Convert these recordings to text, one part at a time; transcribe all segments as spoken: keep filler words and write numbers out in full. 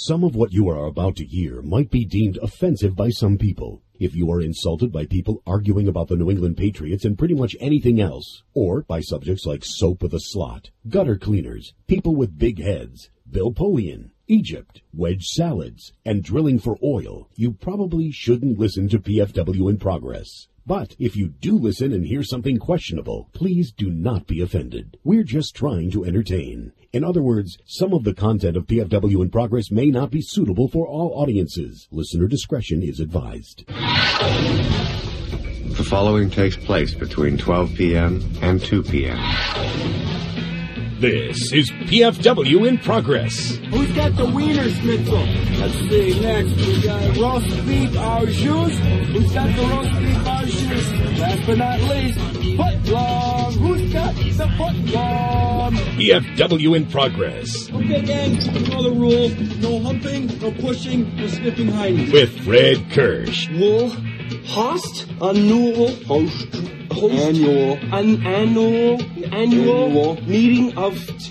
Some of what you are about to hear might be deemed offensive by some people. If you are insulted by people arguing about the New England Patriots and pretty much anything else, or by subjects like soap with a slot, gutter cleaners, people with big heads, Bill Polian, Egypt, wedge salads, and drilling for oil, you probably shouldn't listen to P F W in Progress. But if you do listen and hear something questionable, please do not be offended. We're just trying to entertain. In other words, some of the content of P F W in Progress may not be suitable for all audiences. Listener discretion is advised. The following takes place between twelve p.m. and two p.m. This is P F W in Progress. Who's got the wiener schnitzel? Let's see, next we got roast beef au jus. Who's got the roast beef au jus? Last but not least, foot long. Who's got the foot long? P F W in Progress. Okay, gang, you know the rules. No humping, no pushing, no sniffing hiding. With Fred Kirsch. Wool, host, annual, host, host, annual, an annual, annual, annual meeting of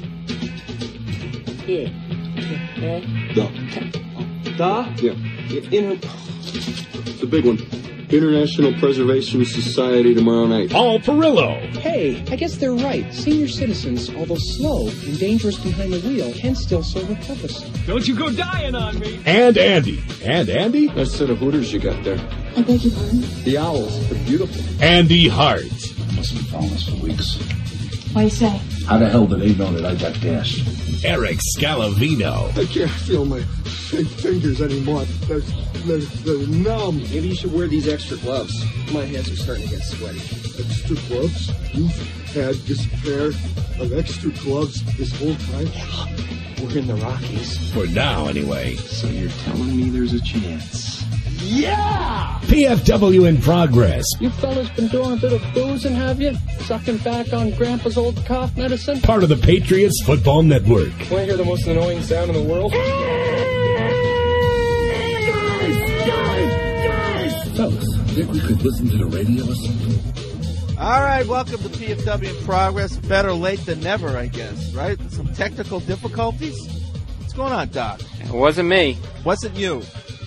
yeah. The. The? Yeah. In, it's a big one. International Preservation Society tomorrow night. Paul Perillo. Hey, I guess they're right. Senior citizens, although slow and dangerous behind the wheel, can still serve a purpose. Don't you go dying on me. And Andy. And Andy? Nice set of Hooters you got there. I beg your pardon? The owls. They're beautiful. Andy Hart. Must have been following us for weeks. What do you say? How the hell did they know that I got gas? Eric Scalavino. I can't feel my fingers anymore. They're, they're, they're numb. Maybe you should wear these extra gloves. My hands are starting to get sweaty. Extra gloves? You've had this pair of extra gloves this whole time? Yeah, we're in the Rockies. For now, anyway. So you're telling me there's a chance? Yeah! P F W in Progress. You fellas been doing a bit of boozing, have you? Sucking back on Grandpa's old cough medicine? Part of the Patriots Football Network. Want to hear the most annoying sound in the world? Fellas, think we could listen to the radio or something? All right, welcome to P F W in Progress. Better late than never, I guess, right? Some technical difficulties? What's going on, Doc? It wasn't me. Wasn't you?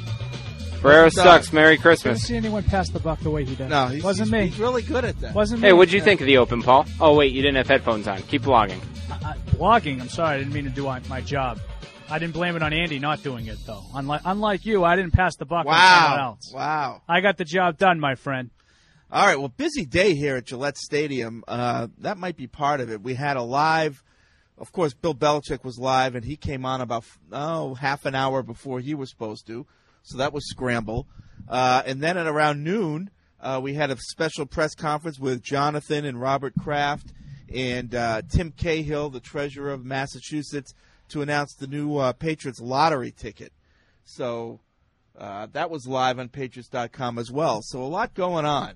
Ferrero sucks. Merry Christmas. I didn't see anyone pass the buck the way he does. No, he's, wasn't he's, me. He's really good at that. Wasn't hey, me. what'd you think of the Open, Paul? Oh, wait, you didn't have headphones on. Keep blogging. Uh, blogging? I'm sorry, I didn't mean to do my job. I didn't blame it on Andy not doing it, though. Unlike, unlike you, I didn't pass the buck wow. on someone else. Wow. I got the job done, my friend. All right, well, busy day here at Gillette Stadium. Uh, that might be part of it. We had a live, of course, Bill Belichick was live, and he came on about, oh, half an hour before he was supposed to. So that was scramble. Uh, and then at around noon, uh, we had a special press conference with Jonathan and Robert Kraft and uh, Tim Cahill, the treasurer of Massachusetts, to announce the new uh, Patriots lottery ticket. So uh, that was live on Patriots dot com as well. So a lot going on.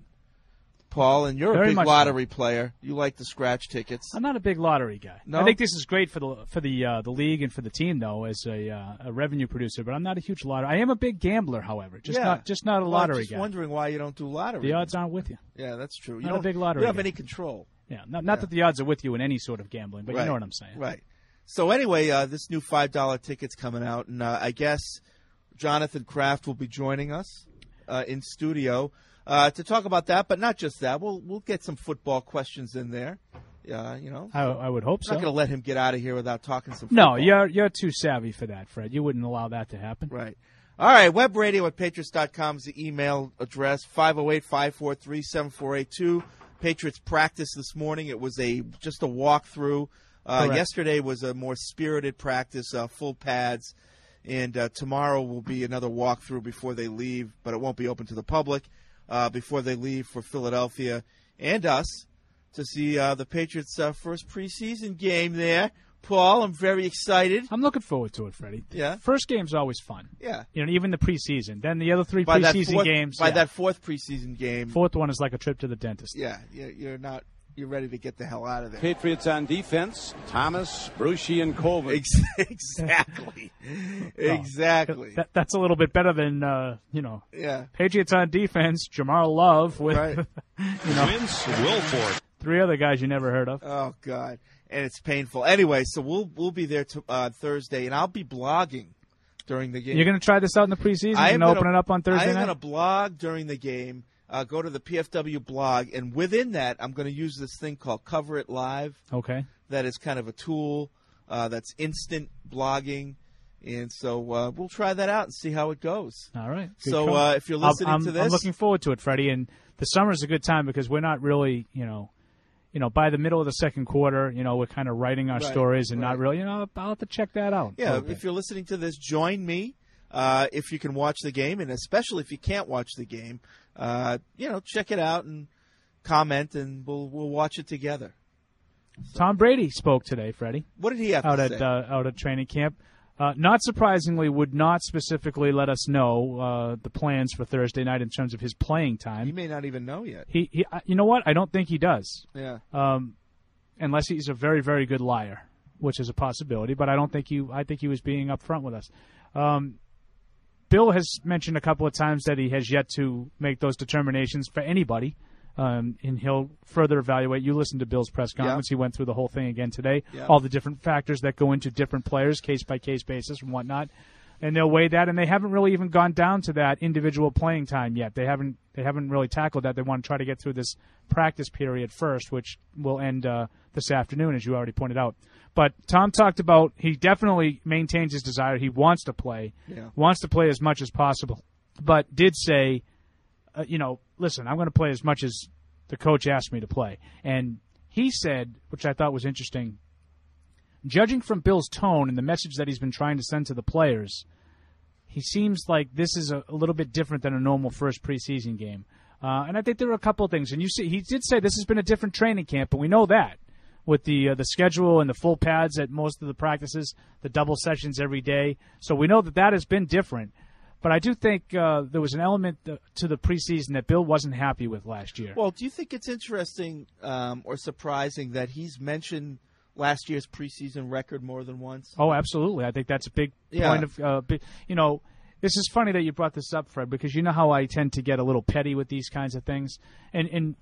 Paul, and you're Very a big much lottery so. player. You like the scratch tickets. I'm not a big lottery guy. No? I think this is great for the for the uh, the league and for the team, though, as a, uh, a revenue producer. But I'm not a huge lottery. I am a big gambler, however. Just yeah. not just not a well, lottery I'm just guy. wondering why you don't do lottery. The odds aren't with you. Yeah, that's true. You Not don't, a big lottery You don't have guy. any control. Yeah, not not Yeah. that the odds are with you in any sort of gambling, but right. you know what I'm saying. Right. So anyway, uh, this new five dollar ticket's coming out, and uh, I guess Jonathan Kraft will be joining us uh, in studio. Uh, to talk about that, but not just that. We'll we'll get some football questions in there. Uh, you know, I, I would hope I'm so. not going to let him get out of here without talking some football. No, you're you're too savvy for that, Fred. You wouldn't allow that to happen. Right. All right, web radio at patriots dot com is the email address, five oh eight, five four three, seven four eight two. Patriots practice this morning. It was a just a walkthrough. Uh, yesterday was a more spirited practice, uh, full pads. And uh, tomorrow will be another walkthrough before they leave, but it won't be open to the public. Uh, before they leave for Philadelphia and us to see uh, the Patriots' uh, first preseason game there. Paul, I'm very excited. I'm looking forward to it, Freddie. Yeah. First game's always fun. Yeah. You know, even the preseason. Then the other three by preseason that fourth, games. By yeah. that fourth preseason game. Fourth one is like a trip to the dentist. Yeah, you're not. You're ready to get the hell out of there. Patriots on defense: Thomas, Brucey, and Colvin. Exactly. Exactly. Oh, that, that's a little bit better than uh, you know. Yeah. Patriots on defense: Jamal Love with right. you know Vince Wilfork. Three other guys you never heard of. Oh God, and it's painful. Anyway, so we'll we'll be there to, uh, Thursday, and I'll be blogging during the game. You're going to try this out in the preseason I am and gonna, open it up on Thursday I am night? going to blog during the game, uh, go to the P F W blog, and within that, I'm going to use this thing called Cover It Live. Okay. That is kind of a tool uh, that's instant blogging. And so uh, we'll try that out and see how it goes. All right. Good so call. uh, if you're listening I'm, to this, I'm looking forward to it, Freddie. And the summer's a good time because we're not really, you know, you know, by the middle of the second quarter, you know, we're kind of writing our Right, stories and right. not really, you know, I'll have to check that out. yeah, if you're listening to this, join me uh, if you can watch the game, and especially if you can't watch the game, uh, you know, check it out and comment, and we'll we'll watch it together. Tom Brady spoke today, Freddie. What did he have out to at say? uh, out at training camp? Uh, not surprisingly, would not specifically let us know uh, the plans for Thursday night in terms of his playing time. He may not even know yet. He, he, you know what? I don't think he does. Yeah. Um, unless he's a very, very good liar, which is a possibility. But I don't think he. I think he was being upfront with us. Um, Bill has mentioned a couple of times that he has yet to make those determinations for anybody. Um, and he'll further evaluate. You listened to Bill's press conference. Yeah. He went through the whole thing again today, Yeah. all the different factors that go into different players, case-by-case basis and whatnot. And they'll weigh that, and they haven't really even gone down to that individual playing time yet. They haven't they haven't really tackled that. They want to try to get through this practice period first, which will end uh, this afternoon, as you already pointed out. But Tom talked about he definitely maintains his desire. He wants to play, Yeah. wants to play as much as possible, but did say, Uh, you know, listen, I'm going to play as much as the coach asked me to play. And he said, which I thought was interesting, judging from Bill's tone and the message that he's been trying to send to the players, he seems like this is a, a little bit different than a normal first preseason game. Uh, and I think there are a couple of things. And you see, he did say this has been a different training camp, but we know that with the uh, the schedule and the full pads at most of the practices, the double sessions every day. So we know that that has been different. But I do think uh, there was an element to the preseason that Bill wasn't happy with last year. Well, do you think it's interesting um, or surprising that he's mentioned last year's preseason record more than once? Oh, absolutely. I think that's a big Yeah. point of, uh, big, you know, this is funny that you brought this up, Fred, because you know how I tend to get a little petty with these kinds of things. And, and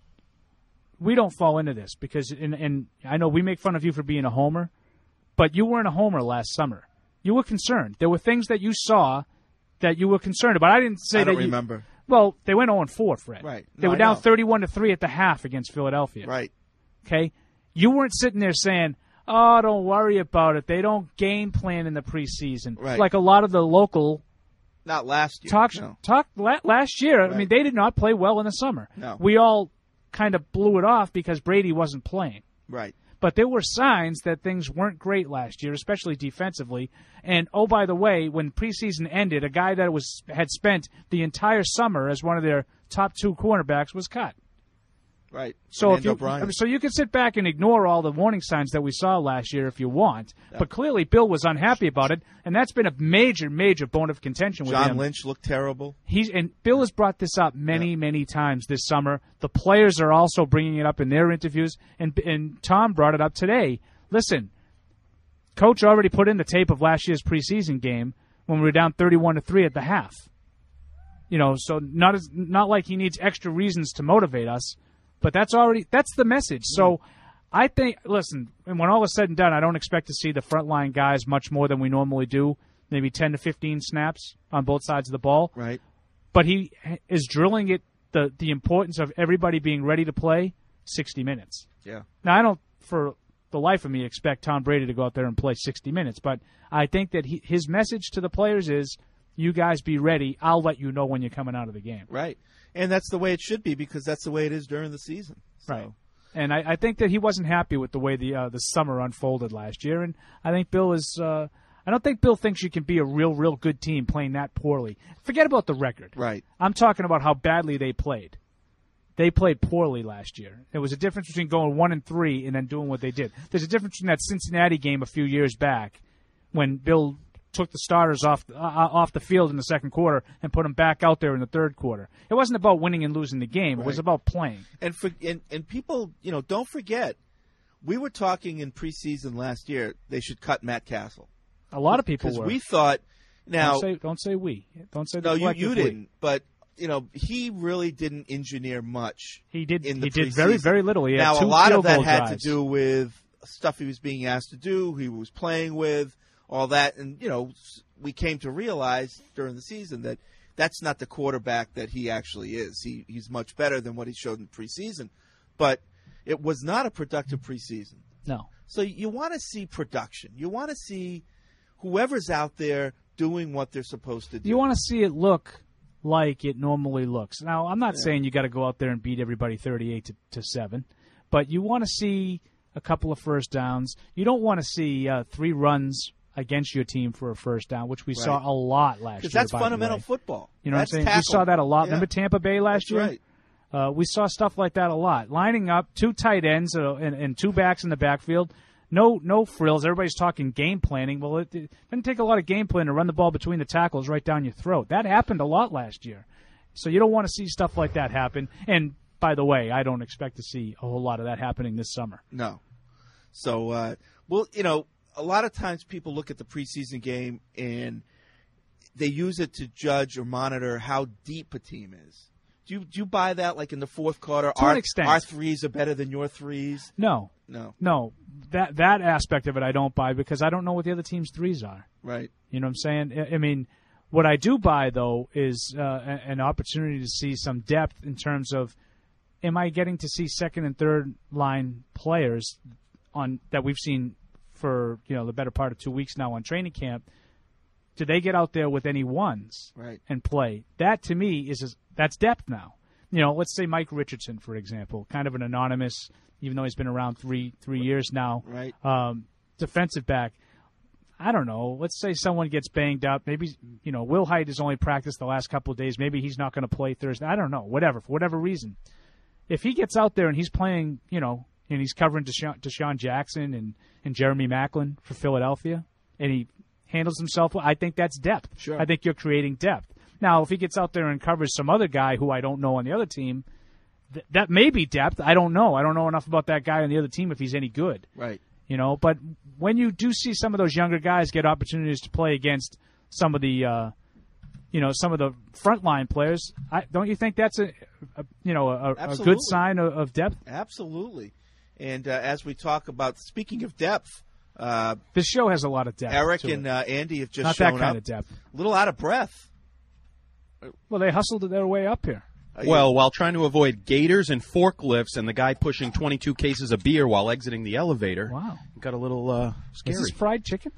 we don't fall into this because, and, and I know we make fun of you for being a homer, but you weren't a homer last summer. You were concerned. There were things that you saw that you were concerned about. I didn't say I don't that you, remember. Well, they went oh and four, Fred. Right. They No, were I down know. thirty-one to three at the half against Philadelphia. Right. Okay? You weren't sitting there saying, oh, don't worry about it. They don't game plan in the preseason. Right. Like a lot of the local Not last year. talk, no. talk la- last year. I Right. mean, they did not play well in the summer. No. We all kind of blew it off because Brady wasn't playing. Right. But there were signs that things weren't great last year, especially defensively. And, oh, by the way, when preseason ended, a guy that was had spent the entire summer as one of their top two cornerbacks was cut. Right. So if Fernando you Bryant. so you can sit back and ignore all the warning signs that we saw last year if you want, but clearly Bill was unhappy about it, and that's been a major, major bone of contention with John him. Lynch looked terrible. He's and Bill has brought this up many, many times this summer. The players are also bringing it up in their interviews, and and Tom brought it up today. Listen, Coach already put in the tape of last year's preseason game when we were down thirty-one to three at the half. You know, so not as not like he needs extra reasons to motivate us, but that's already that's the message. So I think, listen, and when all is said and done, I don't expect to see the frontline guys much more than we normally do, maybe ten to fifteen snaps on both sides of the ball. Right. But he is drilling it the the importance of everybody being ready to play sixty minutes. Yeah. Now, I don't, for the life of me, expect Tom Brady to go out there and play sixty minutes, but I think that he, his message to the players is, you guys be ready. I'll let you know when you're coming out of the game. Right. And that's the way it should be because that's the way it is during the season. So. Right. And I, I think that he wasn't happy with the way the uh, the summer unfolded last year, and I think Bill is. Uh, I don't think Bill thinks you can be a real, real good team playing that poorly. Forget about the record. Right. I'm talking about how badly they played. They played poorly last year. There was a difference between going one and three and then doing what they did. There's a difference between that Cincinnati game a few years back when Bill took the starters off uh, off the field in the second quarter and put them back out there in the third quarter. It wasn't about winning and losing the game. It Right. was about playing. And for and, and people, you know, don't forget, we were talking in preseason last year they should cut Matt Castle. A lot of people because were. we thought. Now, don't say, don't say we. Don't say the no, you collective you we. didn't. But you know, he really didn't engineer much. He did. In the he did very, preseason. very little. He had now two a lot field of that goal had drives. to do with stuff he was being asked to do. He was playing with all that. And, you know, we came to realize during the season that that's not the quarterback that he actually is. He He's much better than what he showed in preseason. But it was not a productive preseason. No. So you want to see production. You want to see whoever's out there doing what they're supposed to do. You want to see it look like it normally looks. Now, I'm not Yeah. saying you got to go out there and beat everybody thirty-eight to, to seven, but you want to see a couple of first downs. You don't want to see uh, three runs against your team for a first down, which we Right. saw a lot last year. Because that's by the fundamental way. football. You know That's what I'm saying? tackle. We saw that a lot. Yeah. Remember Tampa Bay last That's year? right. Uh, we saw stuff like that a lot. Lining up two tight ends uh, and, and two backs in the backfield. No no frills. Everybody's talking game planning. Well, it, it didn't take a lot of game planning to run the ball between the tackles right down your throat. That happened a lot last year. So you don't want to see stuff like that happen. And, by the way, I don't expect to see a whole lot of that happening this summer. No. So, uh, well, you know, a lot of times people look at the preseason game and they use it to judge or monitor how deep a team is. Do you, do you buy that, like in the fourth quarter? To an our, extent. Our threes are better than your threes? No. No. No. That that aspect of it I don't buy because I don't know what the other team's threes are. Right. You know what I'm saying? I, I mean, what I do buy, though, is uh, a- an opportunity to see some depth in terms of am I getting to see second and third line players on that we've seen for, you know, the better part of two weeks now on training camp. Do they get out there with any ones Right. and play? That, to me, is is that's depth now. You know, let's say Mike Richardson, for example, kind of an anonymous, even though he's been around three three years now, Right. um, defensive back. I don't know. Let's say someone gets banged up. Maybe, you know, Will Hite has only practiced the last couple of days. Maybe he's not going to play Thursday. I don't know. Whatever, for whatever reason. If he gets out there and he's playing, you know, and he's covering Deshaun, Deshaun Jackson and, and Jeremy Maclin for Philadelphia, and he handles himself well, I think that's depth. Sure. I think you're creating depth. Now, if he gets out there and covers some other guy who I don't know on the other team, th- that may be depth. I don't know. I don't know enough about that guy on the other team if he's any good. Right. You know, but when you do see some of those younger guys get opportunities to play against some of the, uh, you know, some of the frontline players, I, don't you think that's a, a you know, a, a good sign of, of depth? Absolutely. And uh, as we talk about, speaking of depth, uh, this show has a lot of depth. Eric to and it. uh, Andy have just Not shown that kind up. of depth. A little out of breath. Well, they hustled their way up here. Well, while trying to avoid gators and forklifts and the guy pushing twenty-two cases of beer while exiting the elevator. Wow. Got a little uh, scary. Is this fried chicken?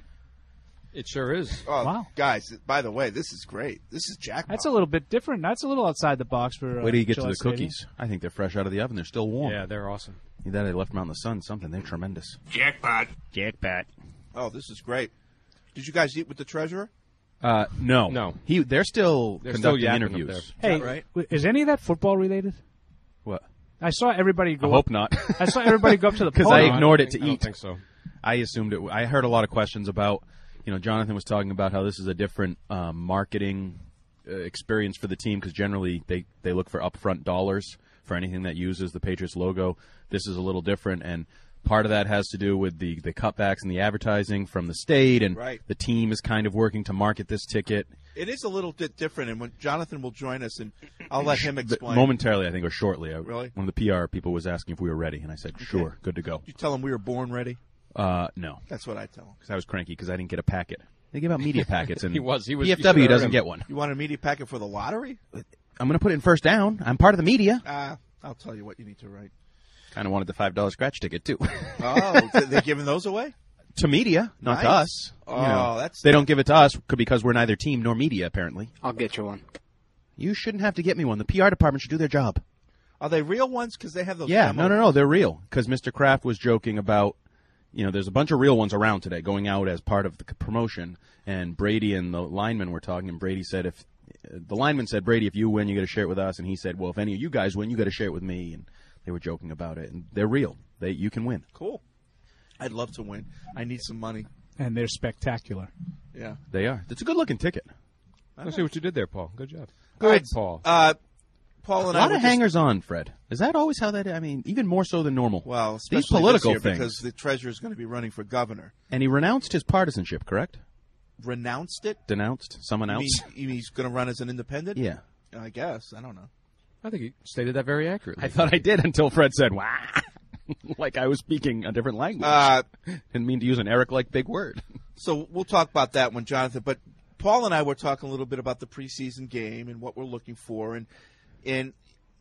It sure is. Oh, Wow. Guys, by the way, this is great. This is jackpot. That's a little bit different. That's a little outside the box for. Uh, Wait till you get to Gillette the Stadium. cookies. I think they're fresh out of the oven. They're still warm. Yeah, they're awesome. Either they left them out in the sun, something. They're tremendous. Jackpot. Jackpot. Oh, this is great. Did you guys eat with the treasurer? Uh, no. No. He, they're still They're still conducting yapping up interviews. Hey, right? w- is any of that football related? What? I saw everybody go. I hope not. I saw everybody go up to the Because podium. I ignored it to I don't eat. think so. I assumed it. I heard a lot of questions about, you know, Jonathan was talking about how this is a different um, marketing uh, experience for the team because generally they, they look for upfront dollars for anything that uses the Patriots logo. This is a little different, and part of that has to do with the, the cutbacks in the advertising from the state, and Right. the team is kind of working to market this ticket. It is a little bit different, and when Jonathan will join us, and I'll let him explain. Momentarily, I think, or shortly. I, Really? One of the P R people was asking if we were ready, and I said, sure, good to go. You tell him we were born ready? Uh, no. That's what I tell him. Because I was cranky because I didn't get a packet. They give out media packets, and He was- he was- P F you W should've heard doesn't him. get one. You want a media packet for the lottery? I'm going to put it in first down. I'm part of the media. Uh, I'll tell you what you need to write. Kind of wanted the five dollar scratch ticket, too. Oh, they're giving those away? To media, not Nice. to us. Oh, You know, that's- They don't give it to us because we're neither team nor media, apparently. I'll get you one. You shouldn't have to get me one. The P R department should do their job. Are they real ones? Because they have those. Yeah, demo- no, no, no, they're real. Because Mister Kraft was joking about, you know, there's a bunch of real ones around today going out as part of the c- promotion, and Brady and the linemen were talking, and Brady said if, uh, the lineman said, Brady, if you win, you got to share it with us, and he said, well, if any of you guys win, you got to share it with me, and they were joking about it, and they're real. They, you can win. Cool. I'd love to win. I need some money. And they're spectacular. Yeah. They are. It's a good-looking ticket. I see what you did there, Paul. Good job. All Good, right, Paul. Uh, Paul and A I lot were of just- hangers on, Fred. Is that always how that? I mean, even more so than normal. Well, these especially political this year, things. because the treasurer is going to be running for governor. And he renounced his partisanship, correct? Renounced it? Denounced someone You else. mean, you mean he's going to run as an independent? Yeah. I guess. I don't know. I think he stated that very accurately. I thought I did until Fred said, "Wow." like I was speaking a different language. Uh, Didn't mean to use an Eric-like big word. So we'll talk about that when Jonathan. But Paul and I were talking a little bit about the preseason game and what we're looking for, and and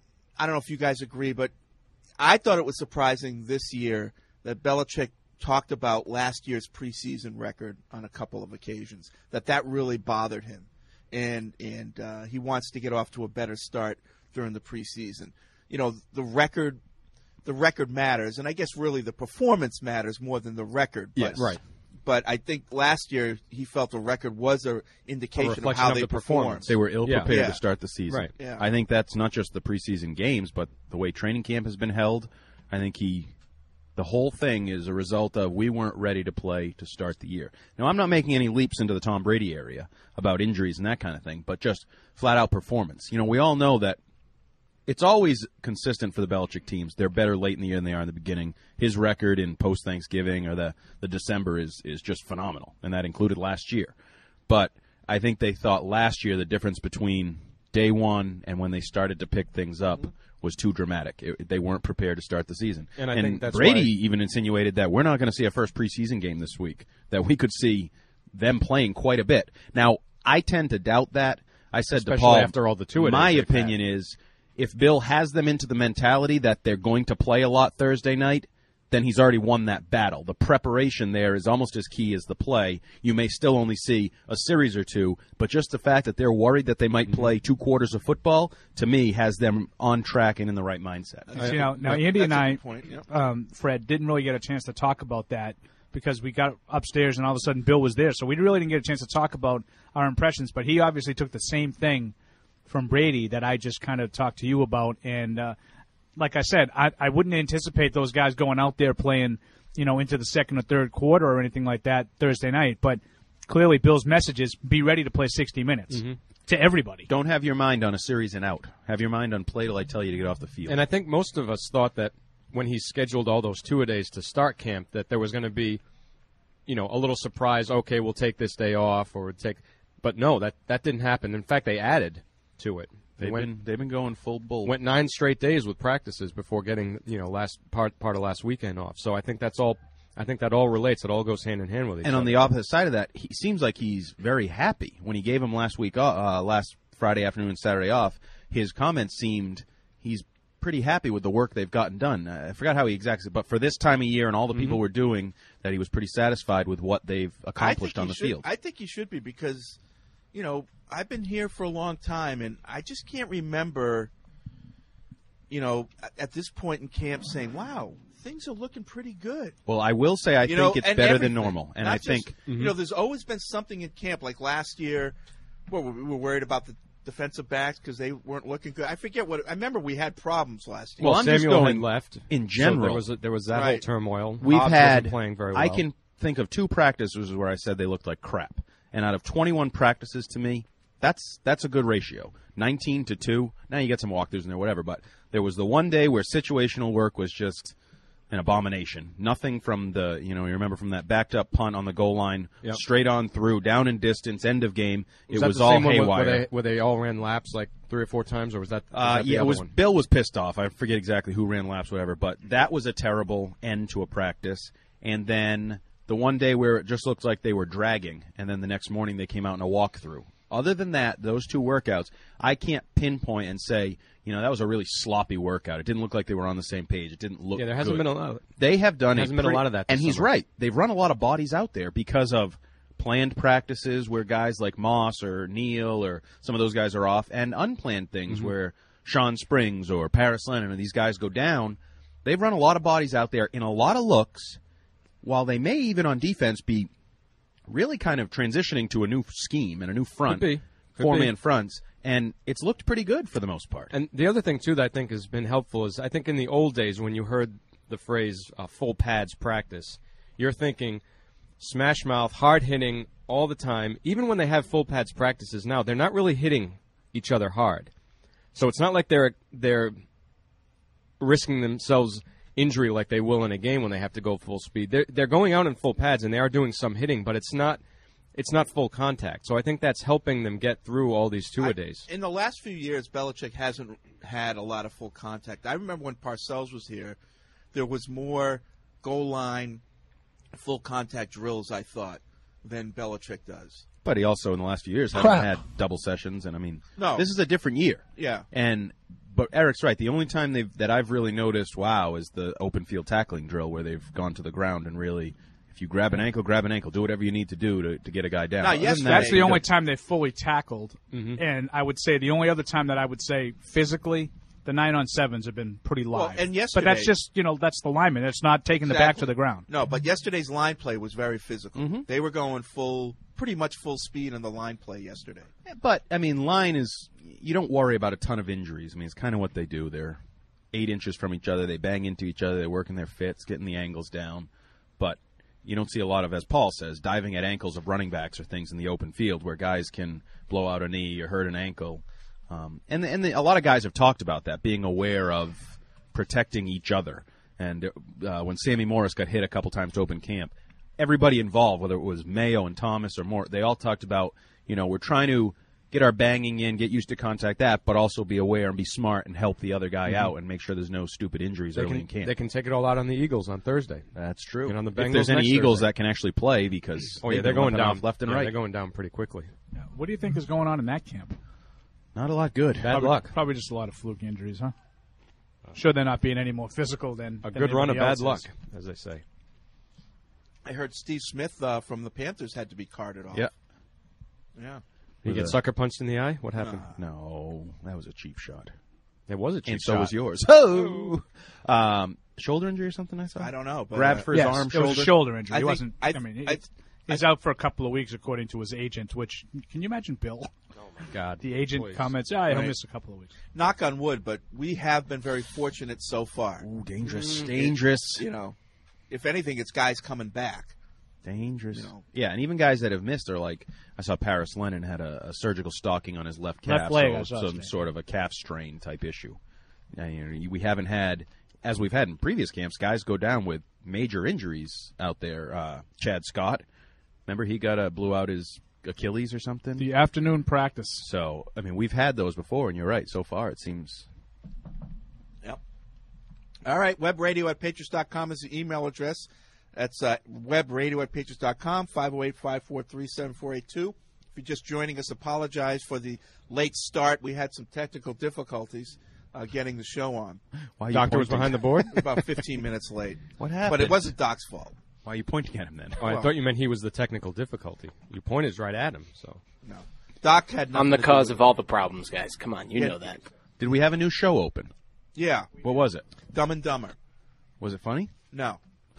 I don't know if you guys agree, but I thought it was surprising this year that Belichick talked about last year's preseason record on a couple of occasions. That that really bothered him, and and uh, he wants to get off to a better start during the preseason. You know, the record, the record matters, and I guess really the performance matters more than the record. But, yes, right. But I think last year he felt the record was an indication a of how of they the performed. They were ill-prepared yeah. to start the season. Right. Yeah. I think that's not just the preseason games, but the way training camp has been held. I think he, the whole thing is a result of we weren't ready to play to start the year. Now, I'm not making any leaps into the Tom Brady area about injuries and that kind of thing, but just flat-out performance. You know, we all know that it's always consistent for the Belichick teams. They're better late in the year than they are in the beginning. His record in post-Thanksgiving or the, the December is, is just phenomenal, and that included last year. But I think they thought last year the difference between day one and when they started to pick things up was too dramatic. It, they weren't prepared to start the season. And I and think that's Brady why... even insinuated that we're not going to see a first preseason game this week, that we could see them playing quite a bit. Now, I tend to doubt that. I said Especially to Paul, after all the two-a-days my they've opinion had. is if Bill has them into the mentality that they're going to play a lot Thursday night, then he's already won that battle. The preparation there is almost as key as the play. You may still only see a series or two, but just the fact that they're worried that they might Mm-hmm. play two quarters of football, to me, has them on track and in the right mindset. See, now, now Andy and That's a I, good point, yeah. um, Fred, didn't really get a chance to talk about that because we got upstairs and all of a sudden Bill was there. So we really didn't get a chance to talk about our impressions, but he obviously took the same thing from Brady that I just kind of talked to you about. And uh, like I said, I, I wouldn't anticipate those guys going out there playing, you know, into the second or third quarter or anything like that Thursday night. But clearly Bill's message is be ready to play sixty minutes Mm-hmm. to everybody. Don't have your mind on a series and out. Have your mind on play till I tell you to get off the field. And I think most of us thought that when he scheduled all those two-a-days to start camp, that there was going to be, you know, a little surprise. Okay, we'll take this day off, or take. But no, that that didn't happen. In fact, they added to it. They they've, went, been, they've been going full bull. went nine straight days with practices before getting, you know, last part part of last weekend off. So I think that's all. I think that all relates. It all goes hand in hand with each And other. on the opposite side of that, he seems like he's very happy. When he gave him last week, uh, last Friday afternoon and Saturday off, his comments seemed he's pretty happy with the work they've gotten done. Uh, I forgot how he exactly said, but for this time of year and all the people Mhm. were doing, that he was pretty satisfied with what they've accomplished I on think the he should- field. I think he should be because, you know, I've been here for a long time, and I just can't remember, you know, at- at this point in camp saying, wow, things are looking pretty good. Well, I will say I You think know, it's and better everything. than normal, and Not I just- think you know, there's always been something in camp. Like last year, well, we were worried about the defensive backs because they weren't looking good. I forget what. I remember we had problems last year. Well, I'm just Samuel going had left in so general. there was a, there was that whole Right. turmoil. We've Hobbs had wasn't playing very well. I can think of two practices where I said they looked like crap, and out of twenty-one practices, to me, that's that's a good ratio. nineteen to two. Now you get some walkthroughs in there, whatever. But there was the one day where situational work was just an abomination. Nothing from the you know you remember from that backed up punt on the goal line, Yep. straight on through, down in distance, end of game. Was it that was the all same one where- haywire. Where they, where they all ran laps like three or four times, or was that? Was Uh, that the yeah, it other was. one? Bill was pissed off. I forget exactly who ran laps, whatever. But that was a terrible end to a practice. And then the one day where it just looked like they were dragging, and then the next morning they came out in a walkthrough. Other than that, those two workouts, I can't pinpoint and say, you know, that was a really sloppy workout. It didn't look like they were on the same page. It didn't look. Yeah, there hasn't good. been a lot. They have done There a hasn't been a pretty- lot of that this and he's summer. right. They've run a lot of bodies out there because of planned practices where guys like Moss or Neal or some of those guys are off, and unplanned things Mm-hmm. where Sean Springs or Paris Lennon or these guys go down. They've run a lot of bodies out there in a lot of looks, while they may even on defense be really kind of transitioning to a new scheme and a new front, Could be. Could four-man be. fronts, and it's looked pretty good for the most part. And the other thing, too, that I think has been helpful is I think in the old days when you heard the phrase uh, full pads practice, you're thinking smash mouth, hard hitting all the time. Even when they have full pads practices now, they're not really hitting each other hard. So it's not like they're they're risking themselves injury like they will in a game when they have to go full speed. They're, they're going out in full pads, and they are doing some hitting, but it's not it's not full contact. So I think that's helping them get through all these two-a-days. In the last few years, Belichick hasn't had a lot of full contact. I remember when Parcells was here, there was more goal line, full contact drills, I thought, than Belichick does. But he also, in the last few years, Crap. hasn't had double sessions, and I mean, No. this is a different year. Yeah. And but Eric's right. The only time they've that I've really noticed, wow, is the open field tackling drill where they've gone to the ground and really, if you grab an ankle, grab an ankle, do whatever you need to do to, to get a guy down. Now, Other yes, than That's that, the only time they fully tackled. Mm-hmm. And I would say the only other time that I would say physically, the nine on sevens have been pretty live. Well, and but yesterday- that's just, you know, that's the lineman. It's not taking the back Exactly. to the ground. No, but yesterday's line play was very physical. Mm-hmm. They were going full, pretty much full speed in the line play yesterday. But, I mean, line is, you don't worry about a ton of injuries. I mean, it's kind of what they do. They're eight inches from each other. They bang into each other. They're working their fits, getting the angles down. But you don't see a lot of, as Paul says, diving at ankles of running backs or things in the open field where guys can blow out a knee or hurt an ankle. Um, and and the, a lot of guys have talked about that, being aware of protecting each other. And uh, when Sammy Morris got hit a couple times to open camp, everybody involved, whether it was Mayo and Thomas or more, they all talked about, you know, we're trying to get our banging in, get used to contact that, but also be aware and be smart and help the other guy Mhm. out and make sure there's no stupid injuries They early can, in camp. they can take it all out on the Eagles on Thursday. That's true. And on the If Bengals there's any next Eagles Thursday. that can actually play, because Oh yeah, they've they're been going roughing down off left and yeah, right. They're going down pretty quickly. What do you think is going on in that camp? Not a lot good. Bad probably, luck. Probably just a lot of fluke injuries, huh? Sure, they're not being any more physical than A than good run of anybody bad else luck, is. as they say. I heard Steve Smith uh, from the Panthers had to be carted off. Yeah. Yeah. Did you get a- sucker punched in the eye? What happened? No, that was a cheap shot. It was a cheap and so shot. was yours. Oh, um, shoulder injury or something. I saw. I don't know. But, Grabbed uh, for his Yes, arm, it shoulder. was a shoulder injury. I he think- wasn't. I, I- mean, he, I- he's out for a couple of weeks, according to his agent. Which can you imagine, Bill? Oh my God! The agent Please. comments, "Yeah, he'll Right. miss a couple of weeks." Knock on wood, but we have been very fortunate so far. Ooh, dangerous, Mm, dangerous, it- you know, if anything, it's guys coming back. dangerous. You know. Yeah, and even guys that have missed are like, I saw Paris Lennon had a, a surgical stocking on his left calf, Left leg, I saw so his some name. sort of a calf strain type issue. Yeah, you know, we haven't had, as we've had in previous camps, guys go down with major injuries out there. Uh, Chad Scott, remember he got a blew out his Achilles or something. The afternoon practice. So, I mean, we've had those before, and you're right. So far, it seems. Yep. All right, webradio at patriots dot com is the email address. That's uh, webradio at patriots dot com, five oh eight, five four three, seven four eight two. If you're just joining us, apologize for the late start. We had some technical difficulties uh, getting the show on. Why are you Doctor was pointing? behind the board. About fifteen minutes late. What happened? But it wasn't Doc's fault. Why are you pointing at him then? Oh, I Well- thought you meant he was the technical difficulty. You pointed right at him. So No. Doc had nothing I'm the to do cause with of all the problems, guys. Come on, you Yeah. know that. Did we have a new show open? it. Yeah. What was it? Dumb and Dumber. Was it funny? No.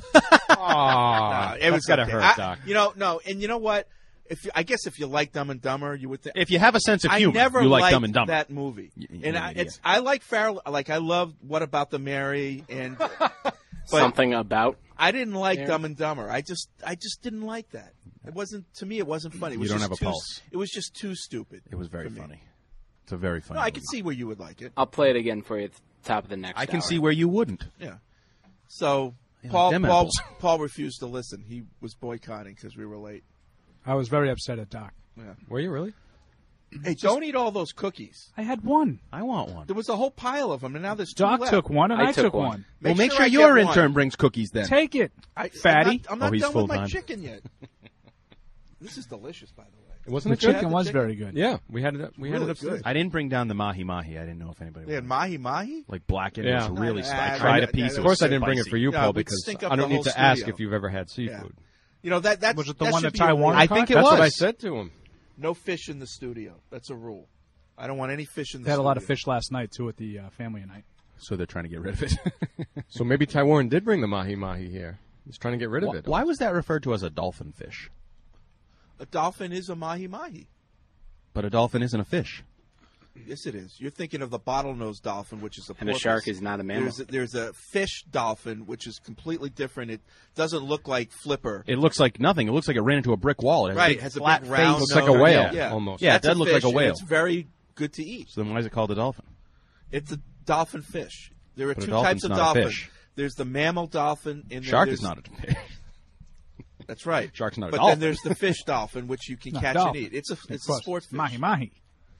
Aw, No, it was that's gotta okay. hurt, I- Doc. You know, no, and you know what? If you, I guess if you like Dumb and Dumber, you would think. If you have a sense of I humor, never you like liked Dumb and Dumber. that movie, Y- y- and yeah, I, yeah. it's I like Farrell. Like I love What About the Mary, and but Something about. I didn't like Mary? Dumb and Dumber. I just I just didn't like that. It wasn't to me. It wasn't funny. It was You don't just have a too, pulse. It was just too stupid. It was very for me. funny. It's a very funny. No, I movie. can see where you would like it. I'll play it again for you at the top of the next I can hour. see where you wouldn't. Yeah. So Yeah, Paul them Paul, apples. Paul refused to listen. He was boycotting because we were late. I was very upset at Doc. Yeah. were you really? Hey, don't eat all those cookies. I had one. I want one. There was a whole pile of them, and now there's two Doc left. took one, and I, I took took one. one. Well, make sure I your get intern one. brings cookies then. Take it, I, fatty. I'm not, I'm Oh, not he's done with my full-time. chicken yet. This is delicious, by the way. It wasn't The it good? chicken the was chicken. very good. Yeah, we had it. Up, we had Really it upstairs. good. I didn't bring down the mahi mahi. I didn't know if anybody They had wanted mahi mahi. like blackened. Yeah. It was really. Nah, spicy. nah, I tried nah, a piece. nah, Of course, I didn't bring it spicy. for you, Yeah, Paul, it would because stink up I don't the need whole to ask studio. if you've ever had seafood. You know that that's Was it the that one should that be a Taiwan rule. I think it That's was. what I said to him. No fish in the studio. That's a rule. I don't want any fish in the They had a studio. lot of fish last night too at the uh, family night. So they're trying to get rid of it. So maybe Taiwan did bring the mahi mahi here. He's trying to get rid of Wh- it. Why was that referred to as a dolphin fish? A dolphin is a mahi mahi. But a dolphin isn't a fish. Yes, it is. You're thinking of the bottlenose dolphin, which is a And a porpoise. shark is not a mammal. There's a, there's a fish dolphin, which is completely different. It doesn't look like Flipper. It looks like nothing. It looks like it ran into a brick wall. It has a Right, big it has a flat big face. round Looks like a nose. whale, Yeah, almost. Yeah, it That's does a look like a fish, and whale. It's very good to eat. So then why is it called a dolphin? It's a dolphin fish. There are But a two dolphin's types of not a dolphin. fish. There's the mammal dolphin, and then Shark there's, is not a fish. That's right. Shark's not a but dolphin. then there's the fish dolphin, which you can No, catch dolphin. and eat. It's a Of it's a course. sport fish. Mahi mahi.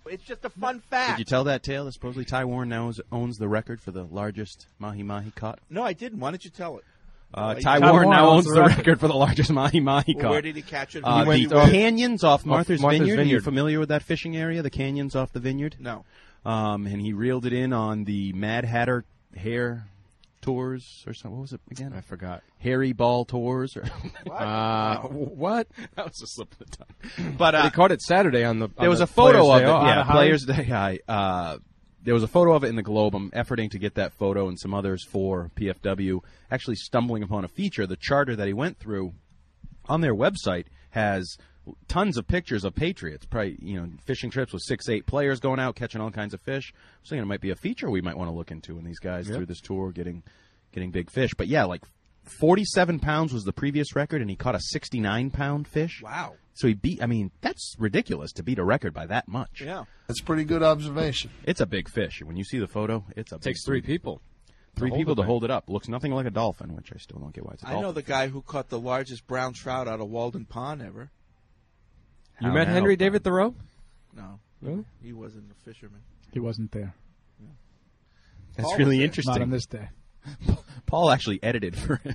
It's just a fun fact. Did you tell that tale that supposedly Ty Warren now owns, owns the record for the largest mahi-mahi caught? No, I didn't. Why didn't you tell it? Uh, Ty Ty, Warren Warren now owns the record. record for the largest mahi-mahi Well, caught. where did he catch it? Uh, He went the where? canyons off Martha's, Martha's Vineyard. Are you Vineyard. familiar with that fishing area, the canyons off the vineyard? No. Um, and he reeled it in on the Mad Hatter Hair Tours or something. What was it again? I forgot. Hairy Ball Tours or What? Uh, what? That was a slip of the tongue. But uh, he caught it Saturday on the. On There was the a photo Players' of Day it. Off. Yeah, Players Day High. Uh, there was a photo of it in the Globe. I'm efforting to get that photo and some others for P F W. Actually stumbling upon a feature. The charter that he went through on their website has tons of pictures of Patriots. Probably, you know, fishing trips with six, eight players going out, catching all kinds of fish. I was thinking it might be a feature we might want to look into, and these guys Yep. through this tour getting getting big fish. But yeah, like forty-seven pounds was the previous record, and he caught a sixty-nine pound fish. Wow. So he beat, I mean, that's ridiculous to beat a record by that much. Yeah. That's a pretty good observation. It's a big fish. When you see the photo, it's a big Takes three people. Three to hold people the to thing. hold it up. Looks nothing like a dolphin, which I still don't get why it's a I dolphin. know the guy who caught the largest brown trout out of Walden Pond ever. You How met now? Henry David Thoreau? No. Really? He wasn't a fisherman. He wasn't there. That's Paul really was there. interesting. Not on this day. Paul actually edited for him.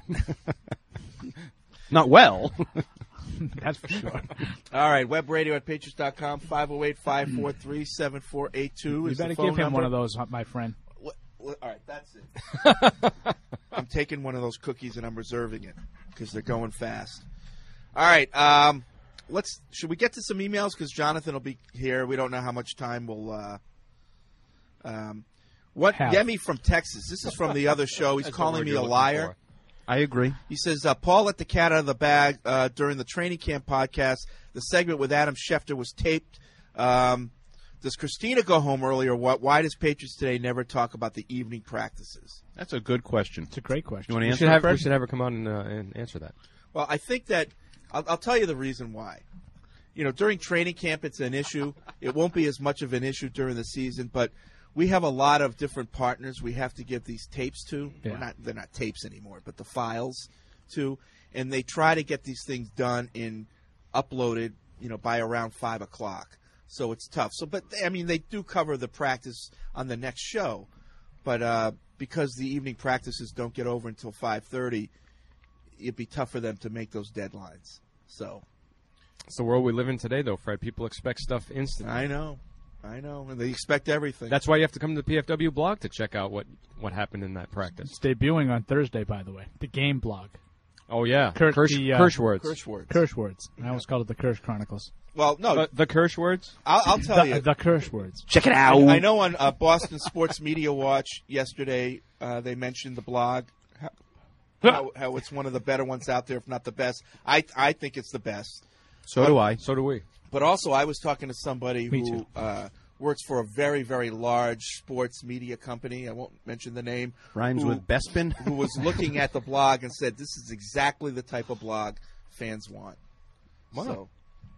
Not well. That's for sure. All right, web radio at patriots dot com, five oh eight, five four three, seven four eight two You is the better phone give him number. one of those, my friend. What, what, all right, that's it. I'm taking one of those cookies and I'm reserving it because they're going fast. All right, um, let's. Should we get to some emails because Jonathan will be here. We don't know how much time we'll. Uh, um, what Have. Yemi from Texas? This is from the other show. He's That's what calling we're me a looking liar. for. I agree. He says, uh, Paul let the cat out of the bag uh, during the training camp podcast. The segment with Adam Schefter was taped. Um, does Christina go home early or what? Why does Patriots Today never talk about the evening practices? That's a good question. It's a great question. You want to We answer should, it, have, Fred? we should have her come on and, uh, and answer that. Well, I think that I'll, I'll tell you the reason why. You know, during training camp, it's an issue. It won't be as much of an issue during the season, but we have a lot of different partners we have to give these tapes to. Yeah. Well, not, they're not tapes anymore, but the files to. And they try to get these things done and uploaded, you know, by around five o'clock. So it's tough. So, but I mean, they do cover the practice on the next show, but uh, because the evening practices don't get over until five thirty, it'd be tough for them to make those deadlines. So It's the world we live in today, though, Fred. People expect stuff instantly. I know, I know, and they expect everything. That's why you have to come to the P F W blog to check out what, what happened in that practice. It's debuting on Thursday, by the way. The game blog. Oh, yeah. Kir- Kirsch, the, uh, Kirschwords. Kirschwords. Kirschwords. I always called it the Kirsch Chronicles. Well, no, Uh, the Kirschwords? I'll, I'll tell the, you. The Kirschwords. Check it I, out. I know on uh, Boston Sports Media Watch yesterday uh, they mentioned the blog, how, how, how it's one of the better ones out there, if not the best. I I think it's the best. So do I. So do we. But also, I was talking to somebody Me who too. uh, works for a very, very large sports media company. I won't mention the name. Rhymes who, with Bespin. who was looking at the blog and said, "This is exactly the type of blog fans want." Wow. So,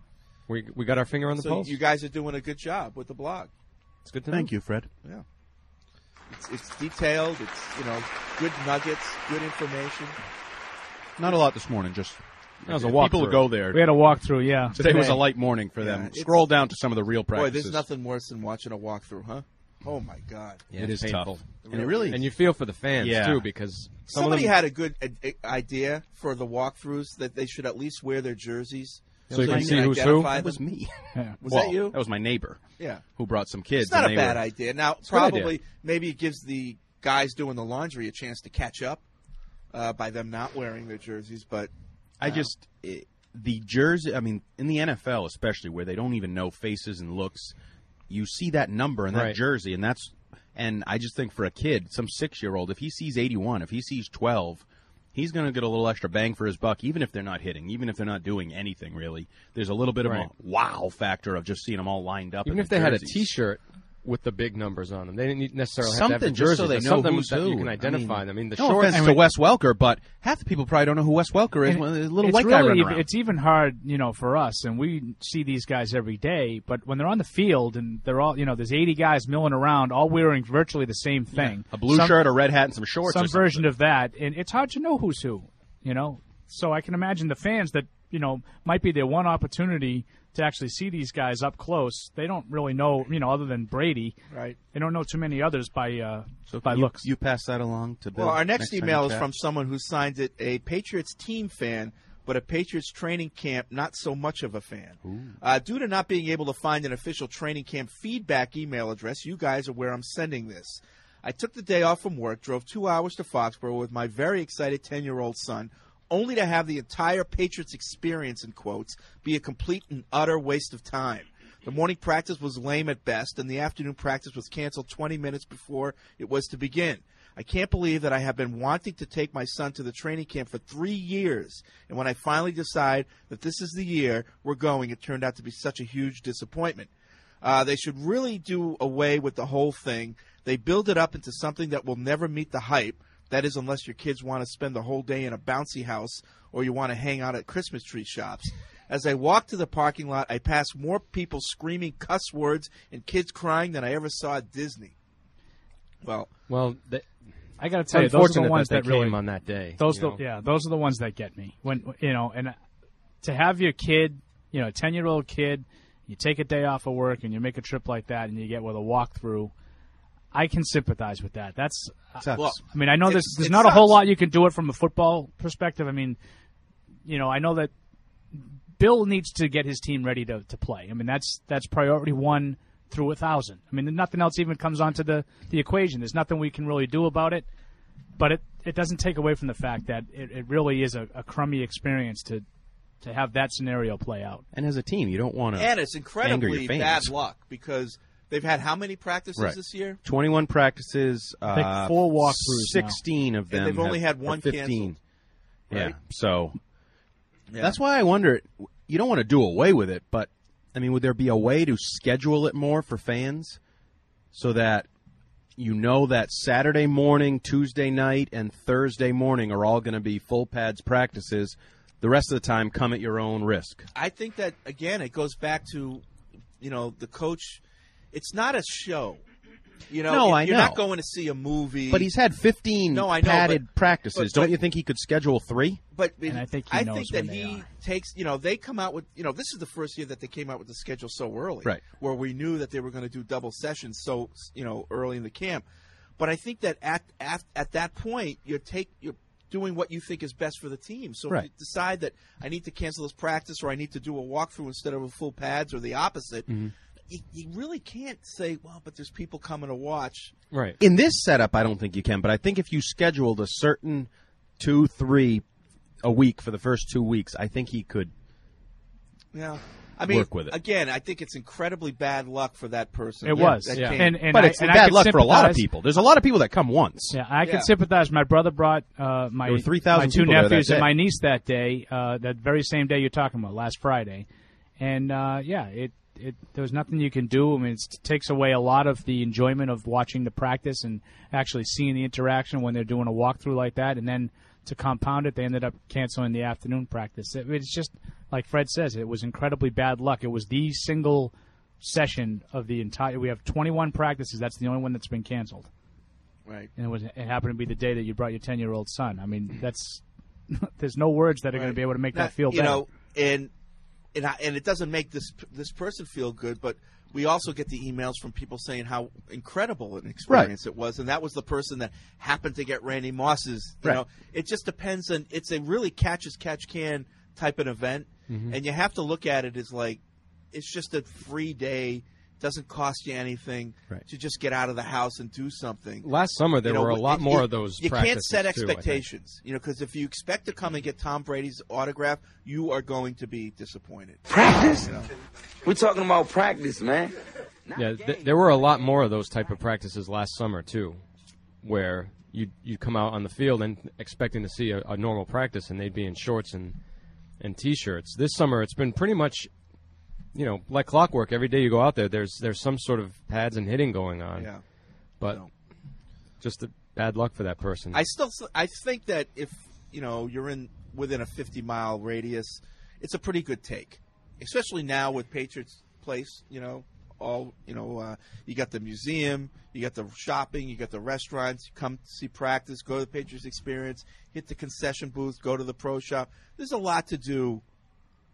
We we got our finger on the so pulse. you guys are doing a good job with the blog. It's good to know. Thank you, Fred. Yeah, it's, it's detailed. It's you know good nuggets, good information. Not a lot this morning, just That was a people walkthrough. to go there. We had a walkthrough, yeah. Today was a light morning for Yeah, them. it's- Scroll down to some of the real Boy, practices. there's nothing worse than watching a walkthrough, huh? Oh my God! Yeah, It it's is painful. tough. And it really And you feel for the fans, Yeah. too, because some Somebody of them, had a good uh, uh, idea for the walkthroughs that they should at least wear their jerseys. So you can see who's who? identify That was them. me. Yeah. Was Well, that you? That was my neighbor. Yeah. Who brought some kids. It's not and a they bad were, idea. Now, a good probably, idea. maybe it gives the guys doing the laundry a chance to catch up uh, by them not wearing their jerseys. But I just it, the jersey. I mean, in the N F L especially, where they don't even know faces and looks, you see that number and that Right. jersey, and that's. And I just think for a kid, some six-year-old, if he sees eighty-one, if he sees twelve, he's going to get a little extra bang for his buck, even if they're not hitting, even if they're not doing anything really. There's a little bit of Right. a wow factor of just seeing them all lined up. even in if the they had a jerseys. T-shirt with the big numbers on them, they didn't necessarily have Something to have the just jerseys, so they but know something who's that who. you can identify them. I mean, the no shorts. offense to Wes Welker, but half the people probably don't know who Wes Welker is. And When there's a little it's white guy really, running around. It's even hard, you know, for us, and we see these guys every day. But when they're on the field and they're all, you know, there's eighty guys milling around, all wearing virtually the same thing. A blue Some- shirt, a red hat, and some shorts. some or something. version of that, and it's hard to know who's who. You know, so I can imagine the fans that you know might be their one opportunity to actually see these guys up close. They don't really know, you know, other than Brady. Right. They don't know too many others by uh, So by you, looks. You pass that along to Bill. Well, our next, time email you is chat? from someone who signs it, a Patriots team fan, but a Patriots training camp not so much of a fan. Uh, due to not being able to find an official training camp feedback email address, you guys are where I'm sending this. I took the day off from work, drove two hours to Foxborough with my very excited ten-year-old son, only to have the entire Patriots experience, in quotes, be a complete and utter waste of time. The morning practice was lame at best, and the afternoon practice was canceled twenty minutes before it was to begin. I can't believe that I have been wanting to take my son to the training camp for three years, and when I finally decide that this is the year we're going, it turned out to be such a huge disappointment. Uh, they should really do away with the whole thing. They build it up into something that will never meet the hype. That is, unless your kids want to spend the whole day in a bouncy house or you want to hang out at Christmas tree shops. As I walk to the parking lot, I pass more people screaming cuss words and kids crying than I ever saw at Disney. Well, well, they, I got to tell you, those are the ones that, that really came on that day. Those, you the, know? yeah, those are the ones that get me. When you know, and to have your kid, you know, a ten-year-old kid, you take a day off of work and you make a trip like that, and you get with a walkthrough. I can sympathize with that. That's, well, I mean, I know it, there's there's it not sucks. a whole lot you can do it from a football perspective. I mean, you know, I know that Bill needs to get his team ready to, to play. I mean, that's that's priority one through a thousand. I mean, nothing else even comes onto the, the equation. There's nothing we can really do about it, but it, it doesn't take away from the fact that it, it really is a, a crummy experience to to have that scenario play out. And as a team, you don't want to and it's anger incredibly your fans. bad luck because they've had how many practices Right. this year? twenty-one practices. I think uh, four walkthroughs now. sixteen of them. And they've only have- had one or fifteen. canceled. Yeah. Right? So Yeah. that's why I wonder. You don't want to do away with it, but I mean, would there be a way to schedule it more for fans so that you know that Saturday morning, Tuesday night, and Thursday morning are all going to be full pads practices? The rest of the time, come at your own risk. I think that, again, it goes back to, you know, the coach. It's not a show. You know, No, you're I know. not going to see a movie. But he's had fifteen No, I know, padded but- practices. but- Don't but- you think he could schedule three? But And I think he I knows think that when they he are. takes, you know, they come out with, you know, this is the first year that they came out with the schedule so early. Right. Where we knew that they were going to do double sessions so, you know, early in the camp. But I think that at at, at that point, you're take you're doing what you think is best for the team. So Right. if you decide that I need to cancel this practice or I need to do a walkthrough instead of a full pads or the opposite, Mm-hmm. you, you really can't say, well, but there's people coming to watch. Right. In this setup, I don't think you can, but I think if you scheduled a certain two, three a week for the first two weeks, I think he could Yeah. I mean, work with it. again, I think it's incredibly bad luck for that person. It that- was, that yeah. came. And, and but I, it's and I bad can luck for a lot of sympathize. people. There's a lot of people that come once. Yeah, I Yeah. can sympathize. My brother brought uh, my There were three thousand my two people there that nephews and day. my niece that day, uh, that very same day you're talking about, last Friday, and uh, yeah, it it there's nothing you can do. I mean, it's, it takes away a lot of the enjoyment of watching the practice and actually seeing the interaction when they're doing a walkthrough like that, and then to compound it, they ended up canceling the afternoon practice. It, it's just like Fred says, it was incredibly bad luck. It was the single session of the entire. We have twenty-one practices. That's the only one that's been canceled. Right. And it was it happened to be the day that you brought your ten-year-old son. I mean, that's there's no words that are going to be able to make Now, that feel you better. know, and and I, and it doesn't make this this person feel good, but we also get the emails from people saying how incredible an experience it was, and that was the person that happened to get Randy Moss's. You Right. know, it just depends on. It's a really catch as catch can type of event, Mhm. and you have to look at it as like it's just a free day. Doesn't cost you anything Right. to just get out of the house and do something. Last summer, there You know, were a but lot it- more it- of those You can't practices, set too, I think. expectations, you know, because if you expect to come and get Tom Brady's autograph, you are going to be disappointed. Practice? You know? We're talking about practice, man. Yeah, th- there were a lot more of those type of practices last summer too, where you you come out on the field and expecting to see a, a normal practice, and they'd be in shorts and and t-shirts. This summer, it's been pretty much, you know, like clockwork. Every day you go out there, there's there's some sort of pads and hitting going on. Yeah. But No. just a bad luck for that person. I still, I think that if you know you're in within a fifty mile radius, it's a pretty good take, especially now with Patriots Place. You know, all you know, uh, you got the museum, you got the shopping, you got the restaurants. You come see practice, go to the Patriots Experience, hit the concession booth, go to the pro shop. There's a lot to do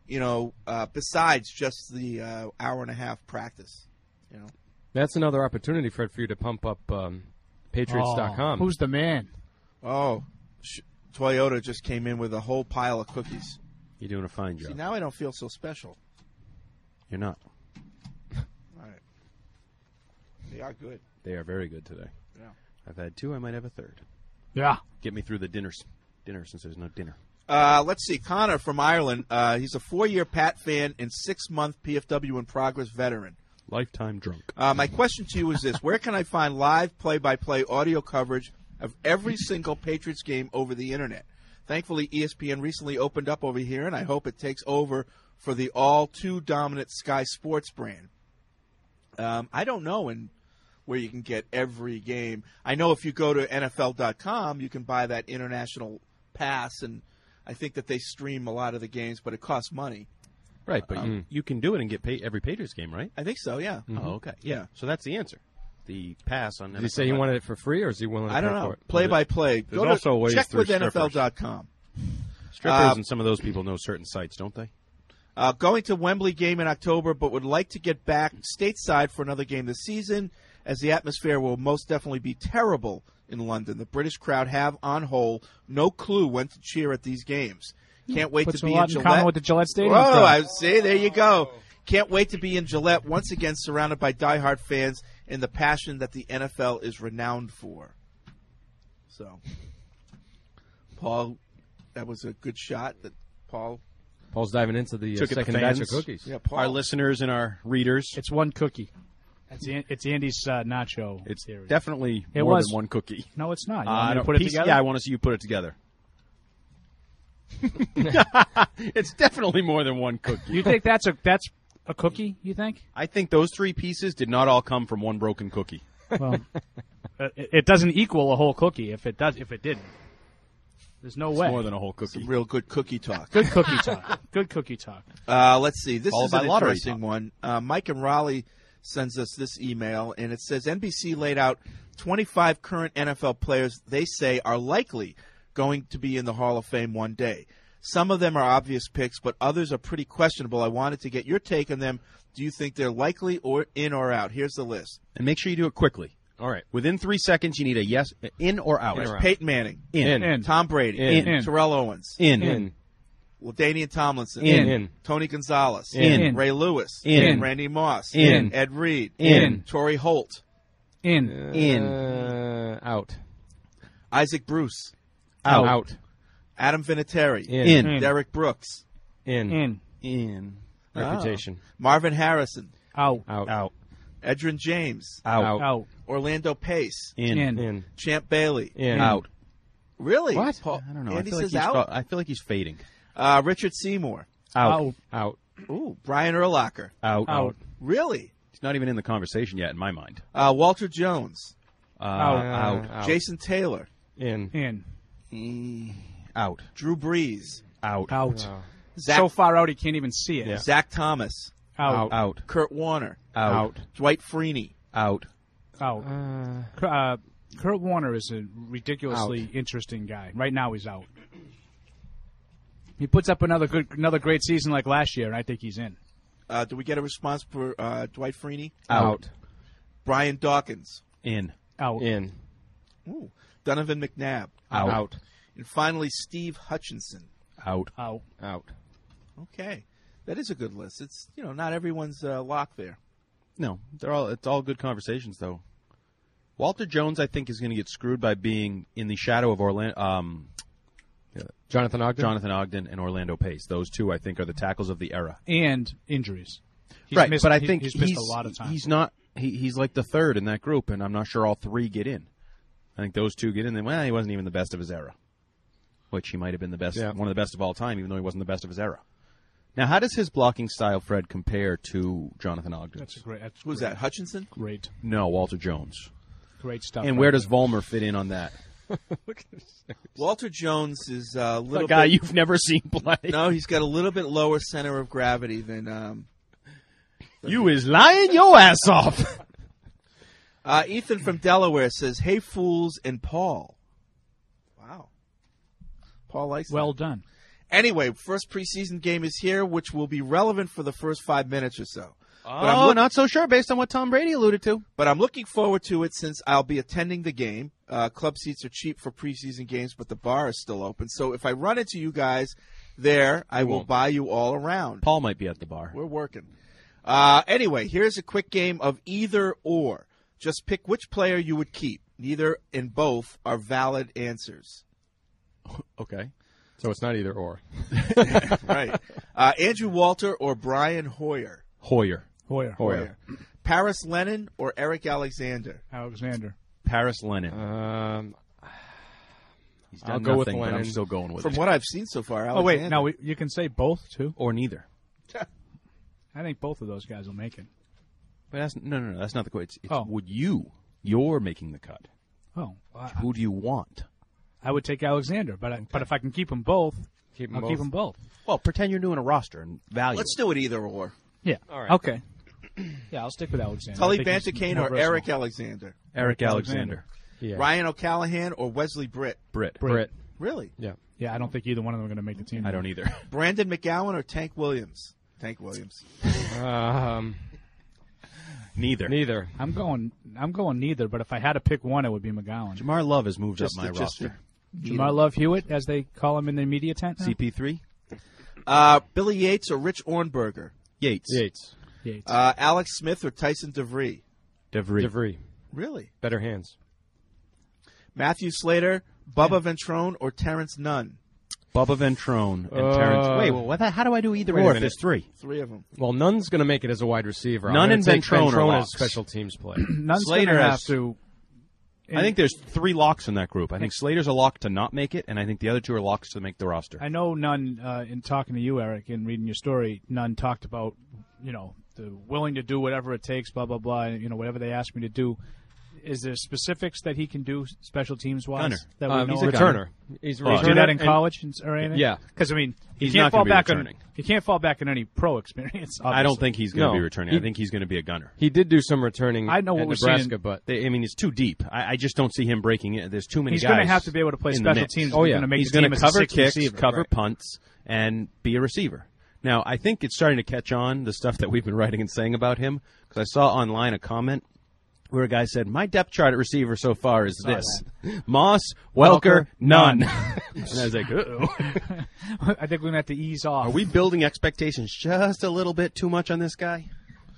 you know, uh, besides just the uh, hour and a half practice. You know, That's another opportunity, Fred, for you to pump up um, Patriots dot com. Oh, who's the man? Oh, sh- Toyota just came in with a whole pile of cookies. You're doing a fine job. See, now I don't feel so special. You're not. All right. They are good. They are very good today. Yeah. I've had two. I might have a third. Yeah. Get me through the dinner, dinner since there's no dinner. Uh, let's see. Connor from Ireland. Uh, he's a four-year Pat fan and six-month P F W in progress veteran. Lifetime drunk. Uh, my question to you is this. Where can I find live play-by-play audio coverage of every single Patriots game over the Internet? Thankfully, E S P N recently opened up over here, and I hope it takes over for the all-too-dominant Sky Sports brand. Um, I don't know in where you can get every game. I know if you go to N F L dot com, you can buy that international pass, and I think that they stream a lot of the games, but it costs money. Right, but Um, you, you can do it and get paid every Patriots game, right? I think so, yeah. Oh, okay. Yeah. So that's the answer. The pass on. Did he say he wanted it for free, or is he willing to I don't pay know. for it? Play by play. There's Go to- also ways check through with N F L dot com. Strippers Uh, and some of those people know certain sites, don't they? Uh, going to Wembley game in October, but would like to get back stateside for another game this season, as the atmosphere will most definitely be terrible in London. The British crowd have, on whole, no clue when to cheer at these games. Can't wait Puts to a be lot in in Gillette. common with the Gillette Stadium Oh, crowd. I see. There you go. Can't wait to be in Gillette once again, surrounded by diehard fans and the passion that the N F L is renowned for. So, Paul, that was a good shot. That Paul Paul's diving into the uh, Took it to second batch of fans. cookies. Yeah, Paul. Our listeners and our readers. It's one cookie. It's, An- it's Andy's uh, nacho. It's theory. definitely It more was. than one cookie. No, it's not. You Uh, want me I to don't- put it piece- together? Yeah, I want to see you put it together. It's definitely more than one cookie. You think that's a that's a cookie? You think? I think those three pieces did not all come from one broken cookie. Well, uh, it, it doesn't equal a whole cookie. If it does, if it didn't, there's no It's way. more than a whole cookie. Some real good cookie talk. Good cookie talk. Good cookie talk. Uh, let's see. This Followed is by an lottery interesting talk. one. Uh, Mike and Raleigh sends us this email, and it says N B C laid out twenty-five current N F L players they say are likely going to be in the Hall of Fame one day. Some of them are obvious picks, but others are pretty questionable. I wanted to get your take on them. Do you think they're likely or in or out? Here's the list. And make sure you do it quickly. All right. Within three seconds, you need a yes, in or out. In or out. Peyton Manning. In. In. Tom Brady. In. In. Terrell Owens. In. In. LaDainian Tomlinson. In. In. Tony Gonzalez. In. Ray Lewis. In. Randy Moss. In. Ed Reed. In. Torrey Holt. In. In. Uh, out. Isaac Bruce. Out. Out. Adam Vinatieri. In. In. Derek Brooks. In. In. In. Reputation. Marvin Harrison. Out. Out. Out. Edrin James. Out. Out. Orlando Pace. In. In. In. Champ Bailey. In. Out. Really? What? Paul, I don't know. Andy I feel like says he's out. fa- I feel like he's fading. Uh, Richard Seymour. Out. Out. Ooh, Brian Urlacher. Out. Out. Really? He's not even in the conversation yet, in my mind. Uh, Walter Jones. Uh, Out. Out. Out. Jason Taylor. In. In. Out. Drew Brees. Out. Out. Wow. Zach, So far out, he can't even see it. Yeah. Zach Thomas. Out. Out. Kurt Warner. Out. Dwight Freeney. Out. Out. Uh, Uh, Kurt Warner is a ridiculously interesting guy. Right now, he's out. He puts up another good, another great season like last year, and I think he's in. Uh, do we get a response for uh, Dwight Freeney? Out. Brian Dawkins. In. Out. In. Ooh. Donovan McNabb. Out. Out. And finally, Steve Hutchinson. Out. Out. Out. Okay. That is a good list. It's, you know, not everyone's uh, lock there. No, they're all. It's all good conversations, though. Walter Jones, I think, is going to get screwed by being in the shadow of Orlando. Um, Jonathan Ogden. Jonathan Ogden and Orlando Pace. Those two, I think, are the tackles of the era. And injuries. He's right, missed- but I he- think he's missed a lot of time. He's not. He, he's like the third in that group, and I'm not sure all three get in. I think those two get in. Then, well, he wasn't even the best of his era, which he might have been the best, Yeah. one of the best of all time, even though he wasn't the best of his era. Now, how does his blocking style, Fred, compare to Jonathan Ogden's? That's a great. That's Who's great. that, Hutchinson? Great. No, Walter Jones. Great stuff. And right where does there. Vollmer fit in on that? Walter Jones is a A little guy bit, you've never seen play. No, he's got a little bit lower center of gravity than. Um, You is lying your ass off. uh, Ethan from Delaware says, "Hey fools and Paul." Wow. Paul likes Well that. done. Anyway, first preseason game is here, which will be relevant for the first five minutes or so. Oh, look- not so sure based on what Tom Brady alluded to. But I'm looking forward to it since I'll be attending the game. Uh, club seats are cheap for preseason games, but the bar is still open. So if I run into you guys there, I will buy you all around. Paul might be at the bar. We're working. Uh, anyway, here's a quick game of either or. Just pick which player you would keep. Neither and both are valid answers. Okay. So it's not either or. Right. Uh, Andrew Walter or Brian Hoyer? Hoyer. Hoyer. Hoyer. Paris Lennon or Eric Alexander? Alexander. Paris Lennon. Um, He's done I'll go with nothing, but Lennon. I'm still going with From it. what I've seen so far, Alexander. Oh, wait. Now, we, you can say both, too? Or neither. I think both of those guys will make it. But that's no, no, no. That's not the question. It's, it's Oh. would you? You're making the cut. Oh. I, Who do you want? I would take Alexander, but I, but if I can keep them both, Keep 'em I'll both. keep them both. Well, pretend you're doing a roster and value. Let's do it either or. Yeah. All right. Okay. Yeah, I'll stick with Alexander. Tully I think he's Banticane more or versatile. Eric Alexander? Eric Alexander. Yeah. Ryan O'Callahan or Wesley Britt? Britt. Britt. Really? Yeah. Yeah, I don't think either one of them are going to make the team. I don't either. Brandon McGowan or Tank Williams? Tank Williams. Um, Neither. neither. I'm going. I'm going neither. But if I had to pick one, it would be McGowan. Jamar Love has moved Just up my the- just roster. Jamar Love Hewitt, as they call him in the media tent. Now? C P three. Uh, Billy Yates or Rich Ornberger? Yates. Yates. Yates. Uh, Alex Smith or Tyson DeVries? DeVries. DeVries. Really? Better hands. Matthew Slater, Bubba Ventrone, or Terrence Nunn? Bubba Ventrone and Uh, Terrence. Wait, well, what the, how do I do either wait a or if minute. there's three? Three of them. Well, Nunn's going to make it as a wide receiver. Nunn I'm and gonna take Ventrone are Ventrone as locks. special teams play. Nunn's Slater going to have has- to. I think there's three locks in that group. I think Slater's a lock to not make it, and I think the other two are locks to make the roster. I know Nunn, uh, in talking to you, Eric, and reading your story, Nunn talked about, you know, the willing to do whatever it takes, blah, blah, blah, and, you know, whatever they ask me to do. Is there specifics that he can do special teams wise? Gunner. That we Um, know he's a of? returner. He's a Did he do returner that in and- college and- or anything? Yeah. Because, I mean, He's you not can't fall gonna be back on returning. you can't fall back on any pro experience. I don't think he's going to No. be returning. He- I think he's going to be a gunner. He did do some returning I know what at we've seen Nebraska, in- but They, I mean, it's too deep. I, I just don't see him breaking it. There's too many He's guys. going to have to be able to play in the special mix. teams. Oh, if he's yeah. going to make He's the going team to as a cover sixth kicks, receiver. cover Right. punts, and be a receiver. Now, I think it's starting to catch on, the stuff that we've been writing and saying about him, because I saw online a comment where a guy said, my depth chart at receiver so far is this. Moss, Welker, none. And I was like, uh-oh. I think we're going to have to ease off. Are we building expectations just a little bit too much on this guy?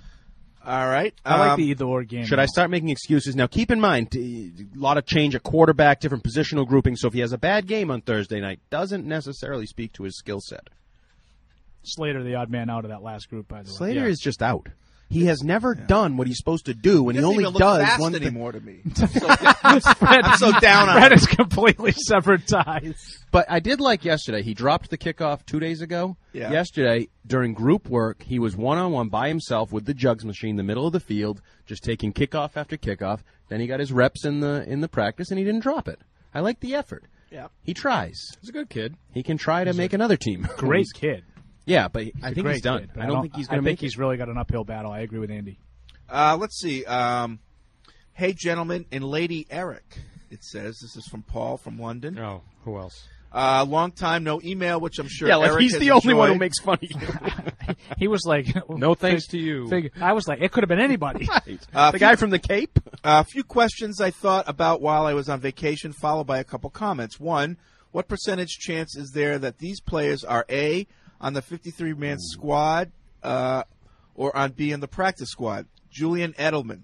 All right. I like Um, the either or game. Should I start making excuses? Now, keep in mind, t- a lot of change at quarterback, different positional grouping, so if he has a bad game on Thursday night, doesn't necessarily speak to his skill set. Slater, the odd man out of that last group, by the way. Slater Yeah. is just out. He has never done what he's supposed to do, and he, doesn't only even look does fast one thing. anymore to me. I'm so, I'm so down on Fred him. is completely severed ties. But I did like yesterday. He dropped the kickoff two days ago. Yeah. Yesterday, during group work, he was one-on-one by himself with the jugs machine in the middle of the field, just taking kickoff after kickoff. Then he got his reps in the in the practice, and he didn't drop it. I like the effort. Yeah. He tries. he's a good kid. He can try to make another team. Great kid. Yeah, but He's I a think great he's done. kid, but I don't think he's I going to think make it. he's really got an uphill battle. I agree with Andy. Uh, let's see. Um, hey, gentlemen, and Lady Eric, it says. This is from Paul from London. Oh, who else? Uh, long time, no email, which I'm sure Yeah, like Eric he's has the only one who enjoyed. makes fun of you. He was like, No thanks fig- to you. fig- I was like, it could have been anybody. Right. Uh, the few- guy from the Cape? A few questions I thought about while I was on vacation, followed by a couple comments. One, what percentage chance is there that these players are A, on the fifty-three man squad, uh, or on B, in the practice squad? Julian Edelman.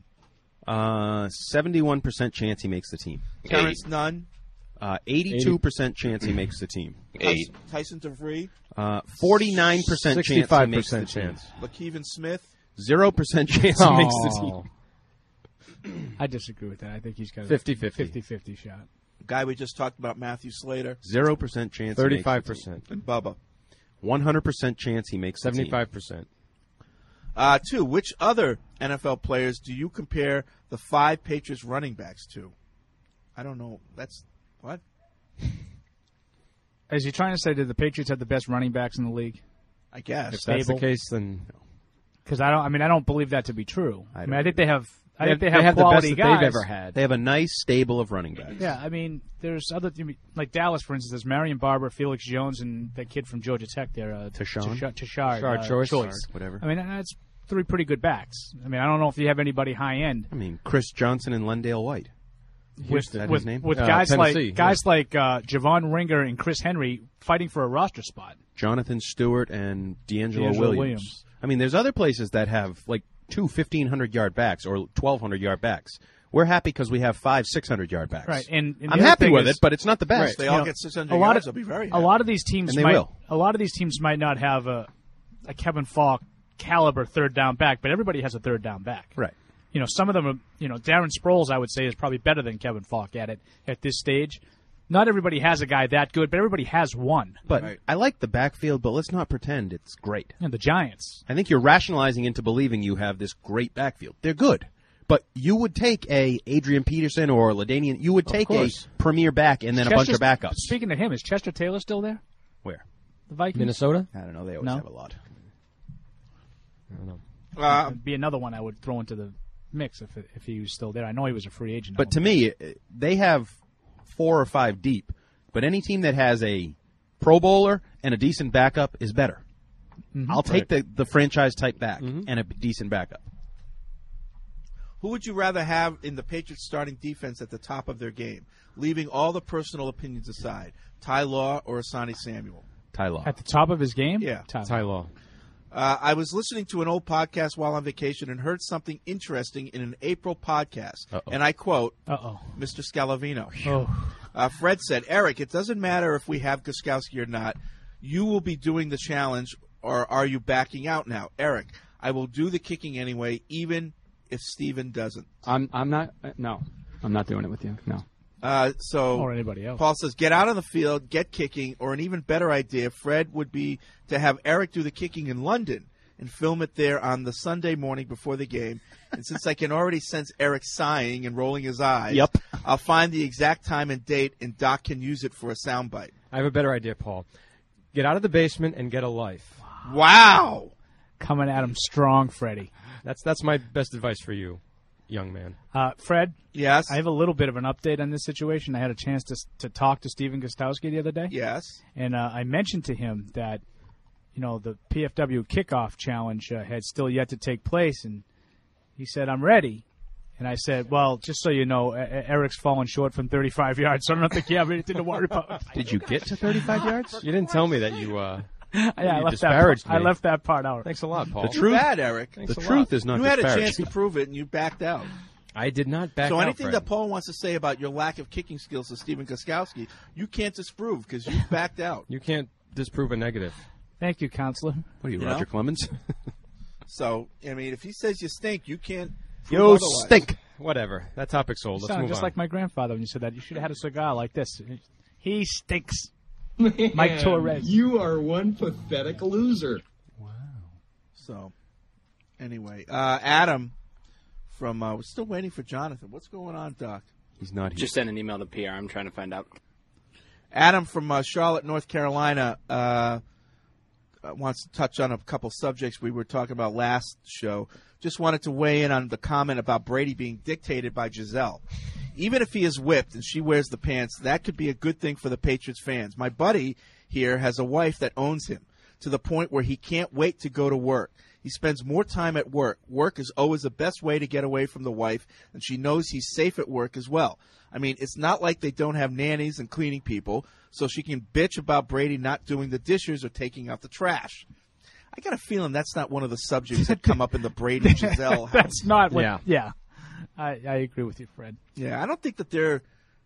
Uh, seventy-one percent chance he makes the team. Terrence Nunn. Uh, eighty-two percent chance he makes the team. Eight. Tyson DeVries. Uh, forty-nine percent chance he makes the sixty-five percent team. chance. LaKeven Smith. Zero percent chance he makes the team. Oh. I disagree with that. I think he's got a fifty-fifty. fifty-fifty shot. Guy we just talked about, Matthew Slater. Zero percent chance. Thirty-five he makes the team. percent. And Bubba. One hundred percent chance he makes the team. Seventy-five percent. Uh, two, which other N F L players do you compare the five Patriots running backs to? I don't know. That's what? Is he trying to say that the Patriots have the best running backs in the league? I guess. If that's the Stable. case, then Because I don't. I mean, I don't believe that to be true. I, I mean, don't I think they have I They think they have- have, they have the quality best that guys. they've ever had. They have a nice stable of running backs. Yeah, I mean, there's other like Dallas, for instance. There's Marion Barber, Felix Jones, and that kid from Georgia Tech there, uh, Tashawn? Tashard, Tashard uh, Choice. Choice, Whatever. I mean, that's three pretty good backs. I mean, I don't know if you have anybody high end. I mean, Chris Johnson and Lendale White. With, Is that with, his name? with Uh, guys Tennessee, like guys yeah. like uh, Javon Ringer and Chris Henry fighting for a roster spot. Jonathan Stewart and D'Angelo, D'Angelo Williams. Williams. I mean, there's other places that have like two fifteen hundred yard backs or twelve hundred yard backs. We're happy because we have five six hundred yard backs. Right, and, and I'm the other happy thing with is- it, but it's not the best. Right. They You all know, get six hundred a lot yards. of I'll be very a happy. lot of these teams And they might will. a lot of these teams might not have a, a Kevin Falk caliber third down back, but everybody has a third down back. Right. You know, some of them are, you know, Darren Sproles, I would say, is probably better than Kevin Falk at it at this stage. Not everybody has a guy that good, but everybody has one. But Right. I like the backfield, but let's not pretend it's great. And the Giants. I think you're rationalizing into believing you have this great backfield. They're good. But you would take a Adrian Peterson or LaDainian, you would take a course. premier back and then a bunch of Chester's- backups. Speaking of him, is Chester Taylor still there? Where? The Vikings? Minnesota? I don't know. They always No. have a lot. I don't know. Uh, That'd be another one I would throw into the mix if it, if he was still there. I know he was a free agent. But to me, they have four or five deep. But any team that has a Pro Bowler and a decent backup is better. Mhm. I'll take Right. the, the franchise type back Mhm. and a decent backup. Who would you rather have in the Patriots starting defense at the top of their game, leaving all the personal opinions aside? Ty Law or Asani Samuel? Ty Law. At the top of his game? Yeah. Tyler. Ty Law. Uh, I was listening to an old podcast while on vacation and heard something interesting in an April podcast. Uh-oh. And I quote, Uh-oh. Mister Scalavino. Oh. Uh, Fred said, Eric, it doesn't matter if we have Gostkowski or not. You will be doing the challenge, or are you backing out now? Eric, I will do the kicking anyway, even if Steven doesn't. I'm I'm not uh, no. I'm not doing it with you. No. Uh, so Or anybody else. Paul says, get out on the field, get kicking, or an even better idea, Fred, would be to have Eric do the kicking in London and film it there on the Sunday morning before the game. And since I can already sense Eric sighing and rolling his eyes, Yep. I'll find the exact time and date, and Doc can use it for a soundbite. I have a better idea, Paul. Get out of the basement and get a life. Wow. Coming at him strong, Freddie. That's that's my best advice for you, young man. Uh, Fred? Yes? I have a little bit of an update on this situation. I had a chance to to talk to Steven Gostkowski the other day. Yes. And uh, I mentioned to him that, you know, the P F W kickoff challenge uh, had still yet to take place, and he said, I'm ready. And I said, well, just so you know, uh, Eric's fallen short from thirty-five yards, so I don't think you have anything to worry about. Did you get to thirty-five yards? You didn't tell me that you uh yeah, I you left, that disparaged part, I me. left that part out. Thanks a lot, Paul. The Too truth, bad, Eric. Thanks the a truth lot. is not You had a disparaging. chance to prove it, and you backed out. I did not back so out, anything Fred. that Paul wants to say about your lack of kicking skills to Steven Gostkowski, you can't disprove because you backed out. You can't disprove a negative. Thank you, counselor. What are you, You Roger know? Clemens? So, I mean, if he says you stink, you can't prove You otherwise. stink. Whatever. That topic's old. You Let's sounded move just on. like my grandfather when you said that. You should have had a cigar like this. He stinks. Mike Torres. You are one pathetic loser. So, anyway, uh, Adam from, uh, we're still waiting for Jonathan. What's going on, Doc? He's not here. Just send an email to P R. I'm trying to find out. Adam from uh, Charlotte, North Carolina, uh, wants to touch on a couple subjects we were talking about last show. Just wanted to weigh in on the comment about Brady being dictated by Giselle. Even if he is whipped and she wears the pants, that could be a good thing for the Patriots fans. My buddy here has a wife that owns him to the point where he can't wait to go to work. He spends more time at work. Work is always the best way to get away from the wife, and she knows he's safe at work as well. I mean, it's not like they don't have nannies and cleaning people, so she can bitch about Brady not doing the dishes or taking out the trash. I got a feeling that's not one of the subjects that come up in the Brady Giselle house. That's not what. Yeah. Yeah. I, I agree with you, Fred. Yeah, I don't think that their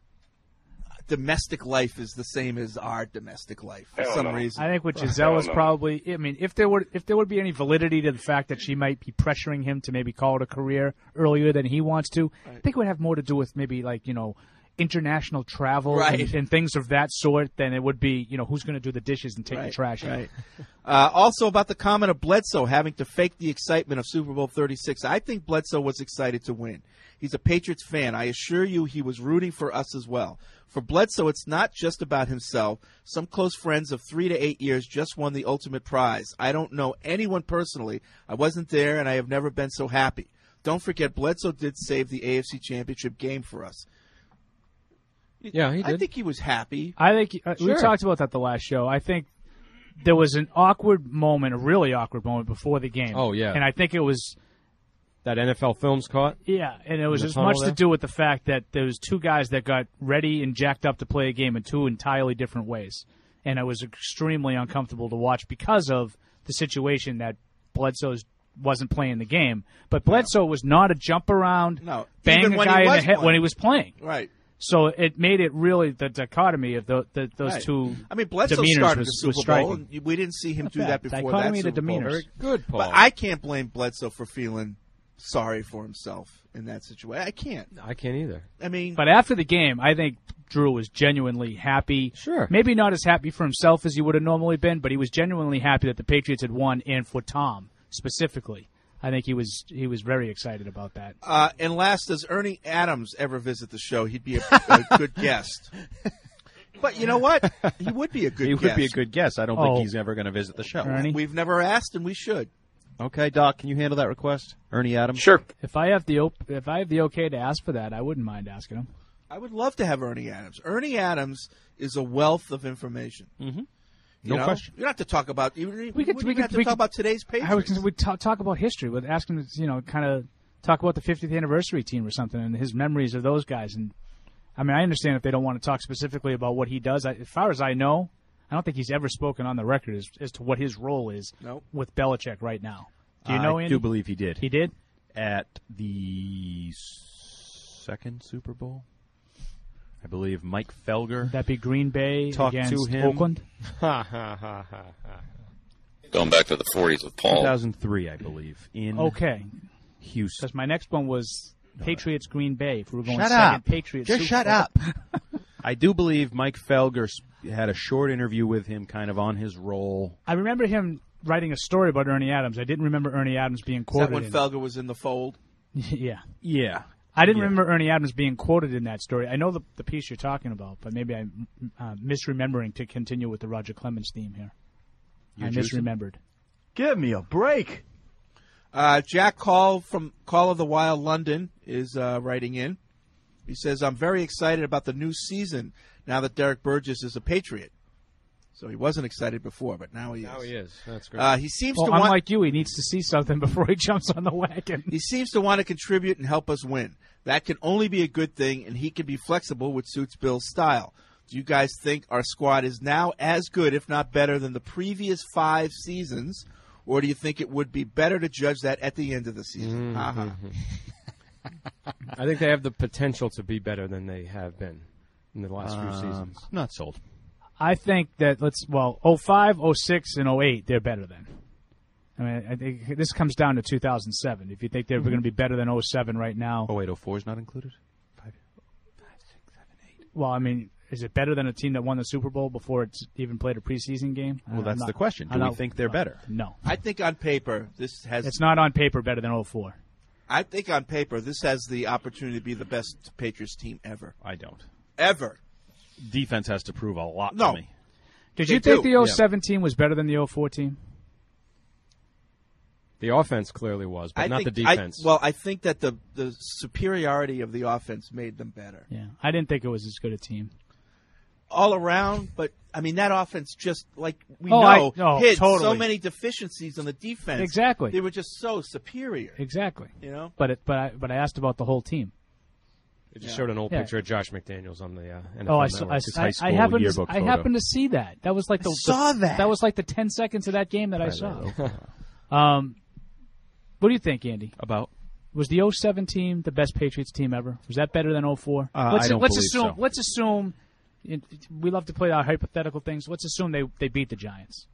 domestic life is the same as our domestic life for some reason. I think what Giselle is probably. I mean, if there would if there would be any validity to the fact that she might be pressuring him to maybe call it a career earlier than he wants to, I think it would have more to do with maybe like you know international travel Right. and, and things of that sort than it would be you know who's going to do the dishes and take Right, the trash out. right. Uh, also about the comment of Bledsoe having to fake the excitement of Super Bowl thirty-six. I think Bledsoe was excited to win. He's a Patriots fan. I assure you he was rooting for us as well. For Bledsoe, it's not just about himself. Some close friends of three to eight years just won the ultimate prize. I don't know anyone personally. I wasn't there, and I have never been so happy. don't forget, Bledsoe did save the A F C Championship game for us. Yeah, he did. I think he was happy. I think uh, Sure. we talked about that the last show. I think there was an awkward moment, a really awkward moment before the game. Oh, yeah. And I think it was That N F L Films caught? Yeah, and it was In the as tunnel much there? to do with the fact that there was two guys that got ready and jacked up to play a game in two entirely different ways. And it was extremely uncomfortable to watch because of the situation that Bledsoe wasn't playing the game. But Bledsoe was not a jump around, No, bang even a when guy he in the was head playing. when he was playing. Right. So it made it really the dichotomy of the, the, those Right. two I mean, Bledsoe demeanors started was, the was Super Bowl, striking. and we didn't see him Not do bad. that before Dichotomy that of the Super Bowl. demeanors. Very good, Paul. But I can't blame Bledsoe for feeling sorry for himself in that situation. I can't. I can't either. I mean, But after the game, I think Drew was genuinely happy. Sure. Maybe not as happy for himself as he would have normally been, but he was genuinely happy that the Patriots had won, and for Tom specifically. I think he was he was very excited about that. Uh, and last, does Ernie Adams ever visit the show? He'd be a, a good guest. But you know what? He would be a good He guest. would be a good guest. I don't Oh. think he's ever going to visit the show. Ernie? We've never asked, and we should. Okay, Doc, can you handle that request? Ernie Adams? Sure. If I have the op- if I have the okay to ask for that, I wouldn't mind asking him. I would love to have Ernie Adams. Ernie Adams is a wealth of information. Mm-hmm. You No know? question. You don't have to talk about. You, We we could- could. we could- have to we talk could- about today's Patriots. I was gonna, we'd talk, talk about history with ask him to, you know, kind of talk about the fiftieth anniversary team or something and his memories of those guys. And I mean, I understand if they don't want to talk specifically about what he does. I, as far as I know, I don't think he's ever spoken on the record as, as to what his role is Nope. with Belichick right now. Do you know, I Andy? do believe he did. He did? At the second Super Bowl, I believe Mike Felger. Would that be Green Bay Talked to against him. Oakland? Ha, ha, ha, ha, ha. Going back to the forties with Paul. two thousand three, I believe, in Okay. Houston. Because my next one was Patriots Green Bay. If we were going Shut second up. Patriots Just Super shut Bowl. up. I do believe Mike Felger s- had a short interview with him kind of on his role. I remember him writing a story about Ernie Adams. I didn't remember Ernie Adams being Is that quoted when in Felger was in the fold? Yeah. Yeah. I didn't Yeah. remember Ernie Adams being quoted in that story. I know the, the piece you're talking about, but maybe I'm uh, misremembering to continue with the Roger Clemens theme here. You're I juicing? misremembered. Give me a break. Uh, Jack Call from Call of the Wild London is uh, writing in. He says, I'm very excited about the new season now that Derek Burgess is a Patriot. So he wasn't excited before, but now he is. Now he is. That's great. Uh, he seems Well, to want. unlike you, he needs to see something before he jumps on the wagon. He seems to want to contribute and help us win. That can only be a good thing, and he can be flexible, which suits Bill's style. Do you guys think our squad is now as good, if not better, than the previous five seasons, or do you think it would be better to judge that at the end of the season? Mm-hmm. Ha-ha. I think they have the potential to be better than they have been in the last few Um, seasons. I'm not sold. I think that, let's, well, oh five, oh six, and oh eight, they're better than. I mean, I think this comes down to two thousand seven. If you think they're Mm-hmm. going to be better than oh seven right now. Oh, wait, oh four is not included? Well, I mean, is it better than a team that won the Super Bowl before it's even played a preseason game? Well, I'm that's not- the question. Do I'm we not- think they're better? No. I think on paper this has. It's not on paper better than oh four. I think on paper this has the opportunity to be the best Patriots team ever. I don't. Ever. Defense has to prove a lot No. to me. Did They you think do. the oh seven team was better than the oh four team? The offense clearly was, but I not think, the defense. I, well, I think that the the superiority of the offense made them better. Yeah. I didn't think it was as good a team. All around, but I mean that offense just like we Oh, know I- oh, hid so totally. many deficiencies on the defense. Exactly. They were just so superior. Exactly. You know? But it, but I, but I asked about the whole team. They just Yeah. showed an old Yeah. picture of Josh McDaniels on the uh, N F L Oh, I, Network. saw, I, His I, high I school happened to, yearbook I photo. happened to see that. That was like the, saw the- that. That was like the ten seconds of that game that I saw. um, what do you think, Andy? About? Was the oh seven team the best Patriots team ever? Was that better than oh four? Uh, let's I don't let's believe assume. so. Let's assume. It, we love to play out hypothetical things. Let's assume they they beat the Giants.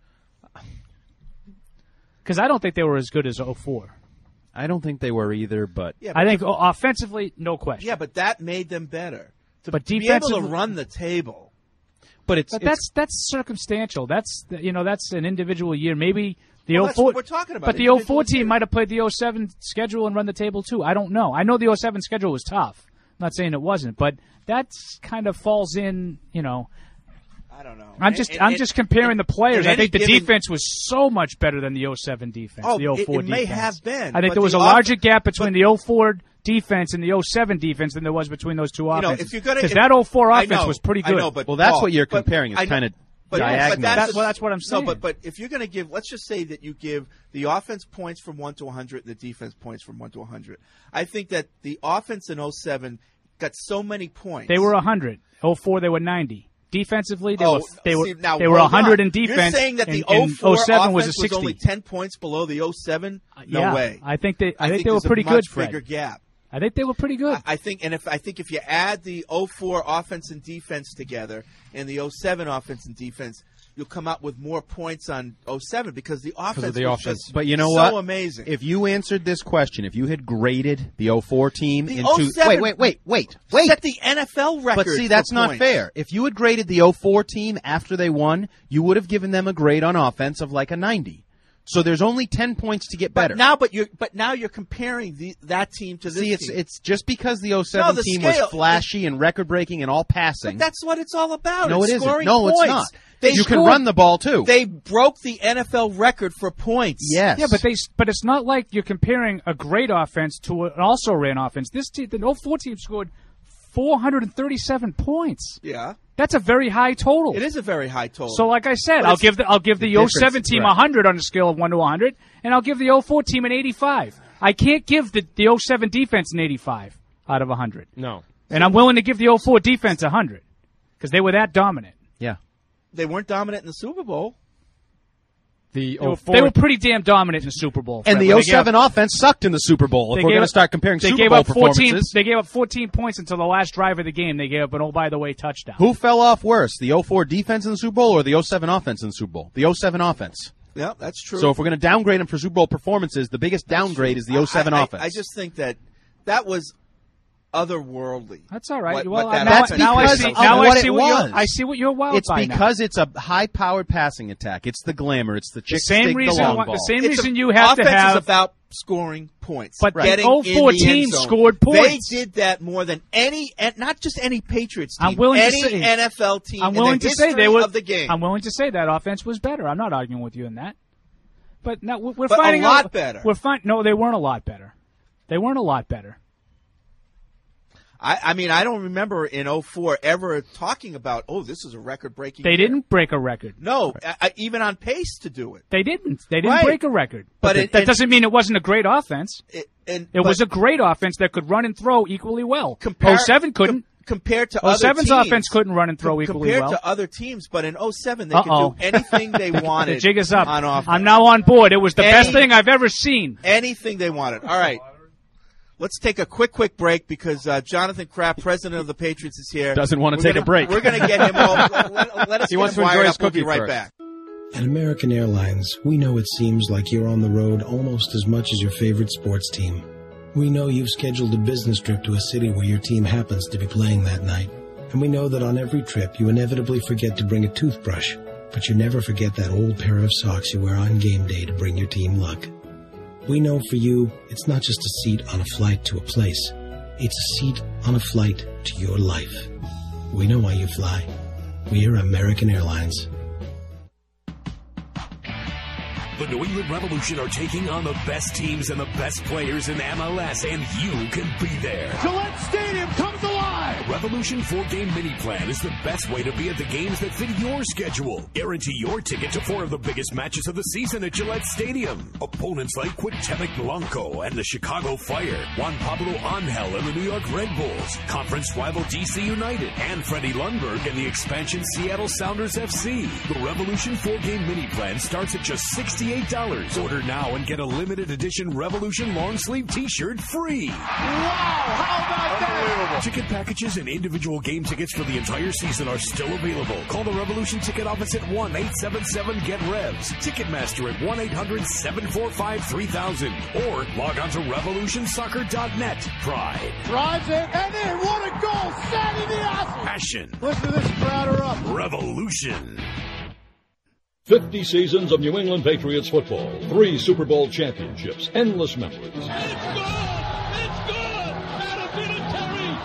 Because I don't think they were as good as oh four. I don't think they were either, but Yeah, I but think oh, offensively, no question. Yeah, but that made them better. To, But to be able to defensively- run the table. but it's, But it's that's that's circumstantial. That's you know that's an individual year. Maybe the Well, oh that's four. what we're talking about, But the oh individual four team year. might have played the oh seven schedule and run the table too. I don't know. I know the oh seven schedule was tough. I'm not saying it wasn't, but that's kind of falls in. You know, I don't know. I'm just And- I'm and- just comparing and- the players. and I think the any given- defense was so much better than the oh seven defense. Oh, the oh four it, it may defense. have been. I think but there was the a off- larger gap between the oh four defense and the oh seven defense than there was between those two You know, offenses. if you're gonna- Because if- that oh four I offense know, was pretty I good. know, but Well, that's Paul, what you're but- comparing. It's I know, kind of but, diagonal. but that's, That- well, that's what I'm saying. No, but but if you're going to give, let's just say that you give the offense points from one to one hundred and the defense points from one to one hundred. I think that the offense in oh seven got so many points. They were one hundred. oh four, they were ninety. Defensively, they oh, were they were see, now, they were hold one hundred on. in defense. You're saying that the and, and oh four oh seven offense was a was sixty. only ten points below the oh seven? No yeah, way. I think they I, I think, think they were there's a pretty much good, Fred. bigger gap. I think they were pretty good. I think, and if I think if you add the oh four offense and defense together and the oh seven offense and defense, you'll come out with more points on oh seven because the offense the was offense. just But you know so what? amazing. If you answered this question, if you had graded the oh four team The into oh seven wait, wait, wait, wait, wait. set the N F L record. But see, that's for not points. fair. If you had graded the oh four team after they won, you would have given them a grade on offense of like a ninety. So there's only ten points to get better. But now, but you're but now you're comparing the, that team to this See, it's team. it's just because the oh seven No, the team scale- was flashy and record breaking and all passing. But that's what it's all about. No, it's it isn't. scoring No, it's points. not. They You can scored- run the ball too. They broke the N F L record for points. Yes. Yeah, but they but it's not like you're comparing a great offense to an also ran offense. This team, the oh four team scored four hundred thirty-seven points. Yeah. That's a very high total. It is a very high total. So, like I said, But I'll it's- give the I'll give the, the oh difference, seven team right. one hundred on a scale of one to one hundred, and I'll give the oh four team an eighty-five. I can't give the the oh seven defense an eighty-five out of one hundred. No. And I'm willing to give the oh four defense one hundred because they were that dominant. Yeah. They weren't dominant in the Super Bowl. The They were, oh four they were pretty damn dominant in the Super Bowl. And Fred. the They oh gave seven up- offense sucked in the Super Bowl. If they we're gave going to up- start comparing they Super gave Bowl up fourteen, performances. They gave up fourteen points until the last drive of the game. They gave up an oh by the way touchdown. Who fell off worse, the oh four defense in the Super Bowl or the oh seven offense in the Super Bowl? The oh seven offense. Yeah, that's true. So if we're going to downgrade them for Super Bowl performances, the biggest downgrade is the oh seven I, I- offense. I just think that that was otherworldly. That's all right. What- well, what that now, offense now I because see. of Now I what see it what was. you're. I see what you're wild It's by because now. it's a high-powered passing attack. It's the glamour. It's the The chick same stick, reason. the long why- ball. the same It's a- reason you have offense to have. is about scoring points. But Right. the oh four Getting in the team end zone. scored points. They did that more than any, and not just any Patriots team. I'm willing to any say- N F L team. I'm willing in the to say they history were. of the game. I'm willing to say that offense was better. I'm not arguing with you in that. But now we're, we're But a finding lot out, better. We're fin- No, they weren't a lot better. They weren't a lot better. I, I mean, I don't remember in oh four ever talking about, oh, this is a record-breaking. They year. didn't break a record. No, I, I, even on pace to do it. They didn't. They didn't Right. break a record. But But, it- that it- doesn't mean it wasn't a great offense. It, and, It but was a great offense that could run and throw equally well. compare- oh seven couldn't. com- compared to oh other seven's teams. offense couldn't run and throw com- equally compared well. to other teams, but in oh seven they Uh-oh. could do anything they wanted. The jig is up. On offense. I'm now on board. It was the Any- best thing I've ever seen. Anything they wanted. All right. Let's take a quick, quick break because uh, Jonathan Kraft, president of the Patriots, is here. Doesn't want to We're take gonna- a break. We're going to get him all. Let, let us He get wants him to enjoy wired his up. We'll be cookie right first. back. At American Airlines, we know it seems like you're on the road almost as much as your favorite sports team. We know you've scheduled a business trip to a city where your team happens to be playing that night. And we know that on every trip you inevitably forget to bring a toothbrush, but you never forget that old pair of socks you wear on game day to bring your team luck. We know for you, it's not just a seat on a flight to a place. It's a seat on a flight to your life. We know why you fly. We're American Airlines. The New England Revolution are taking on the best teams and the best players in M L S, and you can be there. Gillette Stadium comes alive! Revolution four-game mini plan is the best way to be at the games that fit your schedule. Guarantee your ticket to four of the biggest matches of the season at Gillette Stadium. Opponents like Cuauhtémoc Blanco and the Chicago Fire, Juan Pablo Angel and the New York Red Bulls, conference rival D C United, and Freddie Lundberg and the expansion Seattle Sounders F C. The Revolution four-game mini plan starts at just sixty-eight dollars. Order now and get a limited edition Revolution long sleeve t-shirt free. Wow, how about that? Ticket packages and individual game tickets for the entire season are still available. Call the Revolution Ticket Office at one eight seven seven get revs. Ticketmaster at one eight hundred seven four five three thousand. Or log on to revolution soccer dot net. Pride, Drives it, and in, what a goal! Sandy Diaz! passion, Listen to this crowd are up. revolution. fifty seasons of New England Patriots football, three Super Bowl championships, endless memories. It's good! It's good! Out of Vinatieri!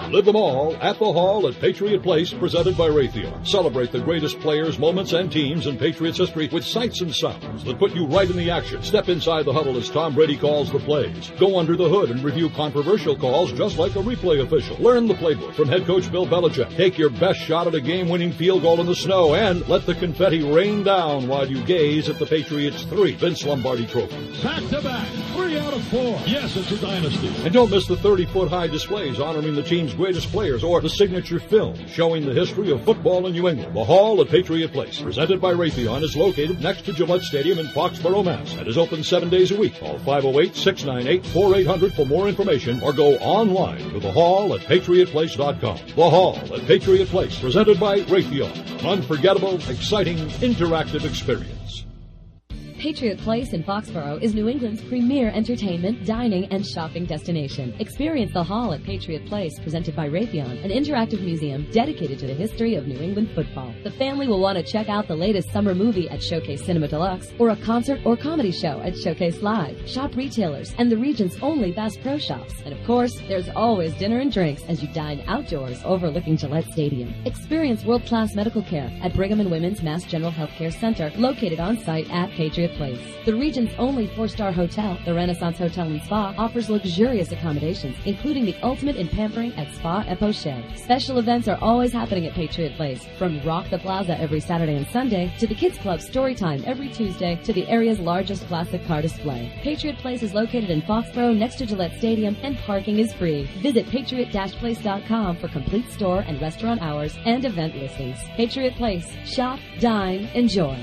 Live them all at the Hall at Patriot Place, presented by Raytheon. Celebrate the greatest players, moments, and teams in Patriots history with sights and sounds that put you right in the action. Step inside the huddle as Tom Brady calls the plays. Go under the hood and review controversial calls just like a replay official. Learn the playbook from head coach Bill Belichick. Take your best shot at a game-winning field goal in the snow and let the confetti rain down while you gaze at the Patriots' three Vince Lombardi trophies. Back-to-back, three out of four. Yes, it's a dynasty. And don't miss the thirty-foot high displays honoring the team's greatest players or the signature film showing the history of football in New England. The Hall at Patriot Place, presented by Raytheon, is located next to Gillette Stadium in Foxborough, Mass. and is open seven days a week. Call five oh eight, six nine eight, four eight hundred for more information or go online to the hall at patriot place dot com. The Hall at Patriot Place, presented by Raytheon. An unforgettable, exciting, interactive experience. Patriot Place in Foxborough is New England's premier entertainment, dining, and shopping destination. Experience the Hall at Patriot Place, presented by Raytheon, an interactive museum dedicated to the history of New England football. The family will want to check out the latest summer movie at Showcase Cinema Deluxe or a concert or comedy show at Showcase Live. Shop retailers and the region's only Bass Pro Shops. And of course, there's always dinner and drinks as you dine outdoors overlooking Gillette Stadium. Experience world-class medical care at Brigham and Women's Mass General Healthcare Center, located on site at Patriot Place. The region's only four-star hotel, the Renaissance Hotel and Spa, offers luxurious accommodations, including the ultimate in pampering at Spa et Poche. Special events are always happening at Patriot Place, from Rock the Plaza every Saturday and Sunday to the Kids Club Storytime every Tuesday to the area's largest classic car display. Patriot Place is located in Foxborough next to Gillette Stadium, and parking is free. Visit patriot dash place dot com for complete store and restaurant hours and event listings. Patriot Place. Shop, dine, enjoy.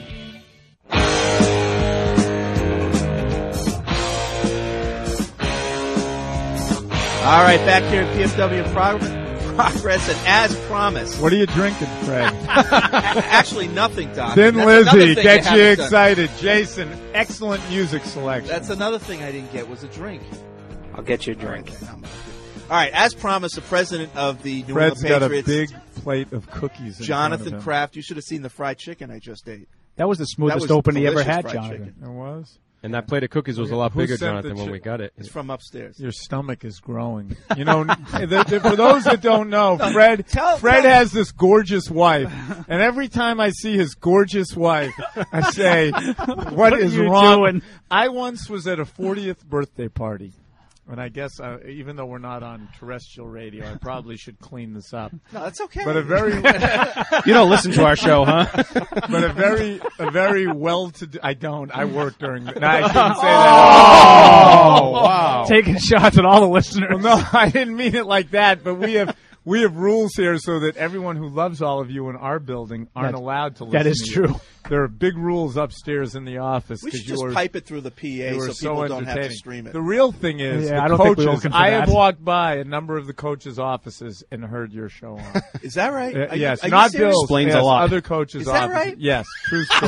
All right, back here at P F W Progress, and as promised. What are you drinking, Fred? Actually, nothing, Doc. Thin That's Lizzy gets you, you excited. Jason, excellent music selection. That's another thing I didn't get was a drink. I'll get you a drink. Okay, all right, as promised, the president of the New Fred's England got Patriots, a big plate of cookies. In Jonathan front of him. Kraft. You should have seen the fried chicken I just ate. That was the smoothest was open he ever delicious had, fried Jonathan. chicken. It was. And that plate of cookies was a lot Who bigger, sent Jonathan, the when chi- we got it. It's from upstairs. Your stomach is growing. You know, the, the, for those that don't know, Fred Tell- Fred tell- has this gorgeous wife, and every time I see his gorgeous wife, I say, "What, What is are you wrong?" doing? I once was at a fortieth birthday party. And I guess, uh, even though we're not on terrestrial radio, I probably should clean this up. No, that's okay. But a very You don't listen to our show, huh? but a very a very well to do. I don't. I work during. The, no, I shouldn't say that. Oh, wow! Taking shots at all the listeners. Well, no, I didn't mean it like that. But we have we have rules here so that everyone who loves all of you in our building aren't That- allowed to listen. that is to true. You. There are big rules upstairs in the office. We should 'cause you just are, pipe it through the P A you so are people so don't have to entertaining. stream it. The real thing is, Yeah, the I don't think we're coaches. looking for I that. have walked by a number of the coaches' offices and heard your show on. Is that right? Uh, Are you- yes, are you not serious? Bill's. Explains yes, a lot. Other coaches' Is that offices. right? Yes, true story.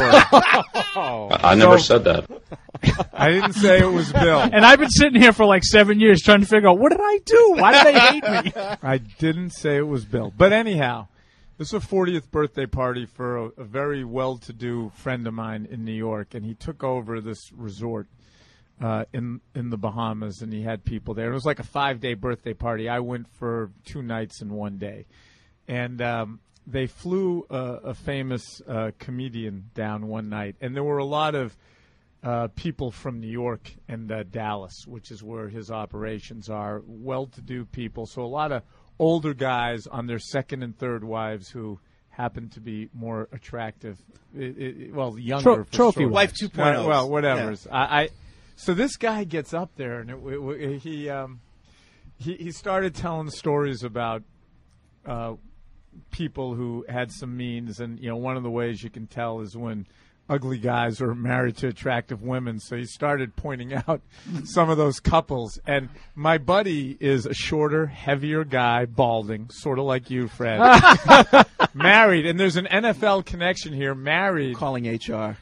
I, I never So- said that. I didn't say it was Bill. And I've been sitting here for like seven years trying to figure out, what did I do? Why did they hate me? I didn't say it was Bill. But anyhow, this is a fortieth birthday party for a, a very well-to-do friend of mine in New York, and he took over this resort uh, in in the Bahamas, and he had people there. It was like a five-day birthday party. I went for two nights and one day. And um, they flew a, a famous uh, comedian down one night, and there were a lot of Uh, people from New York and uh, Dallas, which is where his operations are, well-to-do people. So a lot of older guys on their second and third wives who happen to be more attractive. It, it, well, younger. Tro- for trophy sure. wife two point oh. Uh, well, whatever. Yeah. I, I so this guy gets up there and it, it, it, he um, he he started telling stories about uh, people who had some means, and you know, one of the ways you can tell is when ugly guys are married to attractive women. So he started pointing out some of those couples. And my buddy is a shorter, heavier guy, balding, sort of like you, Fred. Married, and there's an N F L connection here, married. Calling H R.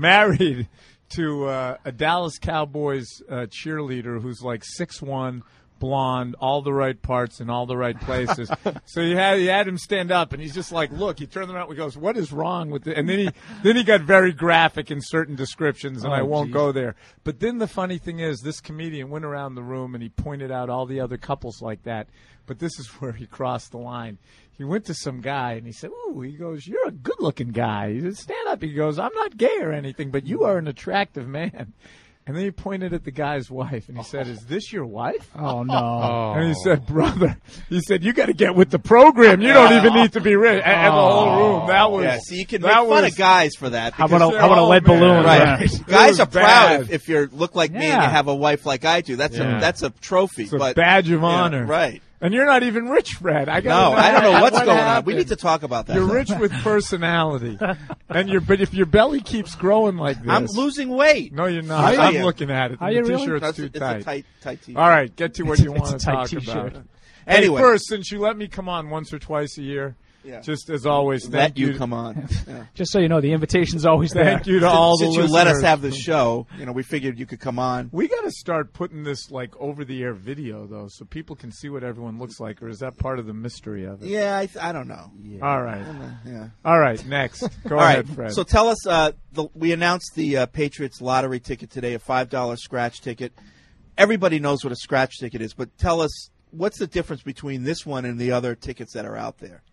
Married to uh, a Dallas Cowboys uh, cheerleader who's like six one, blonde, all the right parts in all the right places. So you had you had him stand up, and he's just like, "Look." He turned around and goes, "What is wrong with it?" And then he then he got very graphic in certain descriptions, and Oh, I won't geez. go there. But then the funny thing is, this comedian went around the room and he pointed out all the other couples like that. But this is where he crossed the line. He went to some guy and he said, "Ooh," he goes, "You're a good-looking guy." He said, "Stand up." He goes, "I'm not gay or anything, but you are an attractive man." And then he pointed at the guy's wife, and he said, "Is this your wife?" Oh, no. And he said, "Brother," he said, "you got to get with the program. You don't even need to be rich." And, and the whole room, that was... Yeah, see, you can make that fun was, of guys for that. How because about a, they're how about a all- lead man. balloon? Right. It Guys was are bad. proud if, if you look like me and Yeah. you have a wife like I do. That's Yeah. a that's a trophy. It's a but, badge of yeah, honor. right. And you're not even rich, Fred. I No, gotta I don't know what what's going on. happened. We need to talk about that. You're rich with personality, and you're. But if your belly keeps growing like this, I'm losing weight. No, you're not. Yes, I I'm am. looking at it. Are The you really? t-shirt's No, too it's, it's tight. a tight, tight t-shirt. All right, get to what you It's want a to tight talk t-shirt. about. Anyway. Hey, first, since you let me come on once or twice a year, Yeah. just as always, thank Let you you. come on. Yeah. Just so you know, the invitation's always there. Thank you to all the Since you listeners. let us have the show, you know, we figured you could come on. We got to start putting this like over-the-air video though, so people can see what everyone looks like, or is that part of the mystery of it? Yeah, I, th- I don't know. All right. Yeah. All right. Next, go All ahead, right. Fred. So tell us, uh, the, we announced the uh, Patriots lottery ticket today, a five dollar scratch ticket. Everybody knows what a scratch ticket is, but tell us, what's the difference between this one and the other tickets that are out there?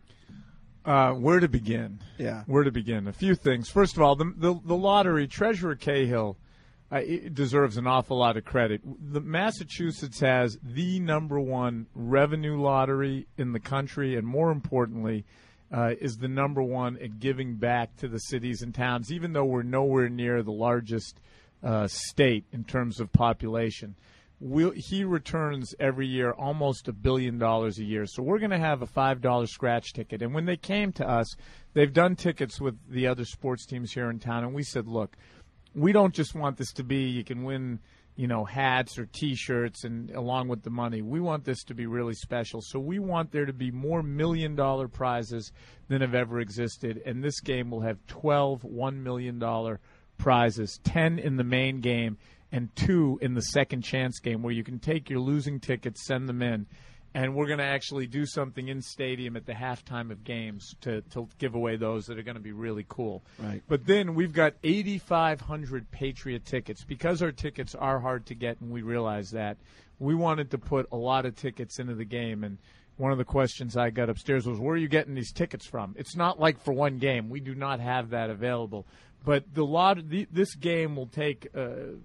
Uh, where to begin? Yeah. Where to begin? A few things. First of all, the the, the lottery, Treasurer Cahill uh, it deserves an awful lot of credit. The Massachusetts has the number one revenue lottery in the country, and more importantly, uh, is the number one at giving back to the cities and towns, even though we're nowhere near the largest uh, state in terms of population. We'll, he returns every year almost a billion dollars a year. So we're going to have a five dollar scratch ticket. And when they came to us, they've done tickets with the other sports teams here in town, and we said, look, we don't just want this to be you can win, you know, hats or T-shirts and along with the money. We want this to be really special. So we want there to be more million-dollar prizes than have ever existed, and this game will have twelve one million dollars prizes, ten in the main game, and two in the second chance game where you can take your losing tickets, send them in, and we're going to actually do something in stadium at the halftime of games to, to give away those that are going to be really cool. Right. But then we've got eighty-five hundred Patriot tickets. Because our tickets are hard to get, and we realize that, we wanted to put a lot of tickets into the game. And one of the questions I got upstairs was, where are you getting these tickets from? It's not like for one game. We do not have that available. But the lot, the, this game will take uh,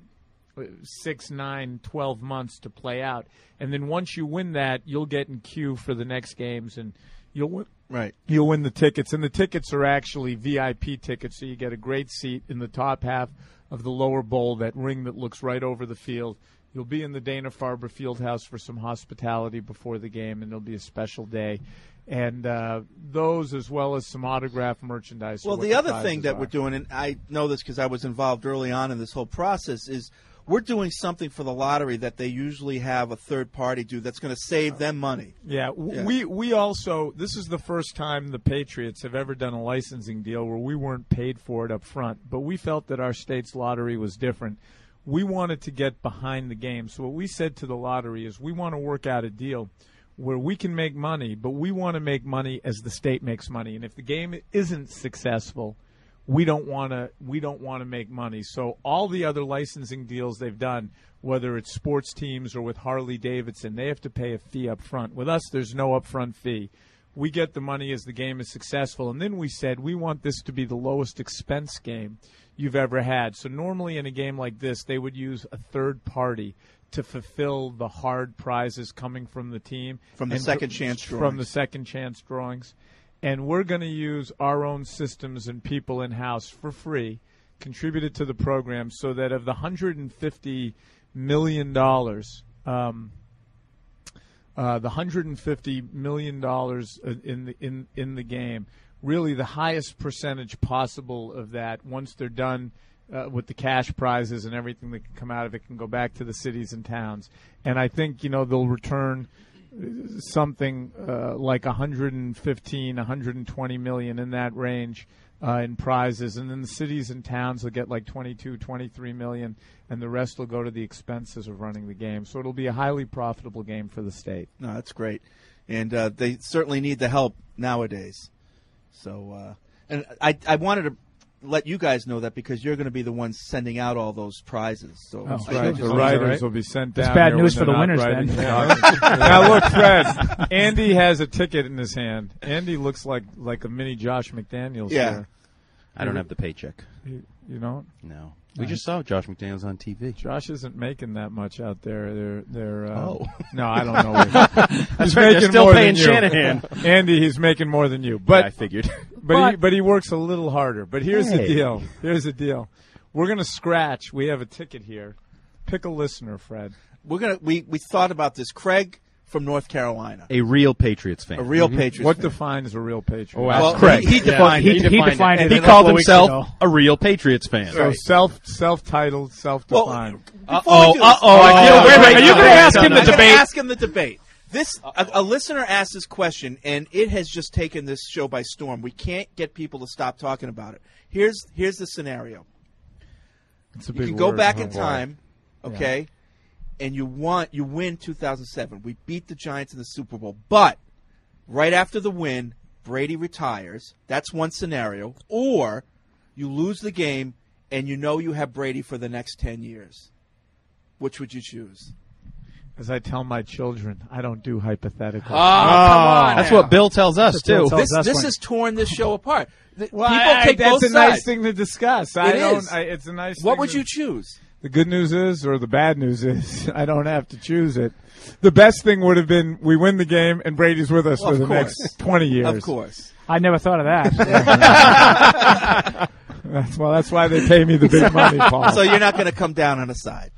six, nine, twelve months to play out. And then once you win that, you'll get in queue for the next games, and you'll win. Right. You'll win the tickets, and the tickets are actually V I P tickets, so you get a great seat in the top half of the lower bowl, that ring that looks right over the field. You'll be in the Dana-Farber Fieldhouse for some hospitality before the game, and it'll be a special day. And uh, those, as well as some autograph merchandise. are Well, what the other prizes thing that are. we're doing, and I know this because I was involved early on in this whole process, is we're doing something for the lottery that they usually have a third party do that's going to save them money. Yeah, w- Yeah. we we also, this is the first time the Patriots have ever done a licensing deal where we weren't paid for it up front, but we felt that our state's lottery was different. We wanted to get behind the game. So what we said to the lottery is we want to work out a deal where we can make money, but we want to make money as the state makes money. And if the game isn't successful, we don't want to we don't want to make money. So all the other licensing deals they've done, whether it's sports teams or with Harley Davidson, they have to pay a fee up front. With us, there's no upfront fee. We get the money as the game is successful. And then we said we want this to be the lowest expense game you've ever had. So normally in a game like this, they would use a third party to fulfill the hard prizes coming from the team. From the and second to- chance From drawings. the second chance drawings. And we're going to use our own systems and people in-house for free, contributed to the program, so that of the one hundred fifty million dollars, um, uh, the one hundred fifty million dollars in the, in, in the game, really the highest percentage possible of that, once they're done uh, with the cash prizes and everything that can come out of it, can go back to the cities and towns. And I think, you know, they'll return something uh, like one hundred fifteen, one hundred twenty million in that range. uh, in prizes, and then the cities and towns will get like twenty-two, twenty-three million, and the rest will go to the expenses of running the game. So it'll be a highly profitable game for the state. No, that's great, and uh, they certainly need the help nowadays. So, uh, and I, I wanted to let you guys know that because you're going to be the ones sending out all those prizes. So That's I right. just- The writers right? will be sent That's down. bad here news when for the they're not winners, writing then. the document. Now look, Fred. Andy has a ticket in his hand. Andy looks like like a mini Josh McDaniels. Yeah. Here. I don't have the paycheck. You, you don't? No. We Nice. just saw Josh McDaniels on T V. Josh isn't making that much out there. They're they're. Uh, Oh. no, I don't know. He's That's right, they're making still more paying than you. Shanahan. Andy, he's making more than you. But Yeah, I figured. But But- he, but he works a little harder. But here's the Hey. deal. Here's the deal. We're gonna scratch. We have a ticket here. Pick a listener, Fred. We're gonna we we thought about this. Craig from North Carolina. A real Patriots fan. A real Mhm. Patriots What fan. defines a real Patriot? Oh, Well, Craig. he- he defined he, it. he He defined, defined it. it He a called couple weeks himself ago. a real Patriots fan. So self self-titled, self-defined. Before Uh-oh, we do this- uh-oh, I feel- wait a minute, are you gonna ask him I'm the gonna debate? Ask him the debate. This a, a listener asked this question, and it has just taken this show by storm. We can't get people to stop talking about it. Here's here's the scenario. It's a You big can go word. back Oh, in boy. time, Yeah. okay, and you want you win two thousand seven. We beat the Giants in the Super Bowl, but right after the win, Brady retires. That's one scenario. Or you lose the game, and you know you have Brady for the next ten years. Which would you choose? As I tell my children, I don't do hypotheticals. Oh, come on! That's now. what Bill tells us, too. This, this has torn this show apart. The- Well, People I- take that's both a nice sides. thing to discuss. I It don't. is. I, it's a nice. What thing would to- you choose? The good news is, or the bad news is, I don't have to choose it. The best thing would have been we win the game and Brady's with us Well, for the of course. next twenty years. Of course. I never thought of that. That's, well, that's why they pay me the big money, Paul. So you're not going to come down on a side.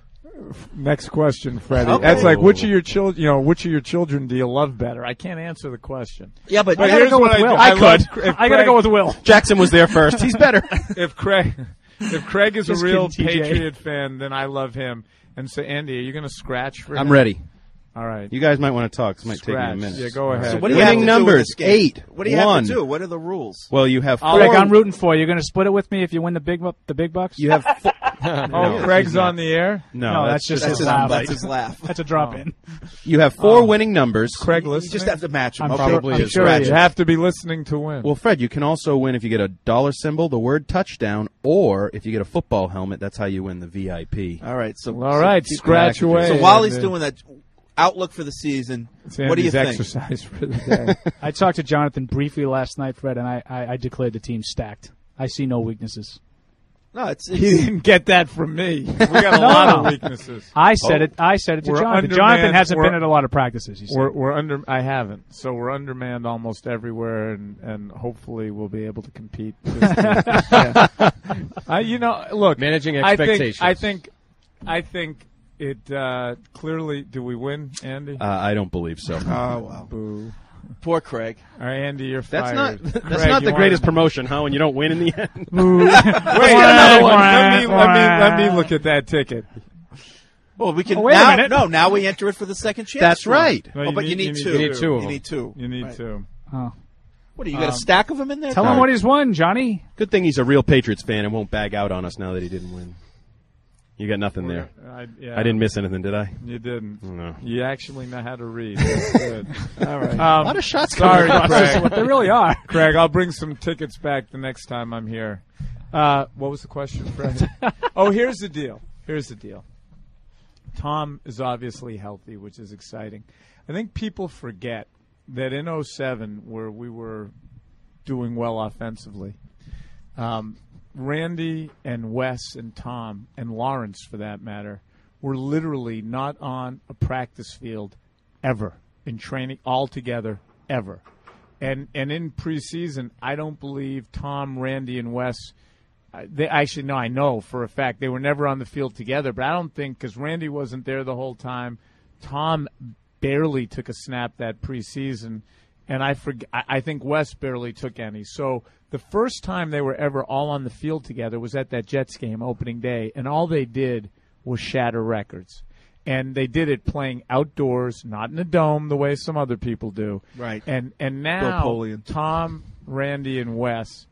Next question, Freddie. Okay. That's like which of your children, you know, which of your children do you love better? I can't answer the question. Yeah, but I gotta here's go what with I Will. do. I love could. Cra- if I gotta Craig- go with Will. Jackson was there first. He's better. If Craig, if Craig is Just a real kidding, T J. Patriot fan, then I love him. And so, Andy, are you going to scratch for him? I'm ready. All right. You guys might want to talk. This might take me a Scratch. minute. Yeah, go ahead. So what do you have Winning to do in numbers, this game? eight, What do you one. have to do? What are the rules? Well, you have four. Greg, I'm rooting for you. You're going to split it with me if you win the big bu- the big bucks. You have. Four. Oh, No, Craig's he's not. on the air? No, No, that's, that's just That's his his, laugh. that's his laugh. That's a drop in. You have four Oh. winning numbers. Craig You listening? just have to match him. I'm Okay. sure- Probably I'm is. sure Right. he You is. have to be listening to win. Well, Fred, you can also win if you get a dollar symbol, the word touchdown, or if you get a football helmet. That's how you win the V I P. All right. So All right, so, scratch away. So while he's And, uh, doing that outlook for the season, it's what do you Andy's think? exercise for the day. I talked to Jonathan briefly last night, Fred, and I, I, I declared the team stacked. I see no weaknesses. No, it's, He it's didn't get that from me. We got a No, lot no. of weaknesses. I said Oh. it. I said it to We're Jonathan. undermanned- Jonathan hasn't we're- been at a lot of practices. He said. We're, we're under. I haven't. So we're undermanned almost everywhere, and, and hopefully we'll be able to compete. This year. Yeah. I, you know, look, Managing I think. expectations. I think. I think it uh, clearly. Do we win, Andy? Uh, I don't believe so. oh wow. Boo. Poor Craig. All right, Andy, you're That's fired. not. That's Craig, not you the wanna- greatest promotion, huh? When you don't win in the end. Wait, another one. Let me let me let me look at that ticket. Well, we can Oh, wait a now. minute. No, now we enter it for the second chance. That's run. right. No, Oh, but you need, two. You need two of You them. need two. You need Right. two. Oh. What do you got? Um, a stack of them in there? Tell All him right. what he's won, Johnny. Good thing he's a real Patriots fan and won't bag out on us now that he didn't win. You got nothing there. I, yeah, I didn't miss anything, did I? You didn't. No. You actually know how to read. That's good. All right. Um, A lot of shots sorry, coming across. Craig. What they really are. Craig, I'll bring some tickets back the next time I'm here. Uh, what was the question, Fred? Oh, here's the deal. Here's the deal. Tom is obviously healthy, which is exciting. I think people forget that in oh seven, where we were doing well offensively, um, Randy and Wes and Tom and Lawrence, for that matter, were literally not on a practice field ever in training altogether ever. And and in preseason, I don't believe Tom, Randy, and Wes. Uh, they actually no, I know for a fact they were never on the field together. But I don't think because Randy wasn't there the whole time. Tom barely took a snap that preseason, and I forg- I, I think Wes barely took any. So the first time they were ever all on the field together was at that Jets game opening day, and all they did was shatter records. And they did it playing outdoors, not in a dome the way some other people do. Right. And and Bill now Polian. Tom, Randy, and Wes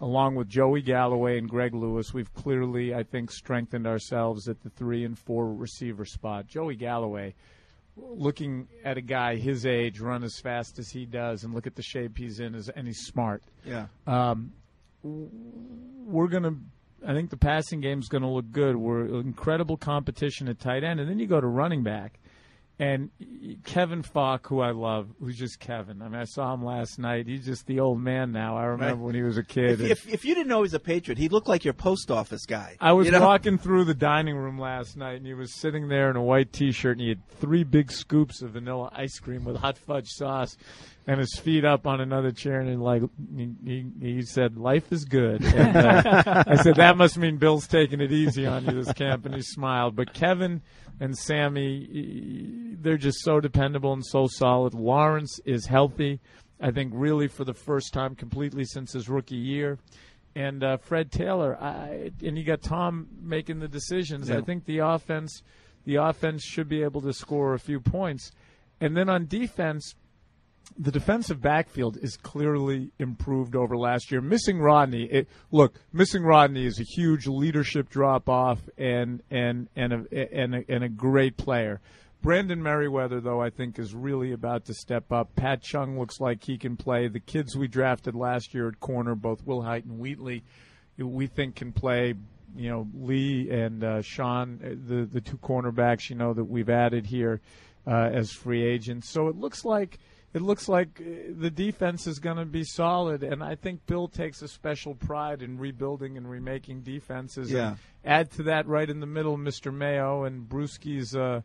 along with Joey Galloway and Greg Lewis, we've clearly, I think, strengthened ourselves at the three and four receiver spot. Joey Galloway, looking at a guy his age run as fast as he does and look at the shape he's in, is, and he's smart. Yeah. Um, we're going to – I think the passing game is going to look good. We're incredible competition at tight end. And then you go to running back. And Kevin Falk, who I love, who's just Kevin. I mean, I saw him last night. He's just the old man now. I remember right. when he was a kid. If, if, if you didn't know he was a Patriot, he looked like your post office guy. I was you know? walking through the dining room last night, and he was sitting there in a white T-shirt, and he had three big scoops of vanilla ice cream with hot fudge sauce, and his feet up on another chair, and like he, he, he said, "Life is good." And, uh, I said, "That must mean Bill's taking it easy on you this camp," and he smiled. But Kevin and Sammy, they're just so dependable and so solid. Lawrence is healthy, I think, really for the first time completely since his rookie year. And uh, Fred Taylor, I, and you got Tom making the decisions. Yeah. I think the offense, the offense should be able to score a few points. And then on defense, the defensive backfield is clearly improved over last year. Missing Rodney, it, look, missing Rodney is a huge leadership drop-off and and and a, and a, and a great player. Brandon Merriweather, though, I think is really about to step up. Pat Chung looks like he can play. The kids we drafted last year at corner, both Will Height and Wheatley, we think can play. You know, Lee and uh, Sean, the, the two cornerbacks, you know, that we've added here uh, as free agents. So it looks like It looks like the defense is going to be solid, and I think Bill takes a special pride in rebuilding and remaking defenses. Yeah. And add to that right in the middle, Mister Mayo and Brewski's uh,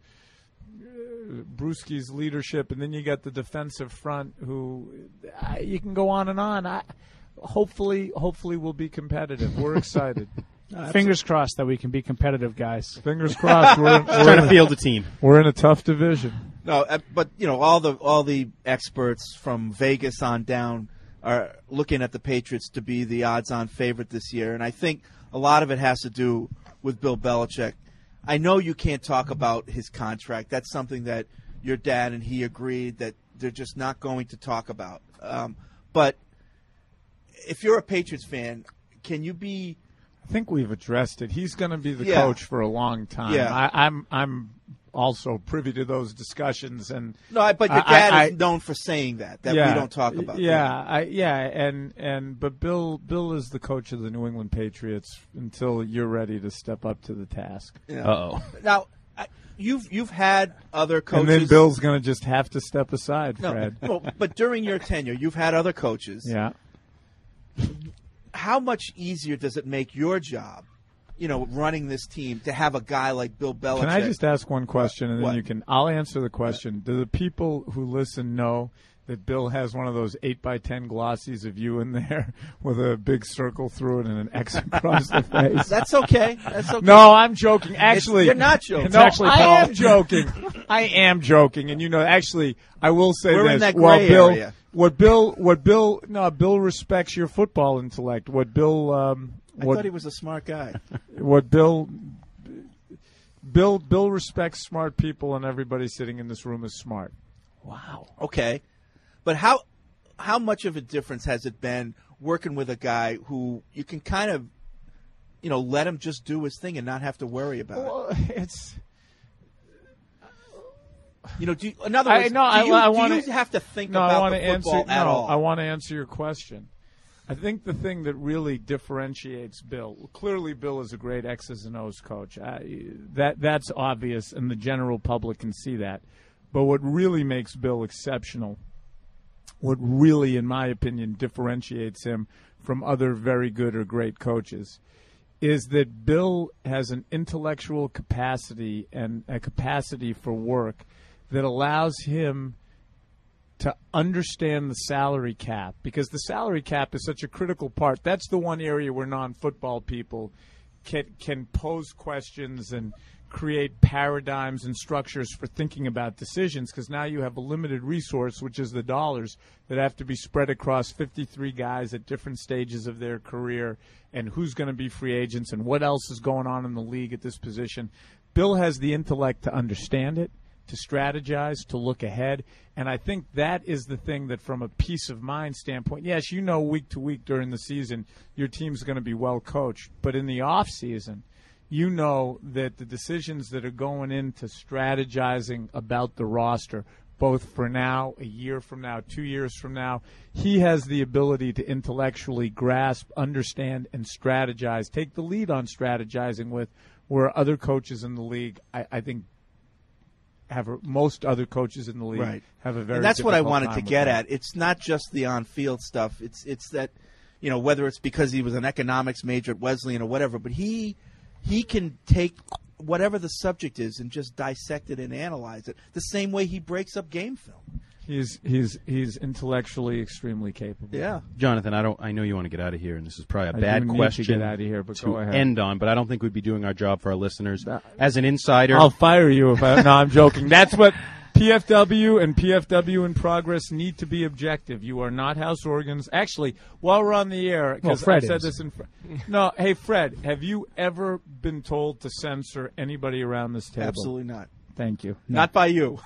Brewski's leadership, and then you got the defensive front, who uh, you can go on and on. I, hopefully, hopefully we'll be competitive. We're excited. Uh, Fingers crossed that we can be competitive, guys. Fingers crossed. We're, we're trying to field a team. We're in a tough division. No, uh, but you know, all the all the experts from Vegas on down are looking at the Patriots to be the odds-on favorite this year, and I think a lot of it has to do with Bill Belichick. I know you can't talk about his contract. That's something that your dad and he agreed that they're just not going to talk about. Um, but if you're a Patriots fan, can you be? I think we've addressed it. He's going to be the Yeah. coach for a long time. Yeah. I, I'm I'm also privy to those discussions, and No, I- but your I- dad I- is known for saying that that yeah, we don't talk about. Yeah, I, yeah, and and but Bill Bill is the coach of the New England Patriots until you're ready to step up to the task. Yeah. Uh-oh. Now, I, you've you've had other coaches. And then Bill's going to just have to step aside, No, Fred. well, but during your tenure, you've had other coaches. Yeah. How much easier does it make your job, you know, running this team, to have a guy like Bill Belichick? Can I just ask one question, and then What? you can? I'll answer the question. Do the people who listen know that Bill has one of those eight by ten glossies of you in there with a big circle through it and an X across the face? That's okay. That's okay. No, I'm joking. Actually, It's- you're not joking. No, It's actually I Paul. am joking. I am joking, and you know, actually, I will say We're this. in that well, gray Bill, area. what Bill, what Bill, no, Bill respects your football intellect. What Bill, um, I what, thought he was a smart guy. what Bill, Bill, Bill respects smart people, and everybody sitting in this room is smart. Wow. Okay, but how how much of a difference has it been working with a guy who you can kind of, you know, let him just do his thing and not have to worry about well, it? It's. You know, do you, in other words, I, no, do you, I, I do want you have to think no, about I wanna the football answer, at no, all? I want to answer your question. I think the thing that really differentiates Bill, clearly Bill is a great X's and O's coach. I, that that's obvious, and the general public can see that. But what really makes Bill exceptional, what really, in my opinion, differentiates him from other very good or great coaches, is that Bill has an intellectual capacity and a capacity for work that allows him to understand the salary cap, because the salary cap is such a critical part. That's the one area where non-football people can can pose questions and create paradigms and structures for thinking about decisions, because now you have a limited resource, which is the dollars, that have to be spread across fifty-three guys at different stages of their career, and who's going to be free agents and what else is going on in the league at this position. Bill has the intellect to understand it. to strategize, to look ahead. And I think that is the thing that from a peace of mind standpoint, yes, you know week to week during the season your team's going to be well coached. But in the off season, you know that the decisions that are going into strategizing about the roster, both for now, a year from now, two years from now, he has the ability to intellectually grasp, understand, and strategize, take the lead on strategizing with, where other coaches in the league, I, I think, have a, most other coaches in the league right. have a very and that's what I difficult wanted time to with get that. at. It's not just the on-field stuff. It's it's that, you know, whether it's because he was an economics major at Wesleyan or whatever, but he he can take whatever the subject is and just dissect it and analyze it the same way he breaks up game film. He's he's he's intellectually extremely capable. Yeah, Jonathan, I don't. I know you want to get out of here, and this is probably a I bad do need question to get out of here, but to go ahead. end on. But I don't think we'd be doing our job for our listeners. As an insider, I'll fire you if I. No, I'm joking. That's what P F W and P F W in Progress need to be objective. You are not house organs. Actually, while we're on the air, Well, because Fred I said is. this in. Fr- no, hey Fred, have you ever been told to censor anybody around this table? Absolutely not. Thank you. Not by you.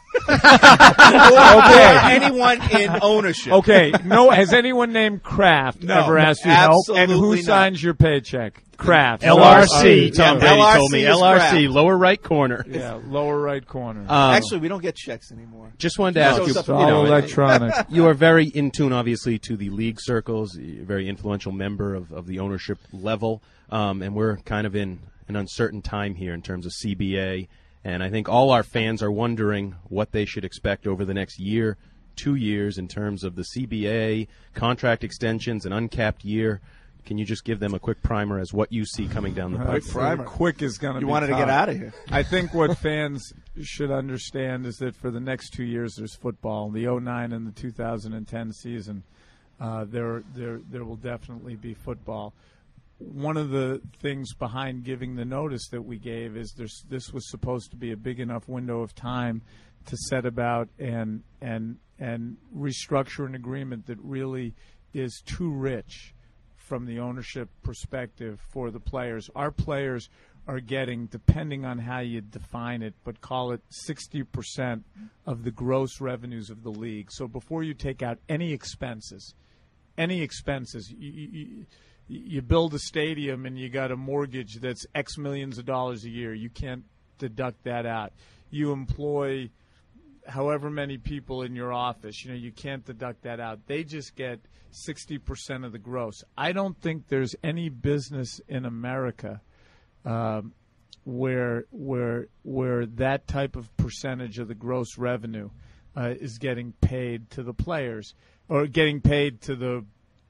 Okay. Or anyone in ownership. Okay. No. Has anyone named Kraft No, ever asked you absolutely help? And who not. signs your paycheck? Kraft. L R C. So- Tom Brady L R C told me. is L R C, crap. lower right corner. Yeah, lower right corner. Um, Actually, we don't get checks anymore. Just wanted to ask No, you, it's you all know, electronic. you are very in tune, obviously, to the league circles, a very influential member of, of the ownership level, um, and we're kind of in an uncertain time here in terms of C B A, and I think all our fans are wondering what they should expect over the next year, two years in terms of the C B A, contract extensions, an uncapped year. Can you just give them a quick primer as what you see coming down the pipe? Quick, quick is going to be You wanted to tough. get out of here. I think what fans should understand is that for the next two years, there's football. The oh nine and the two thousand ten season, uh, there, there, there will definitely be football. One of the things behind giving the notice that we gave is there's, this was supposed to be a big enough window of time to set about and and and restructure an agreement that really is too rich from the ownership perspective for the players. Our players are getting, depending on how you define it, but call it sixty percent of the gross revenues of the league. So before you take out any expenses, any expenses, you, you, you build a stadium and you got a mortgage that's X millions of dollars a year. You can't deduct that out. You employ however many people in your office, you know, you can't deduct that out. They just get sixty percent of the gross. I don't think there's any business in America um, where where where that type of percentage of the gross revenue uh, is getting paid to the players or getting paid to the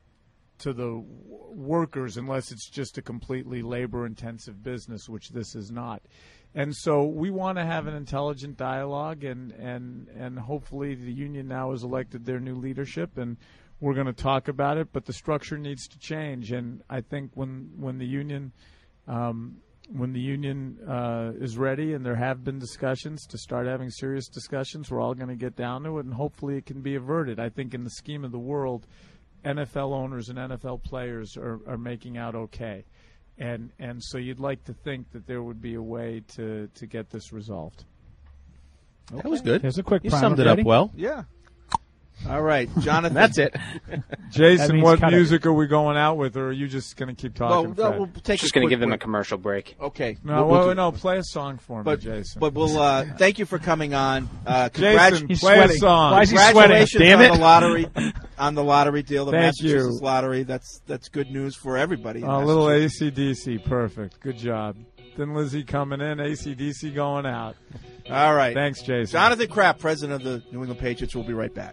to the workers, unless it's just a completely labor-intensive business, which this is not. And so we want to have an intelligent dialogue, and, and, and hopefully the union now has elected their new leadership, and we're going to talk about it, but the structure needs to change. And I think when, when the union um, when the union uh, is ready, and there have been discussions to start having serious discussions, we're all going to get down to it, and hopefully it can be averted. I think in the scheme of the world, N F L owners and N F L players are, are making out okay. And and so you'd like to think that there would be a way to, to get this resolved. That was good. Here's a quick You primer, summed it Brady. up well. Yeah. All right, Jonathan. That's it. That Jason, means what cut it. music are we going out with, or are you just going to keep Well, talking? no, Fred? we'll take Just a going to quick give them a break. commercial break. Okay. no, We'll- well, we'll do- no, play a song for But, me, Jason. but we'll uh, thank you for coming on. Uh, Jason, congrat- He's play sweating. a song. Why is he sweating? Congratulations Damn on it. the lottery, on the lottery deal, the Thank you. Massachusetts lottery. That's that's good news for everybody. in A little A Massachusetts. C D C, perfect. Good job. Then Lizzie coming in, A C D C going out. All right. Thanks, Jason. Jonathan Kraft, president of the New England Patriots, will be right back.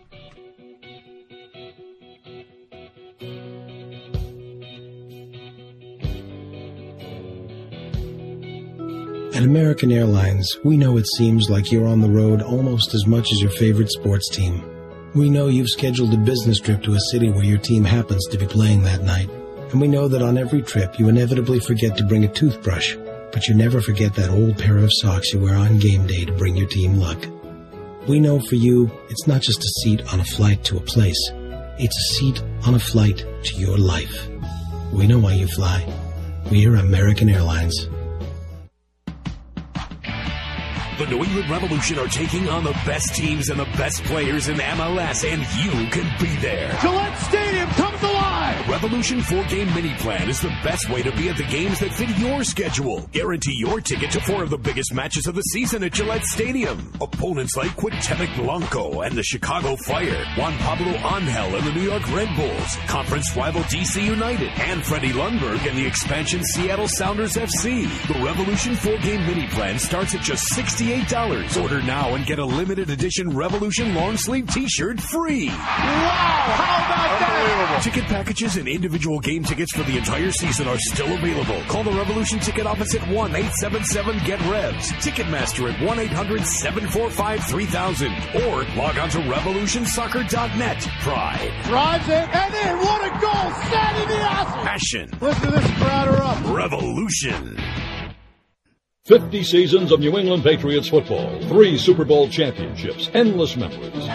At American Airlines, we know it seems like you're on the road almost as much as your favorite sports team. We know you've scheduled a business trip to a city where your team happens to be playing that night. And we know that on every trip you inevitably forget to bring a toothbrush, but you never forget that old pair of socks you wear on game day to bring your team luck. We know for you, it's not just a seat on a flight to a place. It's a seat on a flight to your life. We know why you fly. We're American Airlines. The New England Revolution are taking on the best teams and the best players in M L S, and you can be there. Gillette Stadium comes alive! Revolution four-game mini plan is the best way to be at the games that fit your schedule. Guarantee your ticket to four of the biggest matches of the season at Gillette Stadium. Opponents like Cuauhtemoc Blanco and the Chicago Fire, Juan Pablo Angel and the New York Red Bulls, conference rival D C United, and Freddie Lundberg and the expansion Seattle Sounders F C. The Revolution four-game mini plan starts at just sixty-eight dollars. Order now and get a limited edition Revolution long-sleeve t-shirt free. Wow, how about that? Ticket packages and individual game tickets for the entire season are still available. Call the Revolution Ticket Office at one eight seven seven get revs. Ticketmaster at one eight hundred seven four five three thousand. Or log on to revolution soccer dot net. Pride. Drives it, and in, what a goal! Sandy Diaz! Passion. Listen to this crowd are up. Revolution. fifty seasons of New England Patriots football, three Super Bowl championships, endless memories.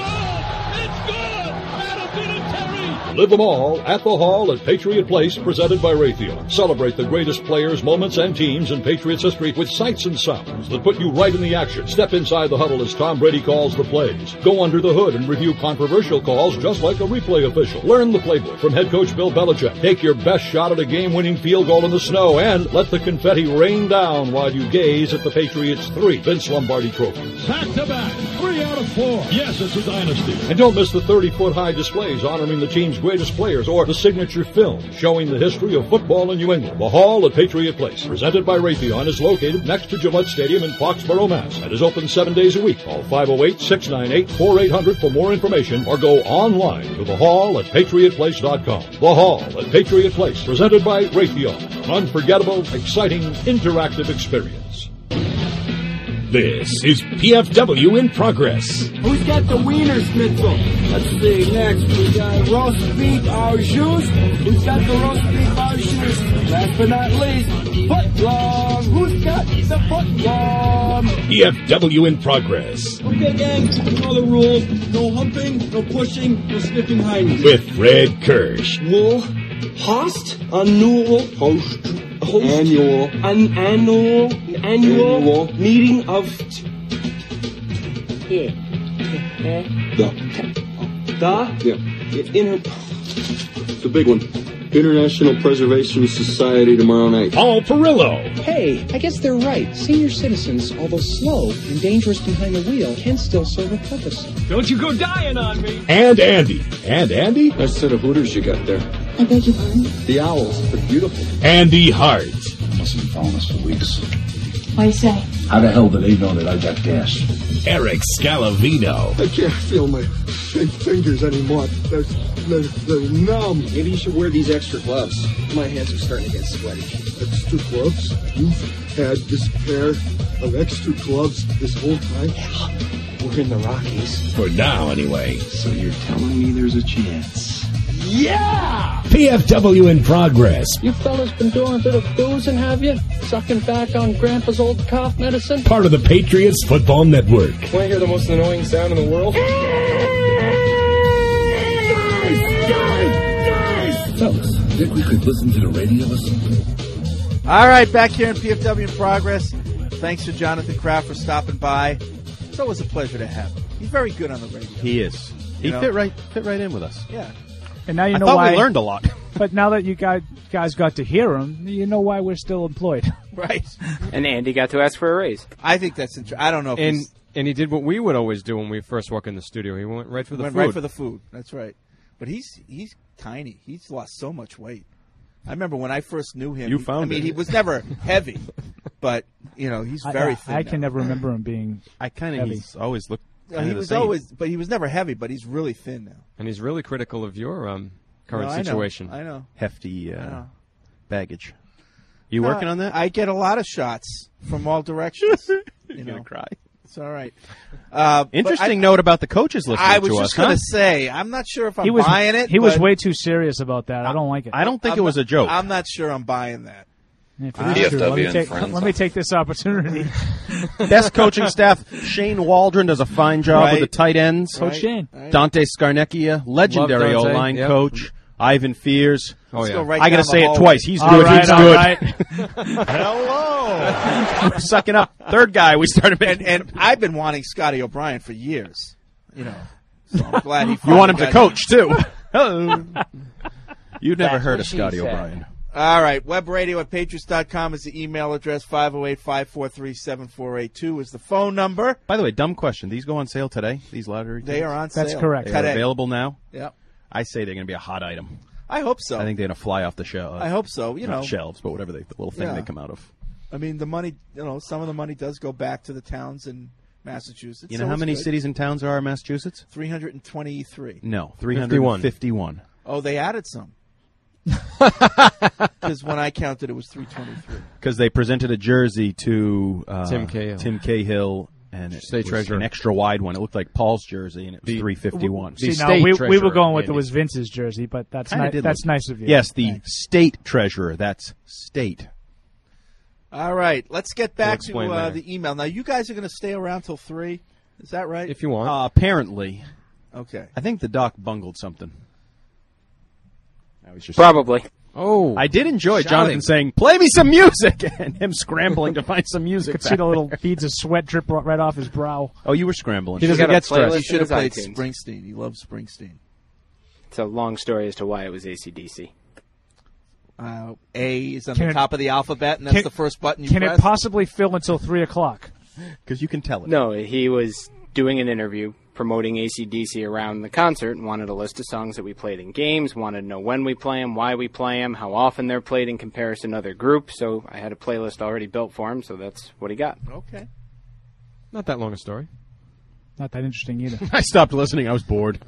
Live them all at the Hall at Patriot Place, presented by Raytheon. Celebrate the greatest players, moments, and teams in Patriots history with sights and sounds that put you right in the action. Step inside the huddle as Tom Brady calls the plays. Go under the hood and review controversial calls just like a replay official. Learn the playbook from head coach Bill Belichick. Take your best shot at a game-winning field goal in the snow and let the confetti rain down while you gaze at the Patriots' three Vince Lombardi trophies. Back to back, three out of four. Yes, it's a dynasty. And don't miss the thirty-foot high displays honoring the team's greatest players or the signature film showing the history of football in New England. The Hall at Patriot Place, presented by Raytheon, is located next to Gillette Stadium in Foxborough, Mass. And is open seven days a week. Call five oh eight, six nine eight, four eight hundred for more information or go online to the hall at patriot place dot com. The Hall at Patriot Place, presented by Raytheon. An unforgettable, exciting, interactive experience. This is P F W in progress. Who's got the wiener schnitzel? Let's see, next we got roast beef au jus. Who's got the roast beef au jus? Last but not least, foot long. Who's got the foot long? P F W in progress. Okay, gang, you know the rules. No humping, no pushing, no sniffing hinds. With Fred Kirsch. Wool, host, annual, host, host, annual, an annual, annual, annual meeting of. Yeah. The. The? Yeah. Inter. The big one. International Preservation Society tomorrow night. Paul Perillo. Hey, I guess they're right. Senior citizens, although slow and dangerous behind the wheel, can still serve a purpose. Don't you go dying on me. And Andy. And Andy? Nice set of Hooters you got there. I beg your pardon? The owls. They're beautiful. Andy Hart. Must have been following us for weeks. What do you say? How the hell did they know that I got gas? Eric Scalavino. I can't feel my fingers anymore. They're, they're, they're numb. Maybe you should wear these extra gloves. My hands are starting to get sweaty. Extra gloves? You've had this pair of extra gloves this whole time? Yeah. We're in the Rockies. For now, anyway. So you're telling me there's a chance? Yeah! P F W in progress. You fellas been doing a bit of boozing, have you? Sucking back on Grandpa's old cough medicine? Part of the Patriots Football Network. Want to hear the most annoying sound in the world? Fellas, think we could listen to the radio or something? All right, back here in P F W in progress. Thanks to Jonathan Kraft for stopping by. It's always a pleasure to have him. He's very good on the radio. He is. He You know? fit right fit right in with us. Yeah. And now you I know thought why. we learned a lot. But now that you guys guys got to hear him, you know why we're still employed. Right. And Andy got to ask for a raise. I think that's interesting. I don't know if And he's, and he did what we would always do when we first walk in the studio. He went right for the went food. right for the food. That's right. But he's he's tiny. He's lost so much weight. I remember when I first knew him. You he- found I mean, it. he was never heavy, but you know, he's very I, thin. I can now. never remember him being. I kind of heavy. he's always looked. Uh, kinda he the was same. always, but he was never heavy. But he's really thin now. And he's really critical of your um, current No, I know. situation. I know. hefty uh, I know. baggage. You No, working on that? I get a lot of shots from all directions. you You're know, gonna cry. it's all right. Uh, but Interesting I, note about the coaches listening I was to just us. going huh? to say, I'm not sure if I'm He was buying it. He was but way too serious about that. I don't like it. I don't think I'm it was not- a joke. I'm not sure I'm buying that. If Uh, it is true, let, me P F W and take, friends. let me take this opportunity. Best coaching staff. Shane Waldron does a fine job Right. with the tight ends. Coach Right. Shane. Right. Dante Scarnecchia, legendary Love Dante, O-line yep. coach. Ivan Fears. Oh, Let's yeah. go right I got to down say the it hallway. twice. He's All good. right, He's all good. right. Hello. We're sucking up. Third guy we started and, making. and I've been wanting Scotty O'Brien for years. You know, so I'm glad he. You want him finally to got coach, too. You've never That's heard what of she Scotty said. O'Brien. All right, webradio at patriots dot com is the email address. five oh eight, five four three, seven four eight two is the phone number. By the way, dumb question. These go on sale today, these lottery They tickets? are on That's sale. correct. They are Today. available now? Yep. I say they're going to be a hot item. I hope so. I think they're going to fly off the shelf. I hope so. You Not know, shelves, but whatever they, the little thing Yeah. they come out of. I mean, the money, you know, some of the money does go back to the towns in Massachusetts. You know so how it's many good. cities and towns there are in Massachusetts? three hundred twenty-three. No, three hundred fifty-one. Oh, they added some. Because when I counted, it was three twenty-three. Because they presented a jersey to uh, Tim Cahill. Tim Cahill, and it State was treasurer. an extra wide one. It looked like Paul's jersey, and it was The- three fifty-one. See, The no, state we, we treasurer, were going with it Andy. was Vince's jersey, but that's Kinda ni- did that's look- nice of you. Yes, the Thanks. state treasurer. That's state. All right, let's get back to explain uh, later. the email. Now, you guys are going to stay around till three. Is that right? If you want. Uh, apparently, Okay. I think the doc bungled something. I was just Probably. Oh, I did enjoy shouting. Jonathan saying, "Play me some music," and him scrambling to find some You music. could see back the little there. beads of sweat drip ri- right off his brow. Oh, you were scrambling. He doesn't got a get stressed. playlist He should have in his played iTunes. Springsteen. He loves Springsteen. It's a long story as to why it was A C D C. Uh, A is on Can the it- top of the alphabet, and that's can- the first button you Can press. it possibly fill until three o'clock? Because you can tell it. No, he was doing an interview promoting A C D C around the concert and wanted a list of songs that we played in games, wanted to know when we play them, why we play them, how often they're played in comparison to other groups. So I had a playlist already built for him, so that's what he got. Okay. Not that long a story. Not that interesting either. I stopped listening. I was bored.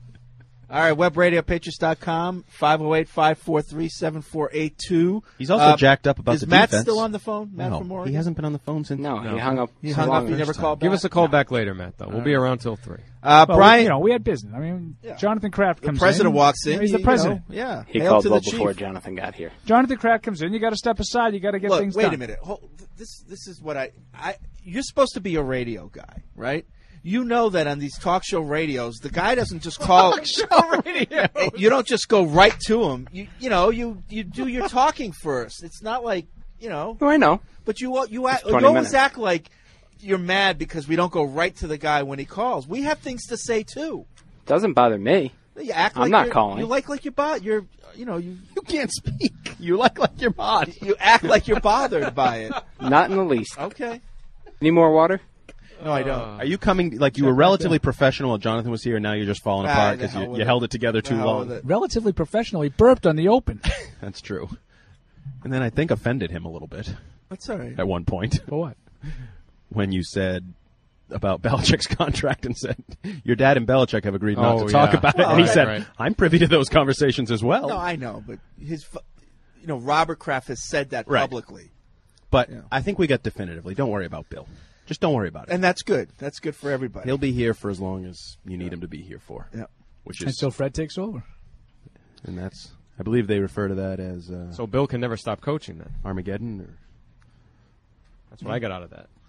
All right, webradio at patriots dot com, five oh eight, five four three, seven four eight two. He's also jacked up about is the Matt defense. still on the phone? Matt No, from Oregon? he hasn't been on the phone since. No, he hung up. He so hung long. up. He never called back? Give us a call back later, Matt, though. We'll be around till three. Uh, Well, Brian, you know, we had business. I mean, Jonathan Kraft the comes president in. walks in. You know, he's you the president. know, yeah. He Hail called to well the before chief. Jonathan got here. Jonathan Kraft comes in. You got to step aside. You got to get Look, things wait done. a minute. Hold, this this is what I, I. You're supposed to be a radio guy, right? You know that on these talk show radios, the guy doesn't just call. Talk show radio. You don't just go right to him. You you know you you do your talking first. It's not like you know. Oh, I know. But you you act, you twenty always minutes. act like you're mad because we don't go right to the guy when he calls. We have things to say too. Doesn't bother me. You act I'm like not you're- calling. You like like you're bo- You're you know you You can't speak. You like like you're mod. you act like you're bothered by it. Not in the least. Okay. Any more water? No, I don't. Are you coming like you were relatively professional while Jonathan was here, and now you're just falling Ah, apart the because hell you, with you it. held it together The too hell long? with it. Relatively professional. He burped on the open. That's true. And then I think offended him a little bit That's all right. at one point For what? when you said about Belichick's contract and said your dad and Belichick have agreed not Oh, to talk yeah. about it, Well, and he right, said, right. "I'm privy to those conversations as well." No, I know, but his, fu- you know, Robert Kraft has said that Right. publicly, but Yeah. I think we got definitively. Don't worry about Bill. Just don't worry about it. and that's good. That's good for everybody. He'll be here for as long as you need him to be here for. Yeah. Which is, Until Fred takes over. and that's, I believe they refer to that as uh, So Bill can never stop coaching then. Armageddon. Or, That's what I got out of that.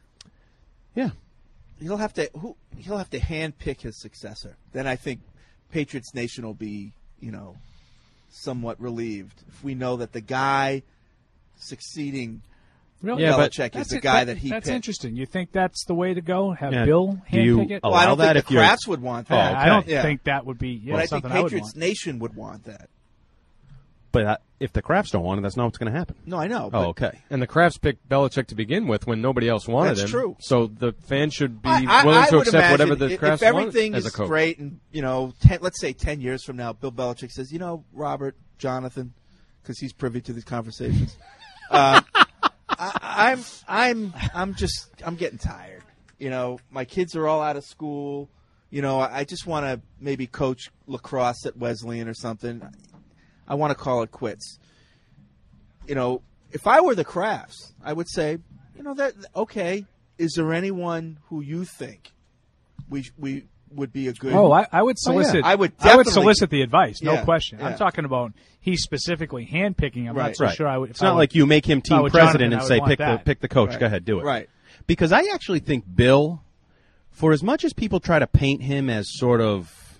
yeah. He'll have to who he'll have to handpick his successor. Then I think Patriots Nation will be, you know, somewhat relieved if we know that the guy succeeding Really? Yeah, but Belichick is That's the it. guy That- that he That's picked. interesting. You think that's the way to go? Have Yeah. Bill Do you handpick it? Well, I allow don't that think if the you're- Krafts would want Oh, that. I don't Yeah. think that would be yeah, But I think something I would Patriots want. Nation would want that. But uh, if the Crafts don't want it, that's not what's going to happen. No, I know. Oh, but okay. And the Krafts picked Belichick to begin with when nobody else wanted That's him. true. So the fans should be I, I, willing I to would accept imagine whatever the if, Krafts if everything want as is a coach. great, and you know, ten, let's say ten years from now, Bill Belichick says, you know, Robert, Jonathan, because he's privy to these conversations. uh, I, I'm, I'm, I'm just, I'm getting tired. You know, my kids are all out of school. You know, I, I just want to maybe coach lacrosse at Wesleyan or something. I want to call it quits. You know, if I were the Krafts, I would say, you know, that okay. Is there anyone who you think we we would be a good? Oh, I, I would Oh, yeah. solicit. I would. I would definitely- solicit the advice. No Yeah, question. yeah. I'm talking about he's specifically handpicking. I'm Right. not so Right. sure. I would. if It's I not would- like you make him if I team were president Jonathan, I and would say want pick the that. pick the coach. Right. Go ahead, do it. Right. Because I actually think Bill, for as much as people try to paint him as sort of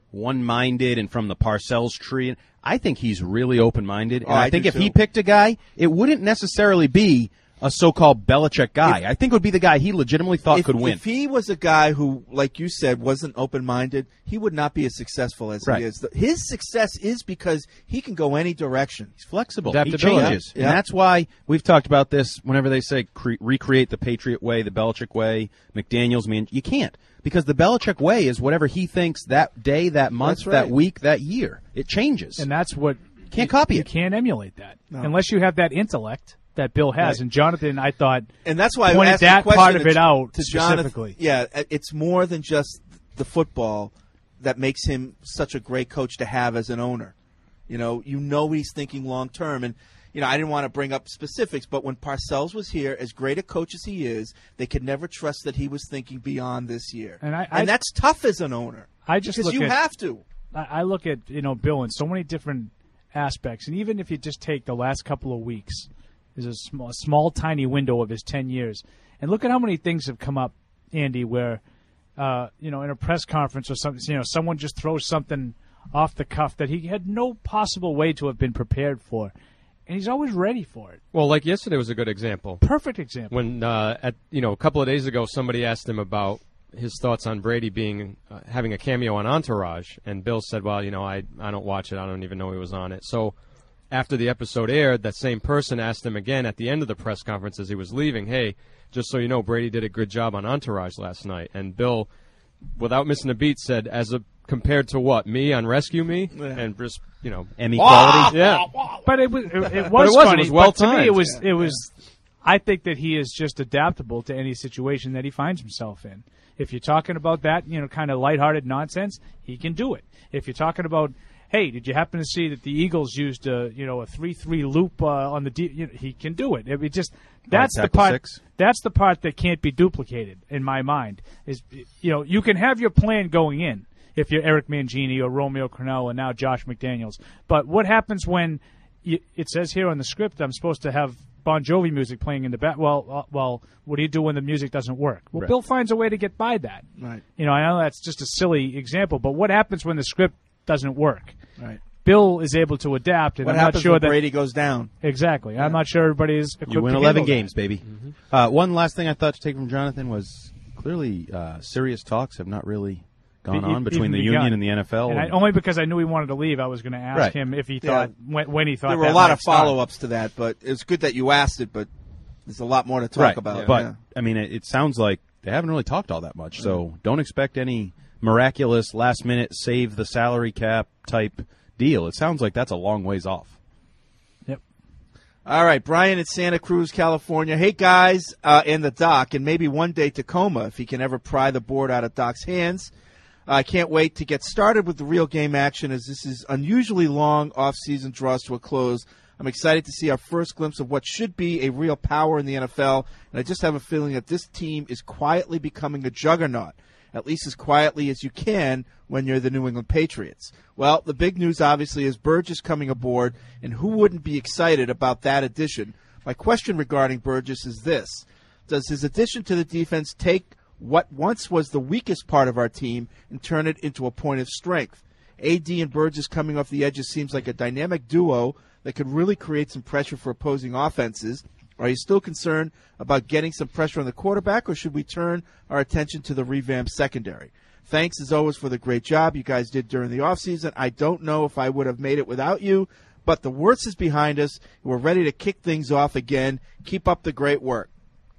one-minded and from the Parcells tree. I think he's really open-minded. Oh, and I, I think do if too. he picked a guy, it wouldn't necessarily be a so-called Belichick guy. If- I think it would be the guy he legitimately thought if, could win. If he was a guy who, like you said, wasn't open-minded, he would not be as successful as Right. he is. The- His success is because he can go any direction. He's flexible. He Adaptability. changes. Yeah. And that's why we've talked about this whenever they say cre- recreate the Patriot way, the Belichick way, McDaniels. Man, you can't. Because the Belichick way is whatever he thinks that day, that month, That's right. that week, that year. It changes. And that's what Can't copy you it. can't emulate that No. unless you have that intellect that Bill has. Right. And Jonathan, I thought, And that's why I pointed asked that the question part of to- it out to Jonathan. specifically. Yeah, it's more than just the football that makes him such a great coach to have as an owner. You know, you know he's thinking long term. And, you know, I didn't want to bring up specifics, but when Parcells was here, as great a coach as he is, they could never trust that he was thinking beyond this year. And I- I- that's tough as an owner. I just because look you at- have to. I I look at, you know, Bill in so many different aspects, and even if you just take the last couple of weeks, there's a small, small, tiny window of his ten years, and look at how many things have come up, Andy, where, uh, you know, in a press conference or something, you know, someone just throws something off the cuff that he had no possible way to have been prepared for, and he's always ready for it. Well, like yesterday was a good example. Perfect example. When uh, at you know a couple of days ago, somebody asked him about his thoughts on Brady being uh, having a cameo on Entourage, and Bill said, "Well, you know, I I don't watch it. I don't even know he was on it." So after the episode aired, that same person asked him again at the end of the press conference as he was leaving, "Hey, just so you know, Brady did a good job on Entourage last night." And Bill, without missing a beat, said, "As a compared to what, me on Rescue Me?" Yeah. And just you know, Emmy quality. yeah. But it was it, it was But it was, it funny. was well but to me, it timed. was it was. I think that he is just adaptable to any situation that he finds himself in. If you're talking about that, you know, kind of lighthearted nonsense, he can do it. If you're talking about, hey, did you happen to see that the Eagles used a you know a three three loop uh, on the D, you know, he can do it. It, it just that's the tackle part. six. That's the part that can't be duplicated in my mind. Is you know you can have your plan going in if you're Eric Mangini or Romeo Crennel and now Josh McDaniels. But what happens when you, it says here on the script I'm supposed to have Bon Jovi music playing in the back? Well, uh, well, what do you do when the music doesn't work? Well, Right. Bill finds a way to get by that. Right. You know, I know that's just a silly example, but what happens when the script doesn't work? Right. Bill is able to adapt, and What I'm not happens sure when that Brady goes down? exactly. I'm not sure everybody is equipped You win to eleven handle games, that. baby. Uh, one last thing I thought to take from Jonathan was clearly uh, serious talks have not really gone Be- on between even the begun. union and the N F L. And I, only because I knew he wanted to leave, I was going to ask Right. him if he Yeah. thought when, when he thought There were that a lot might of start. follow-ups to that, but it's good that you asked it, but there's a lot more to talk right. about. But yeah. I mean, it, it sounds like they haven't really talked all that much. So don't expect any miraculous last-minute save the salary cap type deal. It sounds like that's a long ways off. Yep. All right, Brian in Santa Cruz, California. Hey, guys, uh, in the Doc, and maybe one day Tacoma, if he can ever pry the board out of Doc's hands. I can't wait to get started with the real game action as this is unusually long off-season draws to a close. I'm excited to see our first glimpse of what should be a real power in the N F L, and I just have a feeling that this team is quietly becoming a juggernaut, at least as quietly as you can when you're the New England Patriots. Well, the big news, obviously, is Burgess coming aboard, and who wouldn't be excited about that addition? My question regarding Burgess is this. Does his addition to the defense take what once was the weakest part of our team and turn it into a point of strength? A D and Burgess coming off the edges seems like a dynamic duo that could really create some pressure for opposing offenses. Are you still concerned about getting some pressure on the quarterback, or should we turn our attention to the revamped secondary? Thanks, as always, for the great job you guys did during the offseason. I don't know if I would have made it without you, but the worst is behind us. We're ready to kick things off again. Keep up the great work.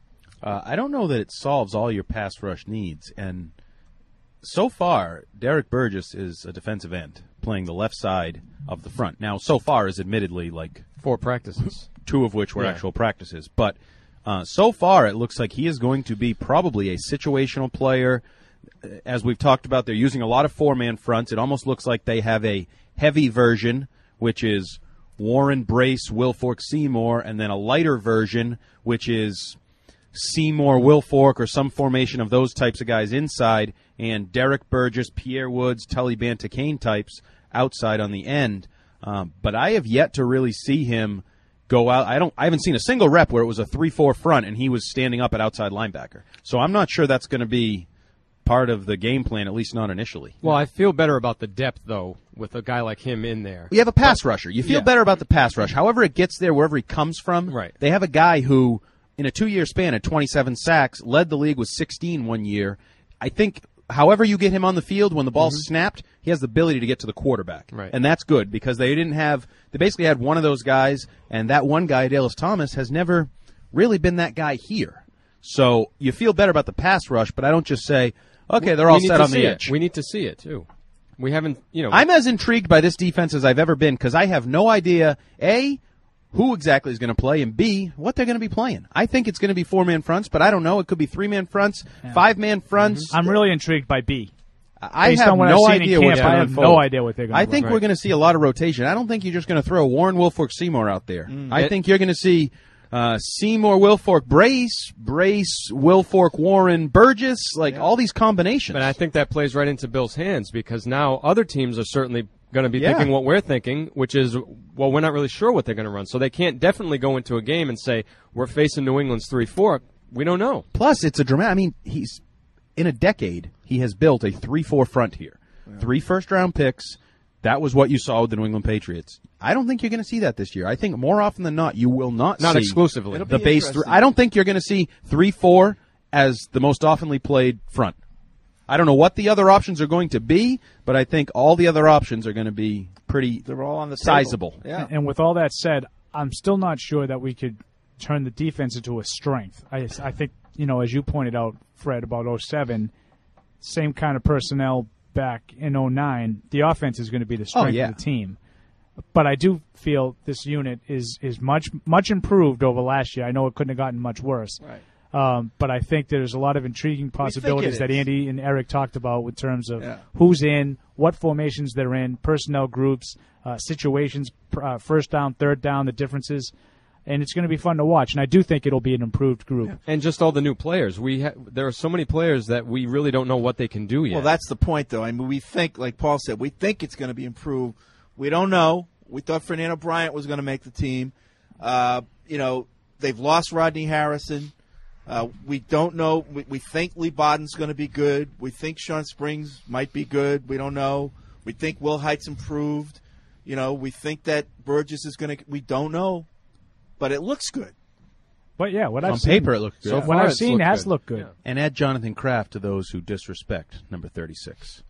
Uh, I don't know that it solves all your pass rush needs. And so far, Derek Burgess is a defensive end playing the left side of the front. Now, so far is admittedly like Four practices. two of which were Yeah. actual practices. But uh, so far, it looks like he is going to be probably a situational player. As we've talked about, they're using a lot of four-man fronts. It almost looks like they have a heavy version, which is Warren, Brace, Wilfork, Seymour, and then a lighter version, which is Seymour, Wilfork, or some formation of those types of guys inside, and Derek Burgess, Pierre Woods, Tully Banta-Kane types outside on the end. Um, but I have yet to really see him go out. I don't. I haven't seen a single rep where it was a three four front and he was standing up at outside linebacker. So I'm not sure that's going to be part of the game plan, at least not initially. Well, I feel better about the depth, though, with a guy like him in there. You have a pass rusher. You feel Yeah. better about the pass rush. However it gets there, wherever he comes from, Right. they have a guy who, in a two-year span, had twenty-seven sacks, led the league with sixteen one year. I think however you get him on the field, when the ball's Mhm. snapped, he has the ability to get to the quarterback. Right. And that's good because they didn't have – they basically had one of those guys, and that one guy, Dallas Thomas, has never really been that guy here. So you feel better about the pass rush, but I don't just say, okay, they're We all need set to on the see it. edge. We need to see it, too. We haven't, you know. I'm as intrigued by this defense as I've ever been because I have no idea, A, who exactly is going to play, and B, what they're going to be playing. I think it's going to be four-man fronts, but I don't know. It could be three-man fronts, five-man fronts. I'm really intrigued by B. I Based have on what no I've seen in idea camp, what's going I to have unfold. no idea what they're going to I do. think Right. we're going to see a lot of rotation. I don't think you're just going to throw Warren, Wilfork, Seymour out there. Mm. I It- think you're going to see uh, Seymour, Wilfork, Brace, Brace, Wilfork, Warren, Burgess, like all these combinations. But I think that plays right into Bill's hands because now other teams are certainly going to be Yeah. thinking what we're thinking, which is, well, we're not really sure what they're going to run. So they can't definitely go into a game and say, we're facing New England's three four. We don't know. Plus, it's a dramatic. I mean, he's in a decade, he has built a three four front here. Three first-round picks. That was what you saw with the New England Patriots. I don't think you're going to see that this year. I think more often than not, you will not, Not see exclusively. It'll the be base. Three. interesting. I don't think you're going to see three four as the most oftenly played front. I don't know what the other options are going to be, but I think all the other options are going to be pretty. They're all on the table. sizable. Yeah. And with all that said, I'm still not sure that we could turn the defense into a strength. I, I think, you know, as you pointed out, Fred, about oh seven, same kind of personnel back in oh nine, the offense is going to be the strength yeah. of the team. But I do feel this unit is, is much much improved over last year. I know it couldn't have gotten much worse. Right. Um, but I think there's a lot of intriguing possibilities it that is. Andy and Eric talked about in terms of Yeah. who's in, what formations they're in, personnel groups, uh, situations, pr- uh, first down, third down, the differences. And it's going to be fun to watch. And I do think it'll be an improved group. And just all the new players. We ha- There are so many players that we really don't know what they can do yet. Well, that's the point, though. I mean, we think, like Paul said, we think it's going to be improved. We don't know. We thought Fernando Bryant was going to make the team. Uh, you know, they've lost Rodney Harrison. Uh, we don't know. We, we think Lee Bodden's going to be good. We think Sean Springs might be good. We don't know. We think Will Height's improved. You know, we think that Burgess is going to. We don't know, but it looks good. But yeah, what On I've seen, paper, it looks good. So what I've seen has looked good. And add Jonathan Kraft to those who disrespect number thirty-six.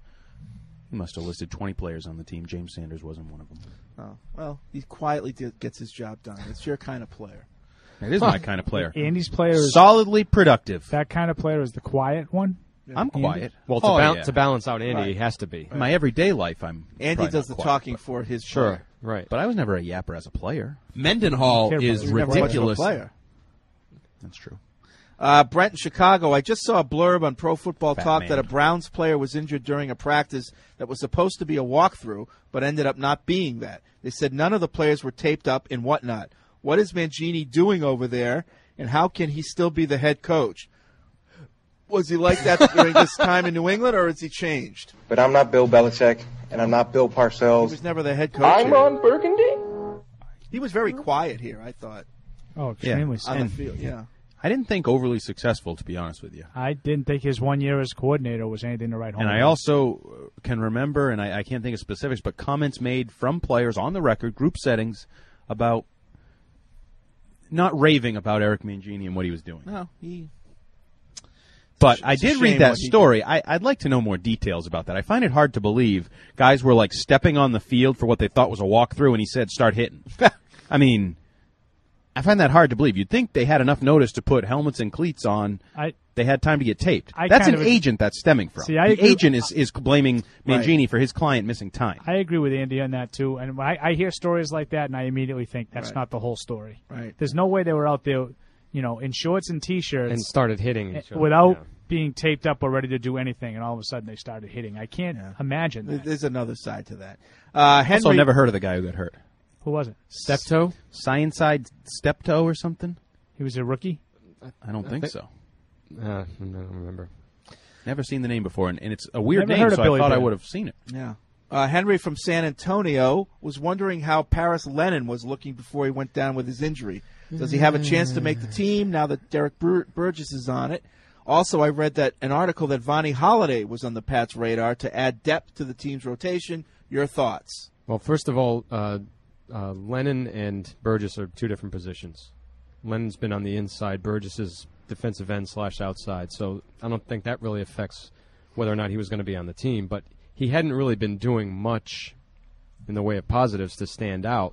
He must have listed twenty players on the team. James Sanders wasn't one of them. Oh, well, he quietly d- gets his job done. It's your kind of player. It is my kind of player. Andy's player is solidly productive. That kind of player is the quiet one. I'm quiet. Well, to, Oh, bal- yeah. to balance out Andy, Right. he has to be. In my everyday life, I'm. Andy probably does not the quiet, talking but- for his Sure, player. right. But I was never a yapper as a player. Mendenhall Care is about it. Never much of a ridiculous. player. That's true. Uh, Brent in Chicago, I just saw a blurb on Pro Football Fat Talk man. that a Browns player was injured during a practice that was supposed to be a walkthrough, but ended up not being that. They said none of the players were taped up and whatnot. What is Mangini doing over there, and how can he still be the head coach? Was he like that during this time in New England, or has he changed? But I'm not Bill Belichick, and I'm not Bill Parcells. He was never the head coach. I'm here. on Burgundy. He was very quiet here, I thought. Oh, extremely on the and field. Yeah. I didn't think overly successful, to be honest with you. I didn't think his one year as coordinator was anything to write home And I about. also can remember, and I, I can't think of specifics, but comments made from players on the record, group settings, about not raving about Eric Mangini and what he was doing. No, he. But It's I a did shame read that what he story. I, I'd like to know more details about that. I find it hard to believe guys were like stepping on the field for what they thought was a walkthrough, and he said, "Start hitting." I mean, I find that hard to believe. You'd think they had enough notice to put helmets and cleats on. I, they had time to get taped. I that's an kind of- agent that's stemming from. See, I the agree- agent is, is blaming Right. Mangini for his client missing time. I agree with Andy on that too. And when I, I hear stories like that, and I immediately think that's Right. not the whole story. Right. There's no way they were out there, you know, in shorts and t-shirts And started hitting each other, without yeah. being taped up or ready to do anything, and all of a sudden they started hitting. I can't imagine that. There's another side to that. Uh, Henry, Also, never heard of the guy who got hurt. Who was it? Steptoe? Cyanide Steptoe or something? He was a rookie? I don't I think think- so. Uh, I don't remember. Never seen the name before, and, and it's a weird Never name, heard of so I Billy thought I Bear. would have seen it. Yeah. Uh, Henry from San Antonio was wondering how Paris Lennon was looking before he went down with his injury. Does he have a chance to make the team now that Derek Bur- Burgess is on it? Also, I read that an article that Vonnie Holiday was on the Pats' radar to add depth to the team's rotation. Your thoughts? Well, first of all, uh, uh, Lennon and Burgess are two different positions. Lennon's been on the inside. Burgess is defensive end slash outside. So I don't think that really affects whether or not he was going to be on the team. But he hadn't really been doing much in the way of positives to stand out.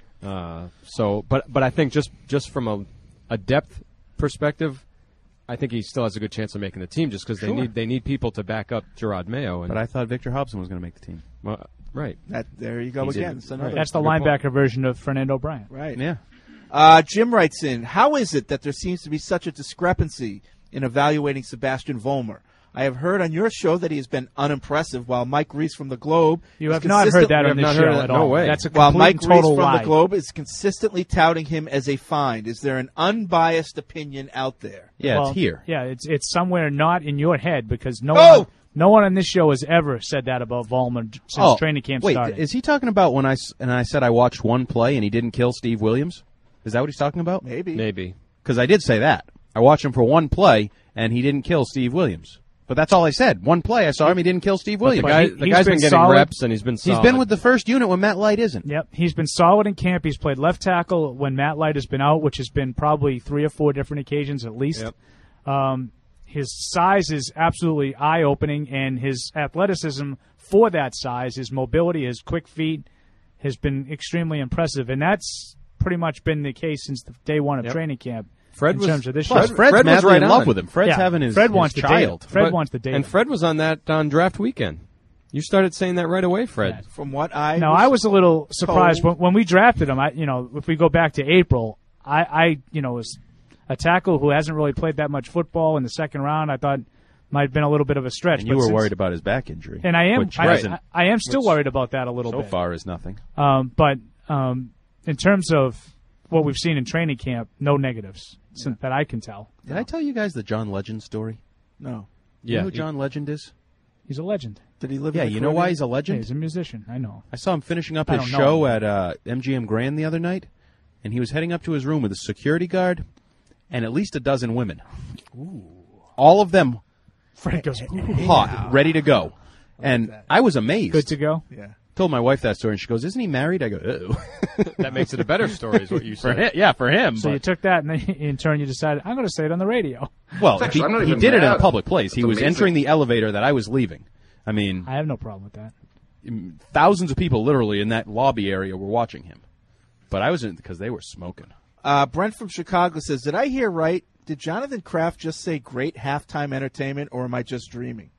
Uh, so, but but I think just just from a, a depth perspective, I think he still has a good chance of making the team just because Sure. they need they need people to back up Gerard Mayo. And But I thought Victor Hobson was going to make the team. Well, right. That there you go He again. did. It's another- That's the Good point. linebacker version of Fernando Bryant. Right. Yeah. Uh, Jim writes in, how is it that there seems to be such a discrepancy in evaluating Sebastian Vollmer? I have heard on your show that he has been unimpressive, while Mike Reese from the Globe You is have not heard that on this show at all. That's a While complete Mike and total Reese from lie. the Globe is consistently touting him as a find. Is there an unbiased opinion out there? Well, Yeah, it's it's somewhere not in your head because no Oh! one no one on this show has ever said that about Vollmer since Oh, training camp wait, started. is he talking about when I s- and I said I watched one play and he didn't kill Steve Williams? Is that what he's talking about? Maybe. Maybe. Because I did say that. I watched him for one play and he didn't kill Steve Williams. But that's all I said. One play, I saw him. He didn't kill Steve But the Williams. guy- But he- the he's guy's been been getting solid. reps and he's been He's solid. been with the first unit when Matt Light isn't. Yep, he's been solid in camp. He's played left tackle when Matt Light has been out, which has been probably three or four different occasions at least. Yep. Um, his size is absolutely eye-opening, and his athleticism for that size, his mobility, his quick feet, has been extremely impressive. And that's pretty much been the case since the day one of Yep. training camp. Fred in was, terms of this Plus, show. Fred's Fred was madly right in on love it. with him. Fred's Yeah, having his, Fred his wants the child. data. Fred But- wants the data. And Fred was on that on draft weekend. You started saying that right away, Fred. From what I No, was I was a little surprised when, told- when we drafted him. I, you know, if we go back to April, I, I, you know, was a tackle who hasn't really played that much football in the second round. I thought might have been a little bit of a stretch. And you but were since- worried about his back injury. and I am, which I, hasn't- I, I am still which worried about that a little so bit. far is nothing. Um, but um, in terms of what we've seen in training camp, no negatives since, that I can tell. Did I tell you guys the John Legend story? No. You know who John Legend is? He's a legend. Did he live Yeah, in the you know why Caribbean? he's a legend? Yeah, he's a musician. I know. I saw him finishing up I his don't know show him. at uh, M G M Grand the other night, and he was heading up to his room with a security guard and at least a dozen women. Ooh. All of them Fred goes, hot, ready to go. And I was amazed. Good to go? Yeah. Told my wife that story, and she goes, "Isn't he married?" I go, "Oh." That makes it a better story, is what you For said. him, yeah, for him. So but- you took that, and then in turn you decided, I'm going to say it on the radio. well, he, I'm not he even did it in a mad. public place. He That's was amazing. entering the elevator that I was leaving. I mean, I have no problem with that. thousands of people literally in that lobby area were watching him. But I wasn't because they were smoking. Uh, Brent from Chicago says, did I hear right? Did Jonathan Kraft just say great halftime entertainment, or am I just dreaming?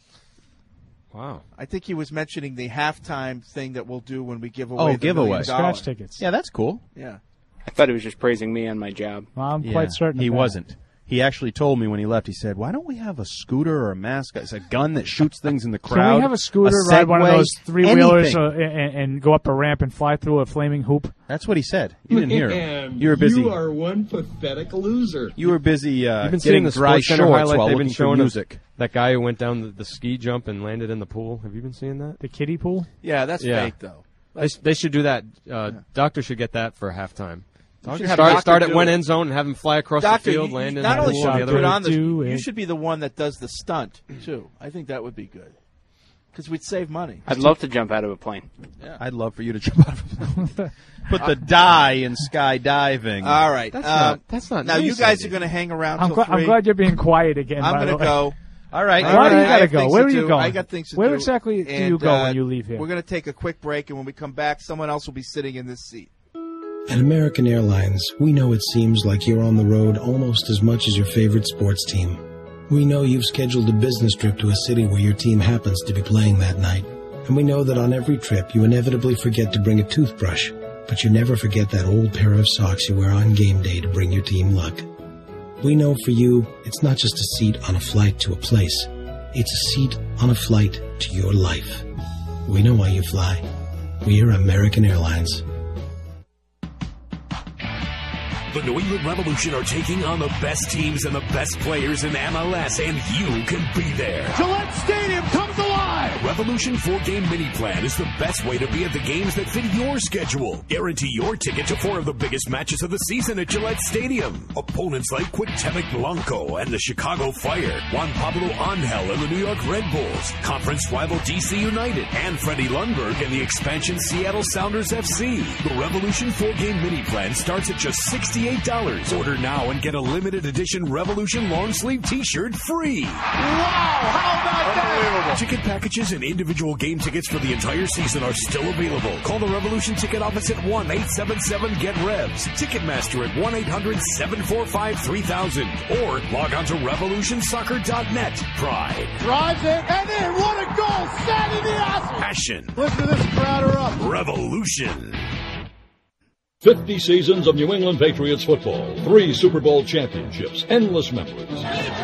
Wow. I think he was mentioning the halftime thing that we'll do when we give away Oh, the giveaway. million dollar. Scratch tickets. Yeah, that's cool. Yeah. I thought he was just praising me on my job. Well, I'm Yeah, quite certain of he that. wasn't. He actually told me when he left. He said, "Why don't we have a scooter or a mascot? It's a gun that shoots things in the crowd. Can we have a scooter, a ride one of Segway, those three-wheelers anything." uh, and, and go up a ramp and fly through a flaming hoop? That's what he said. You didn't hear him. You were busy. You are one pathetic loser. You were busy uh, You've been getting seeing the dry Sports Center shorts highlight while they've been looking for showing of music. that guy who went down the, the ski jump and landed in the pool. Have you been seeing that? The kiddie pool? Yeah, that's Yeah. fake, though. They, sh- they should do that. Uh, Doctor should get that for halftime. You should Start, have Doctor start at do one it. end zone and have him fly across Doctor, the field, you- land in not the only pool should on you the put other it end. on the, Do you it. should be the one that does the stunt, too. I think that would be good. Because we'd save money. I'd love to jump out of a plane. I'd love for you to jump out of it. Put the die in skydiving. All right. That's uh, not- that's not Now, you nice guys of are you. going to hang around I'm, till gl- three. I'm glad you're being quiet again. I'm by going the to way. go. All right. All Why do you right, I gotta have go? things Where to are you do. going? I got things to Where do. exactly do And, you go uh, when you leave here? We're going to take a quick break, and when we come back, someone else will be sitting in this seat. At American Airlines, we know it seems like you're on the road almost as much as your favorite sports team. We know you've scheduled a business trip to a city where your team happens to be playing that night. And we know that on every trip you inevitably forget to bring a toothbrush, but you never forget that old pair of socks you wear on game day to bring your team luck. We know for you, it's not just a seat on a flight to a place. It's a seat on a flight to your life. We know why you fly. We're American Airlines. The New England Revolution are taking on the best teams and the best players in M L S, and you can be there. Gillette Stadium comes alive. The Revolution four-game mini plan is the best way to be at the games that fit your schedule. Guarantee your ticket to four of the biggest matches of the season at Gillette Stadium. Opponents like Cuauhtemoc Blanco and the Chicago Fire, Juan Pablo Angel and the New York Red Bulls, conference rival D C United, and Freddie Lundberg and the expansion Seattle Sounders F C. The Revolution four-game mini plan starts at just sixty-eight dollars. Order now and get a limited edition Revolution long sleeve t-shirt free. Wow, how about that? Ticket packages and individual game tickets for the entire season are still available. Call the Revolution Ticket Office at one eight seven seven get revs. Ticketmaster at one eight hundred seven four five three thousand. Or log on to revolution soccer dot net. Pride. Drives it, and in, what a goal! Sandy Diaz! Passion. Listen to this crowd are up. Revolution. fifty seasons of New England Patriots football, three Super Bowl championships, endless memories.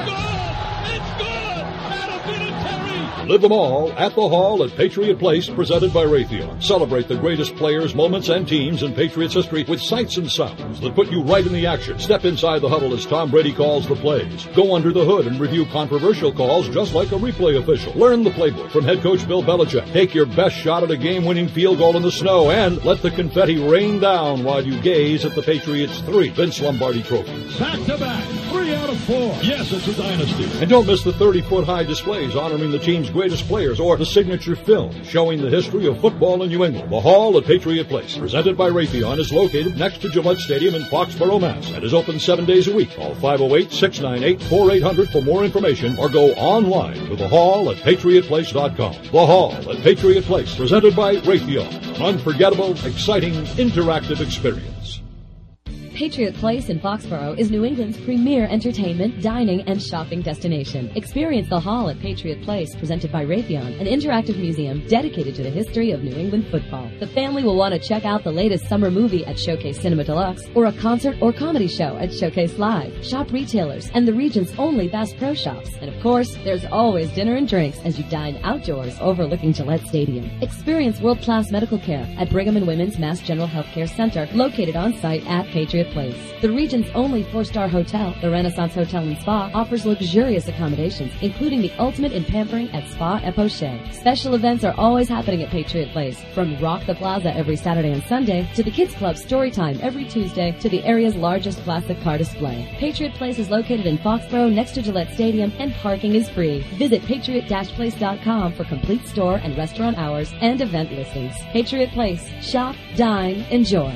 Live them all at the Hall at Patriot Place, presented by Raytheon. Celebrate the greatest players, moments, and teams in Patriots history with sights and sounds that put you right in the action. Step inside the huddle as Tom Brady calls the plays. Go under the hood and review controversial calls just like a replay official. Learn the playbook from head coach Bill Belichick. Take your best shot at a game-winning field goal in the snow and let the confetti rain down while you gaze at the Patriots' three Vince Lombardi trophies. Back-to-back, three out of four. Yes, it's a dynasty. And don't miss the thirty-foot-high displays honoring the team's greatest players or the signature film showing the history of football in New England. The Hall at Patriot Place, presented by Raytheon, is located next to Gillette Stadium in Foxborough, Mass. and is open seven days a week. Call five oh eight, six nine eight, four eight hundred for more information or go online to the hall at patriot place dot com. The Hall at Patriot Place, presented by Raytheon. An unforgettable, exciting, interactive experience. Patriot Place in Foxborough is New England's premier entertainment, dining, and shopping destination. Experience the Hall at Patriot Place, presented by Raytheon, an interactive museum dedicated to the history of New England football. The family will want to check out the latest summer movie at Showcase Cinema Deluxe or a concert or comedy show at Showcase Live. Shop retailers and the region's only Bass Pro Shops. And of course, there's always dinner and drinks as you dine outdoors overlooking Gillette Stadium. Experience world-class medical care at Brigham and Women's Mass General Healthcare Center, located on site at Patriot Place. The region's only four-star hotel, the Renaissance Hotel and Spa, offers luxurious accommodations, including the ultimate in pampering at Spa Epoche. Special events are always happening at Patriot Place, from Rock the Plaza every Saturday and Sunday, to the Kids Club Storytime every Tuesday, to the area's largest classic car display. Patriot Place is located in Foxborough next to Gillette Stadium, and parking is free. Visit patriot dash place dot com for complete store and restaurant hours and event listings. Patriot Place. Shop, dine, enjoy.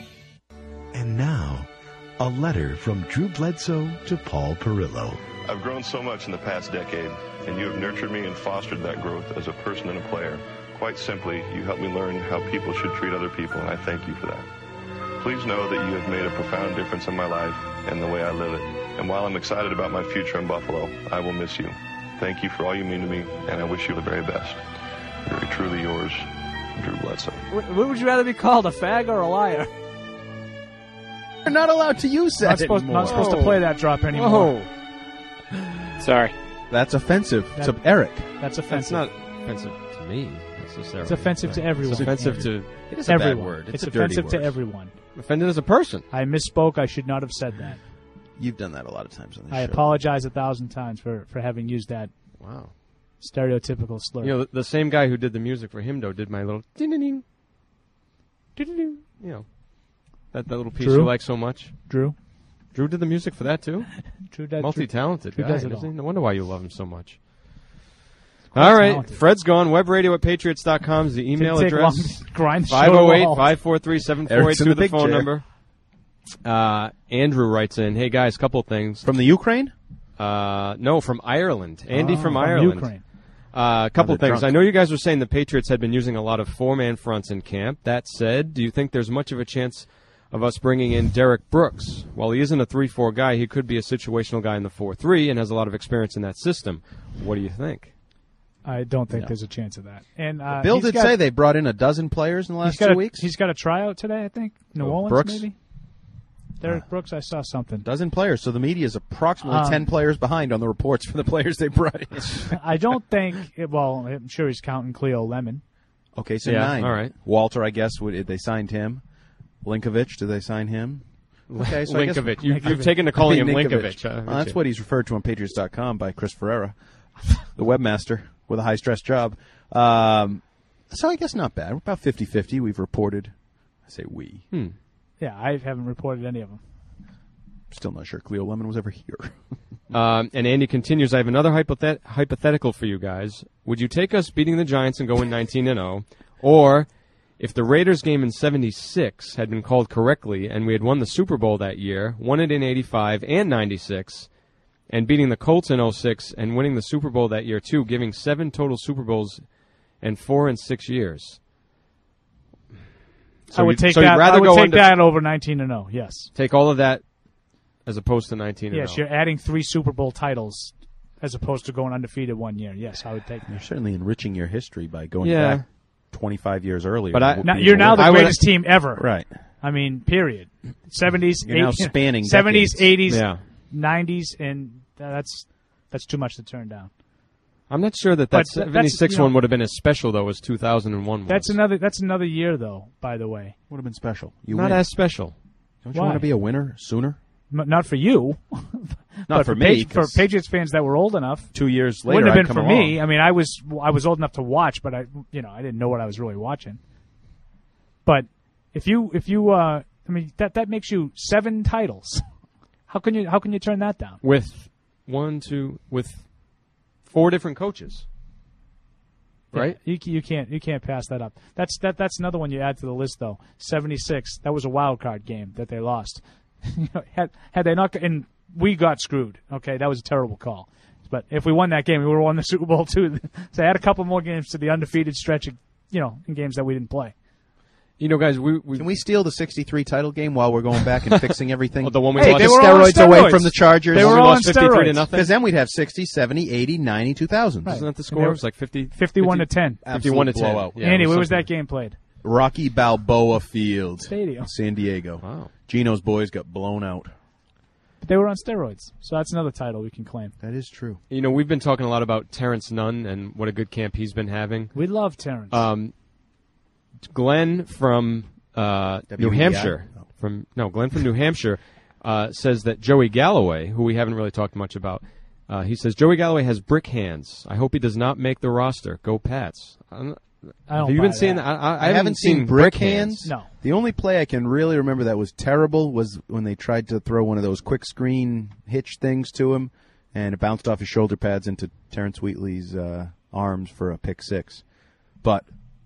And now, a letter from Drew Bledsoe to Paul Perillo. I've grown so much in the past decade, and you have nurtured me and fostered that growth as a person and a player. Quite simply, you helped me learn how people should treat other people, and I thank you for that. Please know that you have made a profound difference in my life and the way I live it. And while I'm excited about my future in Buffalo, I will miss you. Thank you for all you mean to me, and I wish you the very best. Very truly yours, Drew Bledsoe. What would you rather be called, a fag or a liar? You're not allowed to use that Not supposed, anymore. not supposed to play that drop anymore. Whoa. Sorry. That's offensive That- to Eric. That's offensive. That's not offensive to me necessarily. It's offensive to everyone. It's offensive to It is a bad everyone. word. It's It's, a dirty offensive to word. everyone. offended as a person. I misspoke. I should not have said that. You've done that a lot of times on this I show. apologize a thousand times for, for having used that Wow. stereotypical slur. You know, the, the same guy who did the music for Himdo did my little ding-ding-ding. Ding-ding-ding. You know, that, that little piece Drew? you like so much. Drew? Drew did the music for that, too. Drew does- Multi-talented Drew guy, does it isn't he? all. No wonder why you love him so much. Quite All right, talented. Fred's gone. Web radio at patriots dot com is the email Didn't take address. long to grind the show five oh eight, to a five four three, seven four eight Eric's in two, the the big phone chair. number. Uh, Andrew writes in, hey, guys, couple things. From the Ukraine? Uh, no, from Ireland. Andy Oh, from from Ireland. Ukraine. Uh, a couple Now they're things. drunk. I know you guys were saying the Patriots had been using a lot of four-man fronts in camp. That said, do you think there's much of a chance of us bringing in Derek Brooks? While he isn't a three four guy, he could be a situational guy in the four three and has a lot of experience in that system. What do you think? I don't think No. there's a chance of that. And uh, Bill he's did got- say they brought in a dozen players in the he's last got two a, weeks. He's got a tryout today, I think. New Oh, Orleans, Brooks? maybe? Derek Brooks, I saw something. dozen players, so the media is approximately Um, ten players behind on the reports for the players they brought in. I don't think, it, well, I'm sure he's counting Cleo Lemon. Okay, so Yeah, nine. all right. Walter, I guess, would, they signed him. Linkovich, did they sign him? Okay, so I guess- Linkovich. You, you've taken to calling him Linkovich. huh? Well, that's what he's referred to on Patriots dot com by Chris Ferreira, the webmaster. with a high-stress job. Um, so I guess not bad. We're about fifty-fifty. We've reported. I say we. Hmm. Yeah, I haven't reported any of them. Still not sure Cleo Lemon was ever here. um, and Andy continues, I have another hypothet- hypothetical for you guys. Would you take us beating the Giants and going nineteen and oh? Or, if the Raiders game in seventy-six had been called correctly and we had won the Super Bowl that year, won it in eighty-five and ninety-six, and beating the Colts in oh six and winning the Super Bowl that year too, giving seven total Super Bowls and four in six years. So I would you'd- take so you'd that. rather I would go take under- that over nineteen and oh. Yes. Take all of that as opposed to nineteen Yes, and oh. you're adding three Super Bowl titles as opposed to going undefeated one year. Yes, I would take that. You're certainly enriching your history by going Yeah. back twenty-five years earlier. But I- Now, you're now the I would- greatest team ever. Right. I mean, period. seventies, You're now eight- spanning seventies, decades. eighties, Yeah. nineties, and that's that's too much to turn down. I'm not sure that But that th- that's, seventy-six you know- one would have been as special, though, as two thousand one was. That's another. That's another year, though. By the way, would have been special. You Not win. as special. Don't you Why? want to be a winner sooner? M- not for you. Not But for Pa- me, For 'cause Patriots fans that were old enough, Two years later, wouldn't have I'd been come for along. me. I mean, I was I was old enough to watch, but I you know I didn't know what I was really watching. But if you if you uh, I mean that that makes you seven titles. How can you how can you turn that down? With one, two, with four different coaches. Right? Yeah, you you can't you can't pass that up. That's that that's another one you add to the list though. seventy-six. That was a wild card game that they lost. You know, had had they not and we got screwed. Okay, that was a terrible call. But if we won that game, we would have won the Super Bowl too. So add a couple more games to the undefeated stretch of, you know, in games that we didn't play. You know, guys, we, we Can we steal the sixty-three title game while we're going back and fixing everything? Oh, the one we hey, lost- they They were were all on steroids away steroids. from the Chargers. They were we all lost on fifty-three to steroids. nothing. Because then we'd have sixty, seventy, eighty, ninety, two thousand. Isn't that the And score? they It were was like fifty, fifty-one fifty to ten. fifty-one to Absolute ten. blowout. Yeah, Andy, it where was something. that game played? Rocky Balboa Field. Stadium. San Diego. Wow. Gino's boys got blown out. But they were on steroids. So that's another title we can claim. That is true. You know, we've been talking a lot about Terrence Nunn and what a good camp he's been having. We love Terrence. Um, Glenn from uh, New W E I? Hampshire, from no, Glenn from New Hampshire uh, says that Joey Galloway, who we haven't really talked much about, uh, he says Joey Galloway has brick hands. I hope he does not make the roster. Go Pats. I'm, I don't have you buy been seeing that. that? I, I, I haven't seen brick hands. No. The only play I can really remember that was terrible was when they tried to throw one of those quick screen hitch things to him, and it bounced off his shoulder pads into Terrence Wheatley's uh, arms for a pick six. But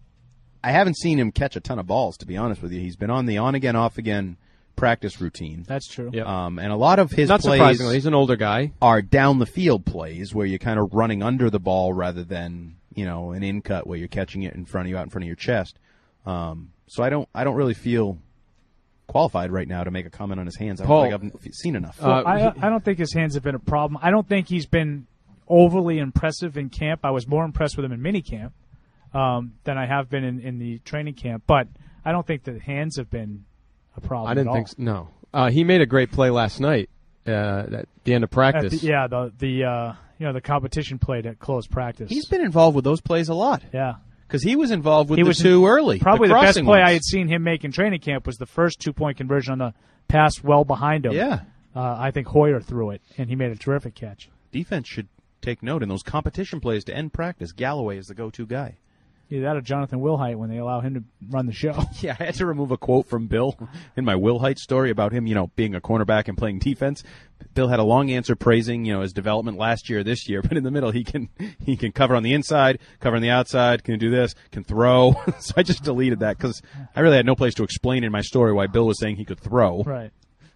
I haven't seen him catch a ton of balls, to be honest with you. He's been on the on-again, off-again practice routine. That's true. Yep. Um, and a lot of his Not plays surprisingly, he's an older guy. are down-the-field plays where you're kind of running under the ball rather than, you know, an in-cut where you're catching it in front of you, out in front of your chest. Um, so I don't I don't really feel qualified right now to make a comment on his hands. I Paul, don't think I've seen enough. uh, Well, I, I don't think his hands have been a problem. I don't think he's been overly impressive in camp. I was more impressed with him in minicamp um, than I have been in, in the training camp. But I don't think the hands have been a problem I didn't at all. think so. No. Uh, he made a great play last night uh, at the end of At practice. the, yeah, the the uh, you know the competition played at close practice. He's been involved with those plays a lot. yeah. Because he was involved with He the was two early. Probably the, best crossing play ones. I had seen him make in training camp was the first two point conversion on the pass well behind him. Yeah. Uh, I think Hoyer threw it, and he made a terrific catch. Defense should take note in those competition plays to end practice. Galloway is the go-to guy. Either that or Jonathan Wilhite when they allow him to run the show. Yeah, I had to remove a quote from Bill in my Will Height story about him, you know, being a cornerback and playing defense. Bill had a long answer praising, you know, his development last year, this year, but in the middle he can he can cover on the inside, cover on the outside, can do this, can throw. So I just deleted that because I really had no place to explain in my story why Bill was saying he could throw. Right.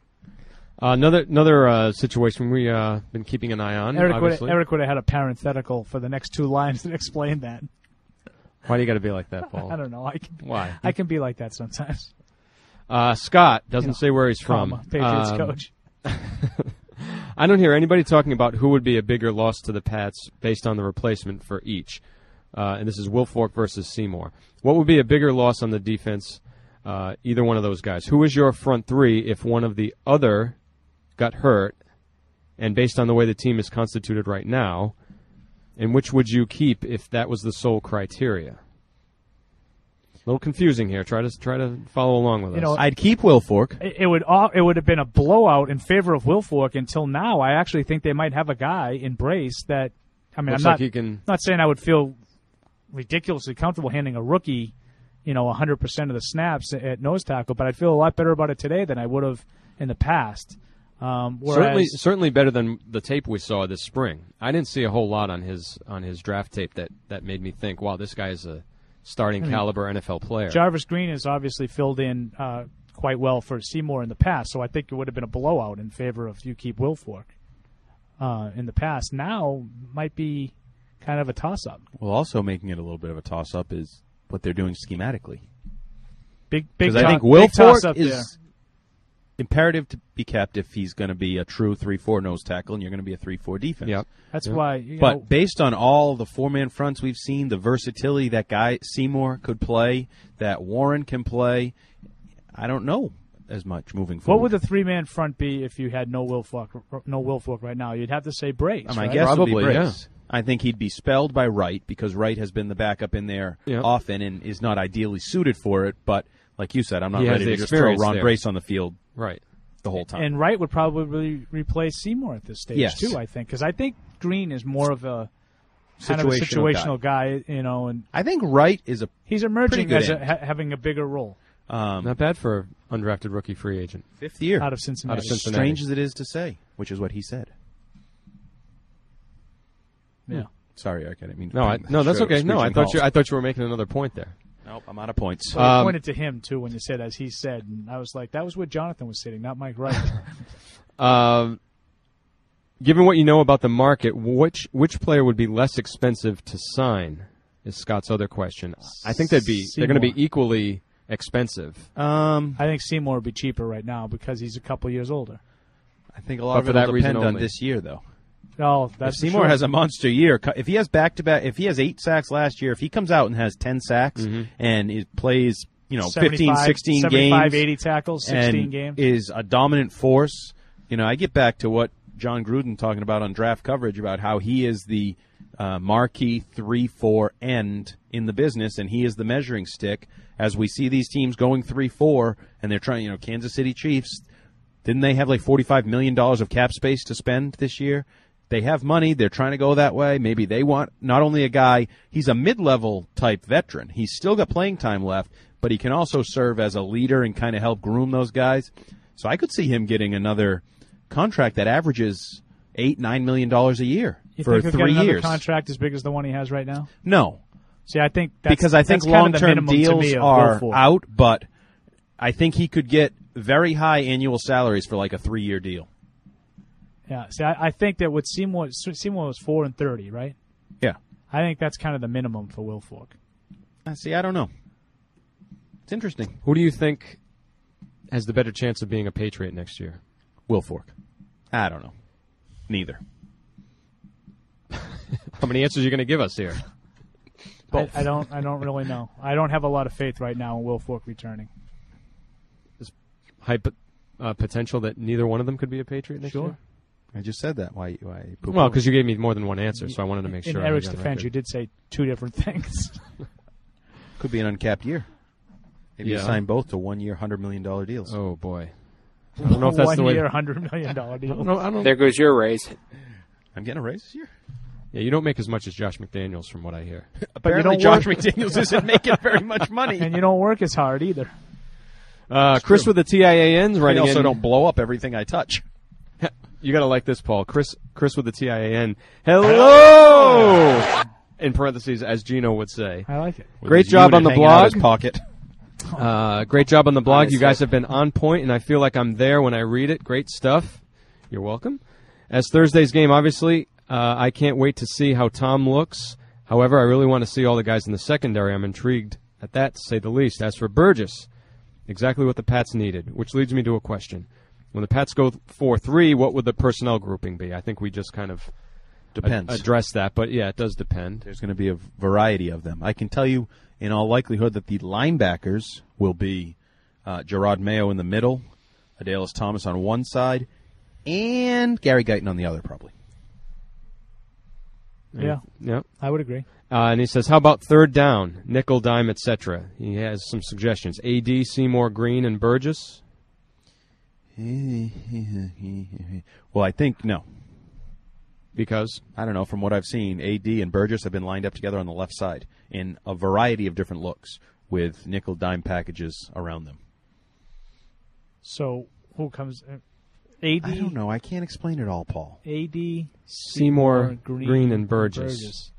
Uh, another another uh, situation we've uh, been keeping an eye on, Eric would, obviously. Eric would have had a parenthetical for the next two lines that explained that. Why do you got to be like that, Paul? I don't know. I can, Why? I can be like that sometimes. Uh, Scott doesn't You know, say where he's from. comma, Patriots Um, coach. I don't hear anybody talking about who would be a bigger loss to the Pats based on the replacement for each. Uh, and this is Wilfork versus Seymour. What would be a bigger loss on the defense, uh, either one of those guys? Who is your front three if one of the other got hurt? And based on the way the team is constituted right now, and which would you keep if that was the sole criteria? A little confusing here. Try to try to follow along with You us. know, I'd keep Wilfork. It, it would all, it would have been a blowout in favor of Wilfork until now. I actually think they might have a guy in Brace that I mean, Looks I'm like not, he can- not saying I would feel ridiculously comfortable handing a rookie, you know, one hundred percent of the snaps at nose tackle, but I'd feel a lot better about it today than I would have in the past. Um, whereas, certainly, certainly better than the tape we saw this spring. I didn't see a whole lot on his on his draft tape that, that made me think, wow, this guy's a starting I mean, caliber N F L player. Jarvis Green has obviously filled in uh, quite well for Seymour in the past, so I think it would have been a blowout in favor of you keep Wilfork uh, in the past. Now might be kind of a toss-up. Well, also making it a little bit of a toss-up is what they're doing schematically. Big, big. Because I think big Wilfork is there. imperative to be kept if he's going to be a true three four nose tackle, and you're going to be a three four defense. Yep. That's why. You But know, based on all the four-man fronts we've seen, the versatility that guy Seymour could play, that Warren can play, I don't know as much moving forward. what would the three-man front be if you had no Wilfork, no Wilfork right now? You'd have to say Brace. My right? guess Probably, would be Brace. yeah. I think he'd be spelled by Wright because Wright has been the backup in there Yep. often and is not ideally suited for it. But like you said, I'm not He has ready the to just throw experience Ron there. Brace on the field Right. the whole time. And Wright would probably replace Seymour at this stage Yes. too. I think because I think Green is more of a kind of a Situational situational guy. you know, and I think Wright is a he's pretty emerging good as a, end. ha- having a bigger role um, Not bad for an undrafted rookie free agent. fifth year. out of Cincinnati. Out of Cincinnati. Strange as it is to say, which is what he said. Yeah. Sorry, Eric, I didn't mean to No, I, bring no, that's screech- okay. No, I screeching thought you. halt. I thought you were making another point there. Nope, I'm out of points. So I Um, pointed to him too when you said as he said, and I was like, that was where Jonathan was sitting, not Mike Wright. Um, given what you know about the market, which which player would be less expensive to sign? Is Scott's other question. I think they'd be. They're going to be Seymour. equally expensive. Um, I think Seymour would be cheaper right now because he's a couple years older. I think a lot But of for it will that reason depend on only. this year, though. Oh, If that's Seymour sure. has a monster year, co- if he has back to back, if he has eight sacks last year, if he comes out and has ten sacks Mhm. and it plays, you know, fifteen, seventy-five, sixteen seventy-five, games, eighty tackles, sixteen and games. is a dominant force, you know, I get back to what John Gruden talking about on draft coverage about how he is the uh, marquee three four end in the business, and he is the measuring stick. As we see these teams going three four, and they're trying, you know, Kansas City Chiefs, didn't they have like forty-five million dollars of cap space to spend this year? They have money. They're trying to go that way. Maybe they want not only a guy, he's a mid-level type veteran. He's still got playing time left, but he can also serve as a leader and kind of help groom those guys. So I could see him getting another contract that averages eight, nine million dollars a year You for think he'll three get another years. contract as big as the one he has right now? No, See, I think that's, because I think that's kind of the long-term minimum to deals me of are Wilfork. out, but I think he could get very high annual salaries for like a three-year deal. Yeah. See, I, I think that with Seymour, Seymour was four and thirty, right? Yeah. I think that's kind of the minimum for Wilfork. Uh, See, I don't know. It's interesting. Who do you think has the better chance of being a Patriot next year? Wilfork. I don't know. Neither. How many answers are you going to give us here? I, I don't. I don't really know. I don't have a lot of faith right now in Wilfork returning. Hypo- uh, potential that neither one of them could be a Patriot next Sure. year? I just said that. Why? Why? Well, because you gave me more than one answer, so I wanted to make In sure. I Eric's was on defense, record. you did say two different things. Could be an uncapped year. Maybe you Yeah. sign both to one-year, hundred million dollar deals. Oh boy. I don't know if that's One the way. year, hundred million dollar deal. I don't know, I don't, There goes your raise. I'm getting a raise this year. Yeah, you don't make as much as Josh McDaniels, from what I hear. Apparently, don't Josh work- McDaniels isn't making very much money. And you don't work as hard either. Uh, Chris with the T I A Ns I writing also in. don't blow up everything I touch. You got to like this, Paul. Chris, Chris with the T I A N. Hello. In parentheses, as Gino would say. I like it. With Great his job on unit the hanging out of blog. his pocket. Uh, great job on the blog. Honestly. You guys have been on point, and I feel like I'm there when I read it. Great stuff. You're welcome. As Thursday's game, obviously, uh, I can't wait to see how Tom looks. However, I really want to see all the guys in the secondary. I'm intrigued at that, to say the least. As for Burgess, exactly what the Pats needed, which leads me to a question. When the Pats go four three, what would the personnel grouping be? I think we just kind of Depends. ad- addressed that, but yeah, it does depend. There's going to be a variety of them. I can tell you, in all likelihood, that the linebackers will be uh, Gerard Mayo in the middle, Adalys Thomas on one side, and Gary Guyton on the other, probably. Yeah, Yeah. I would agree. Uh, and he says, how about third down, nickel, dime, et cetera? He has some suggestions. A D, Seymour, Green, and Burgess. Well, I think no. Because? I don't know. From what I've seen, A D and Burgess have been lined up together on the left side in a variety of different looks with nickel dime packages around them. So who comes? Uh, A D? I don't know. I can't explain it all, Paul. A D, Seymour, Seymour Green, Green, and Burgess. Burgess.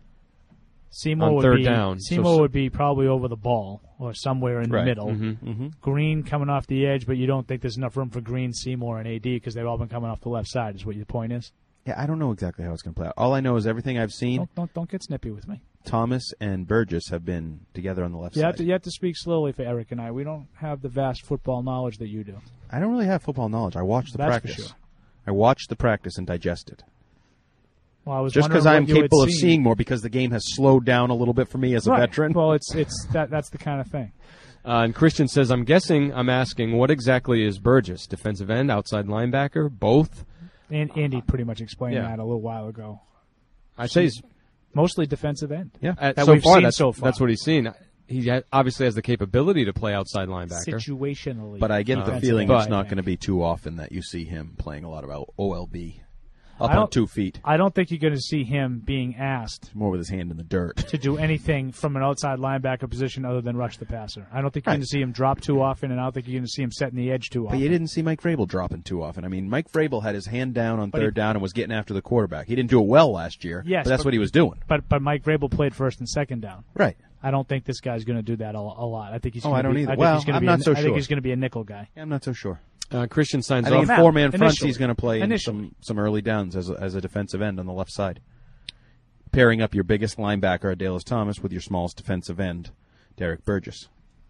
Seymour on would third be, down. Seymour so, would be probably over the ball or somewhere in right. the middle. Mm-hmm. Mm-hmm. Green coming off the edge, but you don't think there's enough room for Green, Seymour, and A D because they've all been coming off the left side. Is what your point is? Yeah, I don't know exactly how it's going to play out. All I know is everything I've seen. Don't don't, don't get snippy with me. Thomas and Burgess have been together on the left You side. have, to, you have to speak slowly for Eric and I. We don't have the vast football knowledge that you do. I don't really have football knowledge. I watch the That's practice. for sure. I watch the practice and digest it. Well, I was just because wondering I'm what you had capable of seen. seeing more because the game has slowed down a little bit for me as a Right. veteran. Well, it's it's that that's the kind of thing. Uh, and Christian says, I'm guessing, I'm asking, what exactly is Burgess? Defensive end, outside linebacker, both? And Andy pretty much explained Yeah. that a little while ago. I'd say he's mostly defensive end. Yeah, uh, that so we've far, seen that's, so far. that's what he's seen. He ha- obviously has the capability to play outside linebacker. Situationally. But I get the defensive feeling end, it's I not think. going to be too often that you see him playing a lot of O L B. Up I on don't- two feet. I don't think you're going to see him being asked More with his hand in the dirt. to do anything from an outside linebacker position other than rush the passer. I don't think you're Right. going to see him drop too often, and I don't think you're going to see him setting the edge too But often. you didn't see Mike Vrabel dropping too often. I mean, Mike Vrabel had his hand down on But third he- down and was getting after the quarterback. He didn't do it well last year, Yes, but that's but- what he was doing. But but Mike Vrabel played first and second down. Right. I don't think this guy's going to do that a, a lot. I think he's. Oh, gonna I don't be, either. I think Well, he's gonna I'm be not a, so I think sure. he's going to be a nickel guy. Yeah, I'm not so sure. Uh, Christian signs I think off. in four-man fronts, Initially. he's going to play in Initially. some, some early downs as a, as a defensive end on the left side. Pairing up your biggest linebacker, Adalys Thomas, with your smallest defensive end, Derek Burgess.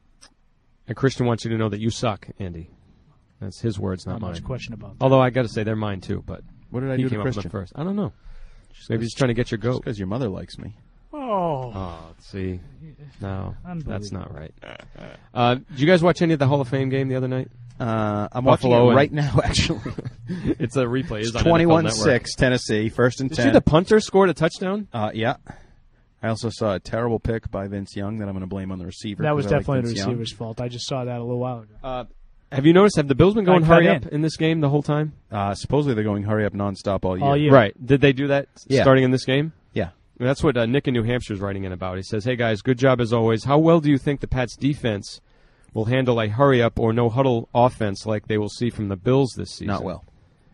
And Christian wants you to know that you suck, Andy. That's his words, not, Not mine. much question about that. Although I got to say they're mine too. But What did I he do to came up with Christian? them first. I don't know. Maybe he's trying to get your goat. Because your mother likes me. Oh. Oh, see, no, that's Unbelievable. not right. Uh, did you guys watch any of the Hall of Fame game the other night? Uh, I'm Buffalo watching it and- right now, actually. It's a replay. It's on twenty-one N F L Network. six, Tennessee, first and Did ten. you see the punter scored a touchdown? Uh, yeah. I also saw a terrible pick by Vince Young that I'm going to blame on the receiver. That was 'cause I like definitely the Vince Young. receiver's fault. I just saw that a little while ago. Uh, have you noticed? Have the Bills been going I cut hurry in. up in this game the whole time? Uh, supposedly they're going hurry up nonstop all year. All year. Right. Did they do that Yeah. starting in this game? Yeah. That's what uh, Nick in New Hampshire is writing in about. He says, hey, guys, good job as always. How well do you think the Pats' defense will handle a hurry-up or no-huddle offense like they will see from the Bills this season? Not well.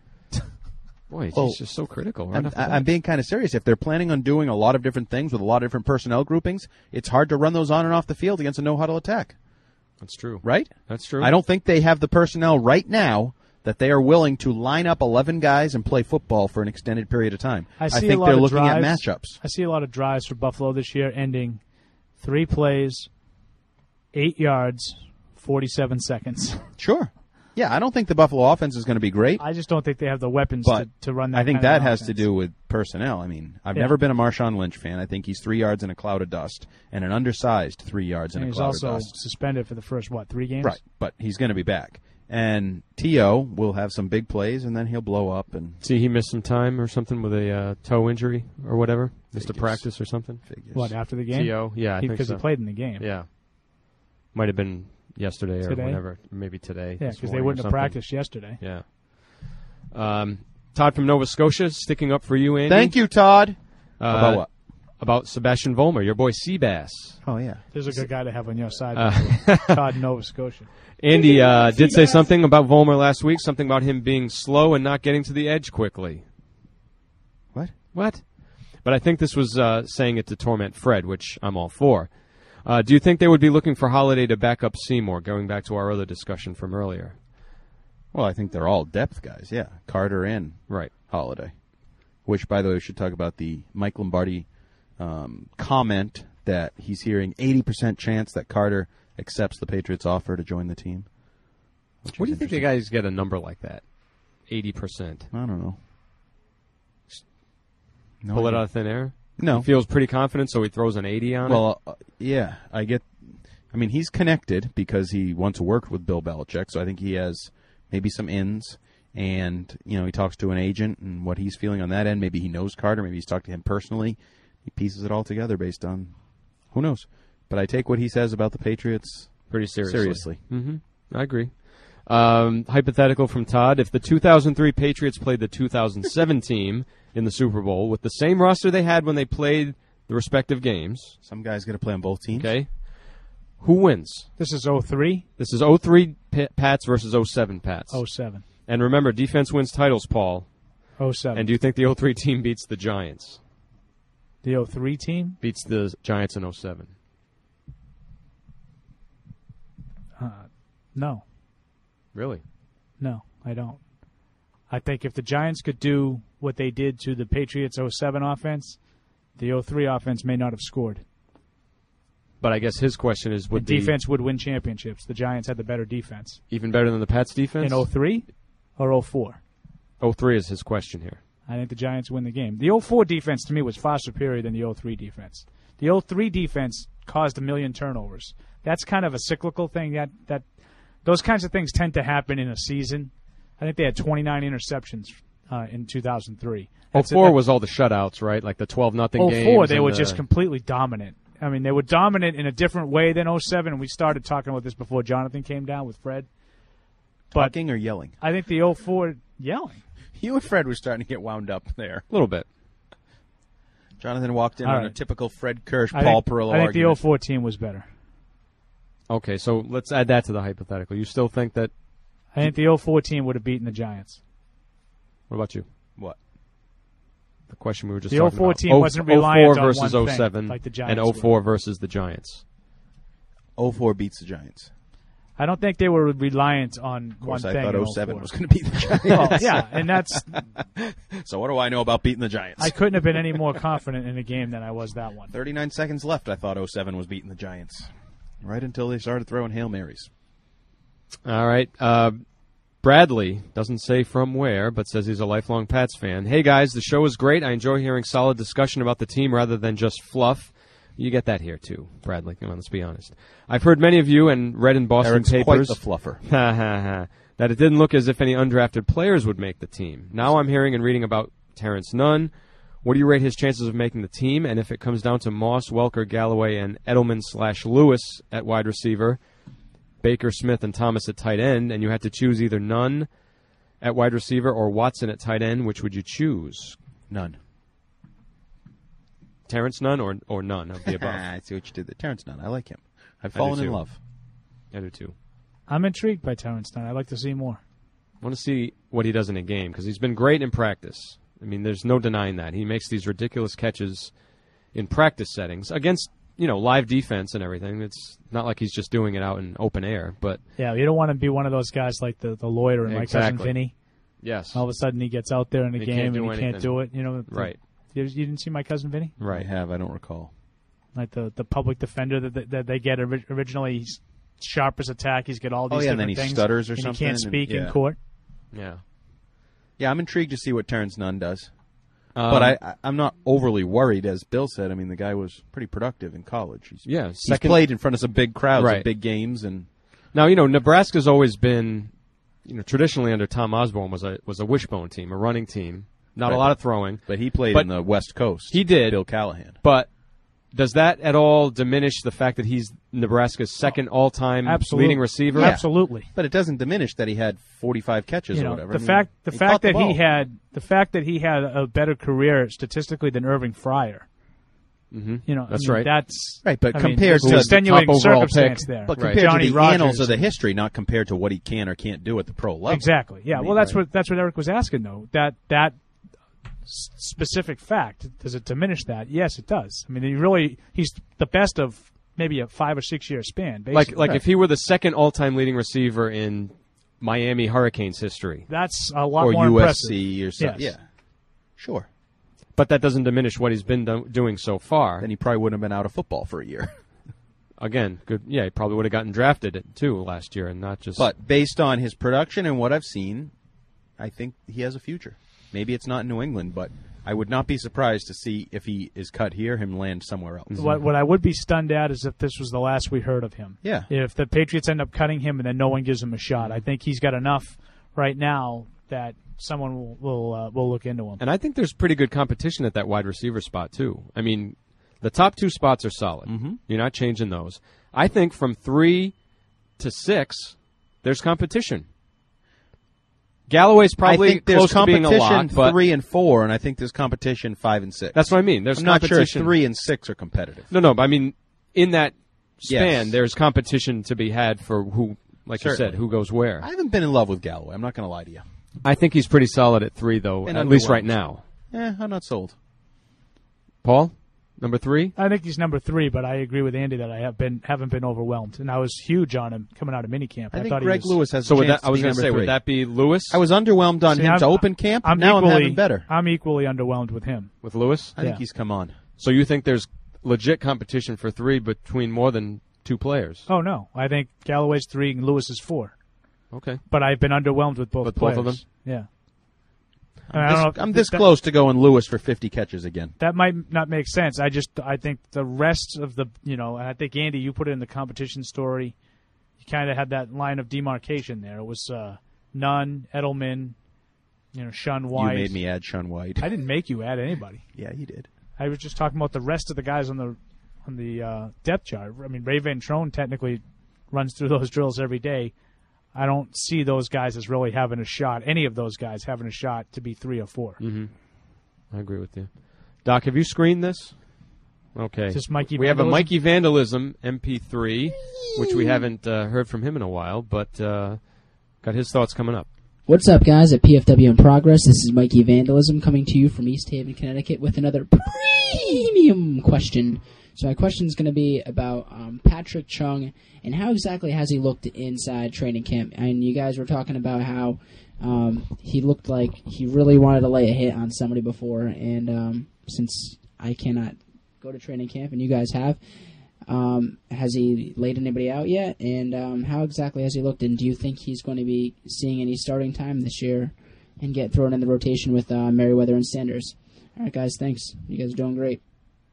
Boy, he's Well, just so critical. Right I'm, off the I- bat. I'm being kind of serious. If they're planning on doing a lot of different things with a lot of different personnel groupings, it's hard to run those on and off the field against a no-huddle attack. That's true. Right? That's true. I don't think they have the personnel right now that they are willing to line up eleven guys and play football for an extended period of time. I see think a lot they're of looking drives, at matchups. I see a lot of drives for Buffalo this year ending three plays, eight yards, forty-seven seconds. Sure. Yeah, I don't think the Buffalo offense is going to be great. I just don't think they have the weapons But to, to run that I think kind of that an has to offense. do with personnel. I mean, I've Yeah. never been a Marshawn Lynch fan. I think he's three yards in a cloud of dust and an undersized three yards in And a he's cloud also of dust. suspended for the first, what, three games? Right, but he's going to be back. And T O will have some big plays, and then he'll blow up. And See, he missed some time or something with a uh, toe injury or whatever. Missed a Figures. practice or something. Figures. What, after the game? T O, yeah, I think Because he, so. played in the game. Yeah. Might have been yesterday or Today? whatever. Maybe today. Yeah, this because they morning or wouldn't have something. practiced yesterday. Yeah. Um, Todd from Nova Scotia sticking up for you, Andy. Thank you, Todd. Uh, About what? About Sebastian Vollmer, your boy Seabass. Oh, yeah. There's a good guy to have on your side. Uh, Todd, Nova Scotia. Andy uh, did say something about Vollmer last week, something about him being slow and not getting to the edge quickly. What? What? But I think this was uh, saying it to torment Fred, which I'm all for. Uh, do you think they would be looking for Holiday to back up Seymour, going back to our other discussion from earlier? Well, I think they're all depth guys, yeah. Carter and right. Holiday. Which, by the way, we should talk about the Mike Lombardi um, comment that he's hearing eighty percent chance that Carter accepts the Patriots' offer to join the team. What do you think the guys get a number like that? eighty percent. I don't know. No Pull it idea. out of thin air? No. He feels pretty confident, so he throws an eighty on it? Well, uh, yeah, I get. I mean, he's connected because he once worked with Bill Belichick, so I think he has maybe some ins. And you know, he talks to an agent and what he's feeling on that end. Maybe he knows Carter. Maybe he's talked to him personally. He pieces it all together based on who knows. But I take what he says about the Patriots pretty seriously. Seriously, mm-hmm. I agree. Um, hypothetical from Todd. If the two thousand three Patriots played the two thousand seven team in the Super Bowl with the same roster they had when they played the respective games. Some guy's going to play on both teams. Okay. Who wins? This is oh three? This is oh three P- Pats versus oh seven Pats. oh seven. And remember, defense wins titles, Paul. oh seven. And do you think the oh three team beats the Giants? The oh three team? Beats the Giants in oh seven. Uh, no. Really? No, I don't. I think if the Giants could do what they did to the Patriots oh seven offense, the oh three offense may not have scored. But I guess his question is, would the the defense would win championships. The Giants had the better defense. Even better than the Pats defense? In oh three or oh four? oh three is his question here. I think the Giants win the game. The oh four defense, to me, was far superior than the oh three defense. The oh three defense caused a million turnovers. That's kind of a cyclical thing. That that Those kinds of things tend to happen in a season. I think they had twenty-nine interceptions uh, in two thousand three. oh four was all the shutouts, right? Like the twelve nothing games. oh four, they were the... just completely dominant. I mean, they were dominant in a different way than oh seven, and we started talking about this before Jonathan came down with Fred. But Talking or yelling? I think the oh four, yelling. You and Fred were starting to get wound up there. A little bit. Jonathan walked in All on right. a typical Fred Kirsch, I Paul think, Perillo I think argument. the oh four team was better. Okay, so let's add that to the hypothetical. You still think that... I think the oh four team would have beaten the Giants. What about you? What? The question we were just the talking oh four about. team wasn't reliant oh four on versus one oh seven, thing, like the Giants and oh four versus the Giants. oh four beats the Giants. I don't think they were reliant on Of course, one I thing. thought in oh seven oh four. was going to beat the Giants. Well, yeah, and that's... So what do I know about beating the Giants? I couldn't have been any more confident in the game than I was that one. thirty-nine seconds left. I thought oh seven was beating the Giants. Right until they started throwing Hail Marys. All right. Uh, Bradley doesn't say from where, but says he's a lifelong Pats fan. Hey, guys, the show is great. I enjoy hearing solid discussion about the team rather than just fluff. You get that here, too, Bradley. Come on, let's be honest. I've heard many of you and read in Boston Eric's papers quite the fluffer. that it didn't look as if any undrafted players would make the team. Now I'm hearing and reading about Terrence Nunn. What do you rate his chances of making the team? And if it comes down to Moss, Welker, Galloway, and Edelman slash Lewis at wide receiver, Baker, Smith, and Thomas at tight end, and you had to choose either Nunn at wide receiver or Watson at tight end, which would you choose? None. Terrence Nunn or or none of the above? I see what you did there. Terrence Nunn. I like him. I've I fallen do in too. love. I do too. I'm intrigued by Terrence Nunn. I'd like to see more. I want to see what he does in a game because he's been great in practice. I mean, there's no denying that. He makes these ridiculous catches in practice settings against, you know, live defense and everything. It's not like he's just doing it out in open air. But Yeah, you don't want to be one of those guys like the, the Lloyd or my cousin Exactly. Vinny. Yes. All of a sudden he gets out there in the He game can't and do he anything. can't do it. You know, the- Right. You, you didn't see my cousin Vinny? I have. I don't recall. Like the, the public defender that, that, that they get ori- originally. He's sharp as attack. He's got all these Oh, yeah, and different then he things. stutters or and something, He can't and- speak yeah. in court. Yeah. Yeah, I'm intrigued to see what Terrence Nunn does. Um, but I, I, I'm not overly worried, as Bill said. I mean, the guy was pretty productive in college. He's, Yeah, he's second- played in front of some big crowds Right. at big games, and Now, you know, Nebraska's always been, you know, traditionally under Tom Osborne was a was a wishbone team, a running team. Not Right. a lot of throwing. But he played But in the West Coast. He did. Bill Callahan. But does that at all diminish the fact that he's Nebraska's second all-time Absolutely. leading receiver? Yeah. Absolutely. But it doesn't diminish that he had forty-five catches You or know, whatever. the I mean, fact the he fact caught the that he ball. had the fact that he had a better career statistically than Irving Fryer. Mm-hmm. You know, That's I mean, right. That's Right, but I mean, compared there's to an the extenuating top overall circumstance pick. there. But Right. compared Johnny to the Rogers annals of the and- history, not compared to what he can or can't do at the pro level. Exactly. Yeah. I mean, well, that's right. what that's what Eric was asking though. That that s- specific fact, does it diminish that? Yes, it does. I mean, he really he's the best of maybe a five or six year span. Basically. Like like if he were the second all-time leading receiver in Miami Hurricanes history. That's a lot or more U S impressive. C or something. Yes. Yeah, sure. But that doesn't diminish what he's been do- doing so far. Then he probably wouldn't have been out of football for a year. Again, good. Yeah, he probably would have gotten drafted too last year and not just. But based on his production and what I've seen, I think he has a future. Maybe it's not in New England, but I would not be surprised to see if he is cut here, him land somewhere else. What what I would be stunned at is if this was the last we heard of him. Yeah. If the Patriots end up cutting him and then no one gives him a shot, I think he's got enough right now that someone will will, uh, will look into him. And I think there's pretty good competition at that wide receiver spot, too. I mean, the top two spots are solid. Mm-hmm. You're not changing those. I think from three to six, there's competition. Galloway's probably I think there's close to being competition a lot, but three and four, and I think there's competition five and six. That's what I mean. There's I'm not sure competition. three and six are competitive. No, no, but I mean, in that span, Yes. there's competition to be had for who, like Certainly. you said, who goes where. I haven't been in love with Galloway. I'm not going to lie to you. I think he's pretty solid at three, though, And at least underwhelmed. right now. Eh, I'm not sold. Paul, number three? I think he's number three, but I agree with Andy that I have been haven't been overwhelmed, and I was huge on him coming out of minicamp. I, think thought Greg he was, Lewis has So a would chance that, I was to be going to number say, three. would that be Lewis? I was underwhelmed on See, him I'm- to open camp. I'm now equally, I'm having better. I'm equally underwhelmed with him. With Lewis? I think Yeah. he's come on. So you think there's legit competition for three between more than two players? Oh no, I think Galloway's three and Lewis is four. Okay. But I've been underwhelmed with both With players. both of them? Yeah. I'm I don't this, know if I'm this that- close to going Lewis for fifty catches again. That might not make sense. I just I think the rest of the you know and I think Andy, you put it in the competition story. You kind of had that line of demarcation there. It was uh, Nunn, Edelman, you know, Shun White. You made me add Shun White. I didn't make you add anybody. Yeah, you did. I was just talking about the rest of the guys on the on the uh, depth chart. I mean, Ray Van Trone technically runs through those drills every day. I don't see those guys as really having a shot. Any of those guys having a shot to be three or four. Mm-hmm. I agree with you. Doc, have you screened this? Okay. Just Mikey we have a Vandalism? Mikey Vandalism M P three, which we haven't uh, heard from him in a while, but uh, got his thoughts coming up. What's up, guys, at P F W in Progress? This is Mikey Vandalism coming to you from East Haven, Connecticut with another premium question. So my question is going to be about um, Patrick Chung and how exactly has he looked inside training camp? And you guys were talking about how um, he looked like he really wanted to lay a hit on somebody before. And um, since I cannot go to training camp and you guys have, um, has he laid anybody out yet? And um, how exactly has he looked? And do you think he's going to be seeing any starting time this year and get thrown in the rotation with uh, Merriweather and Sanders? All right, guys, thanks. You guys are doing great.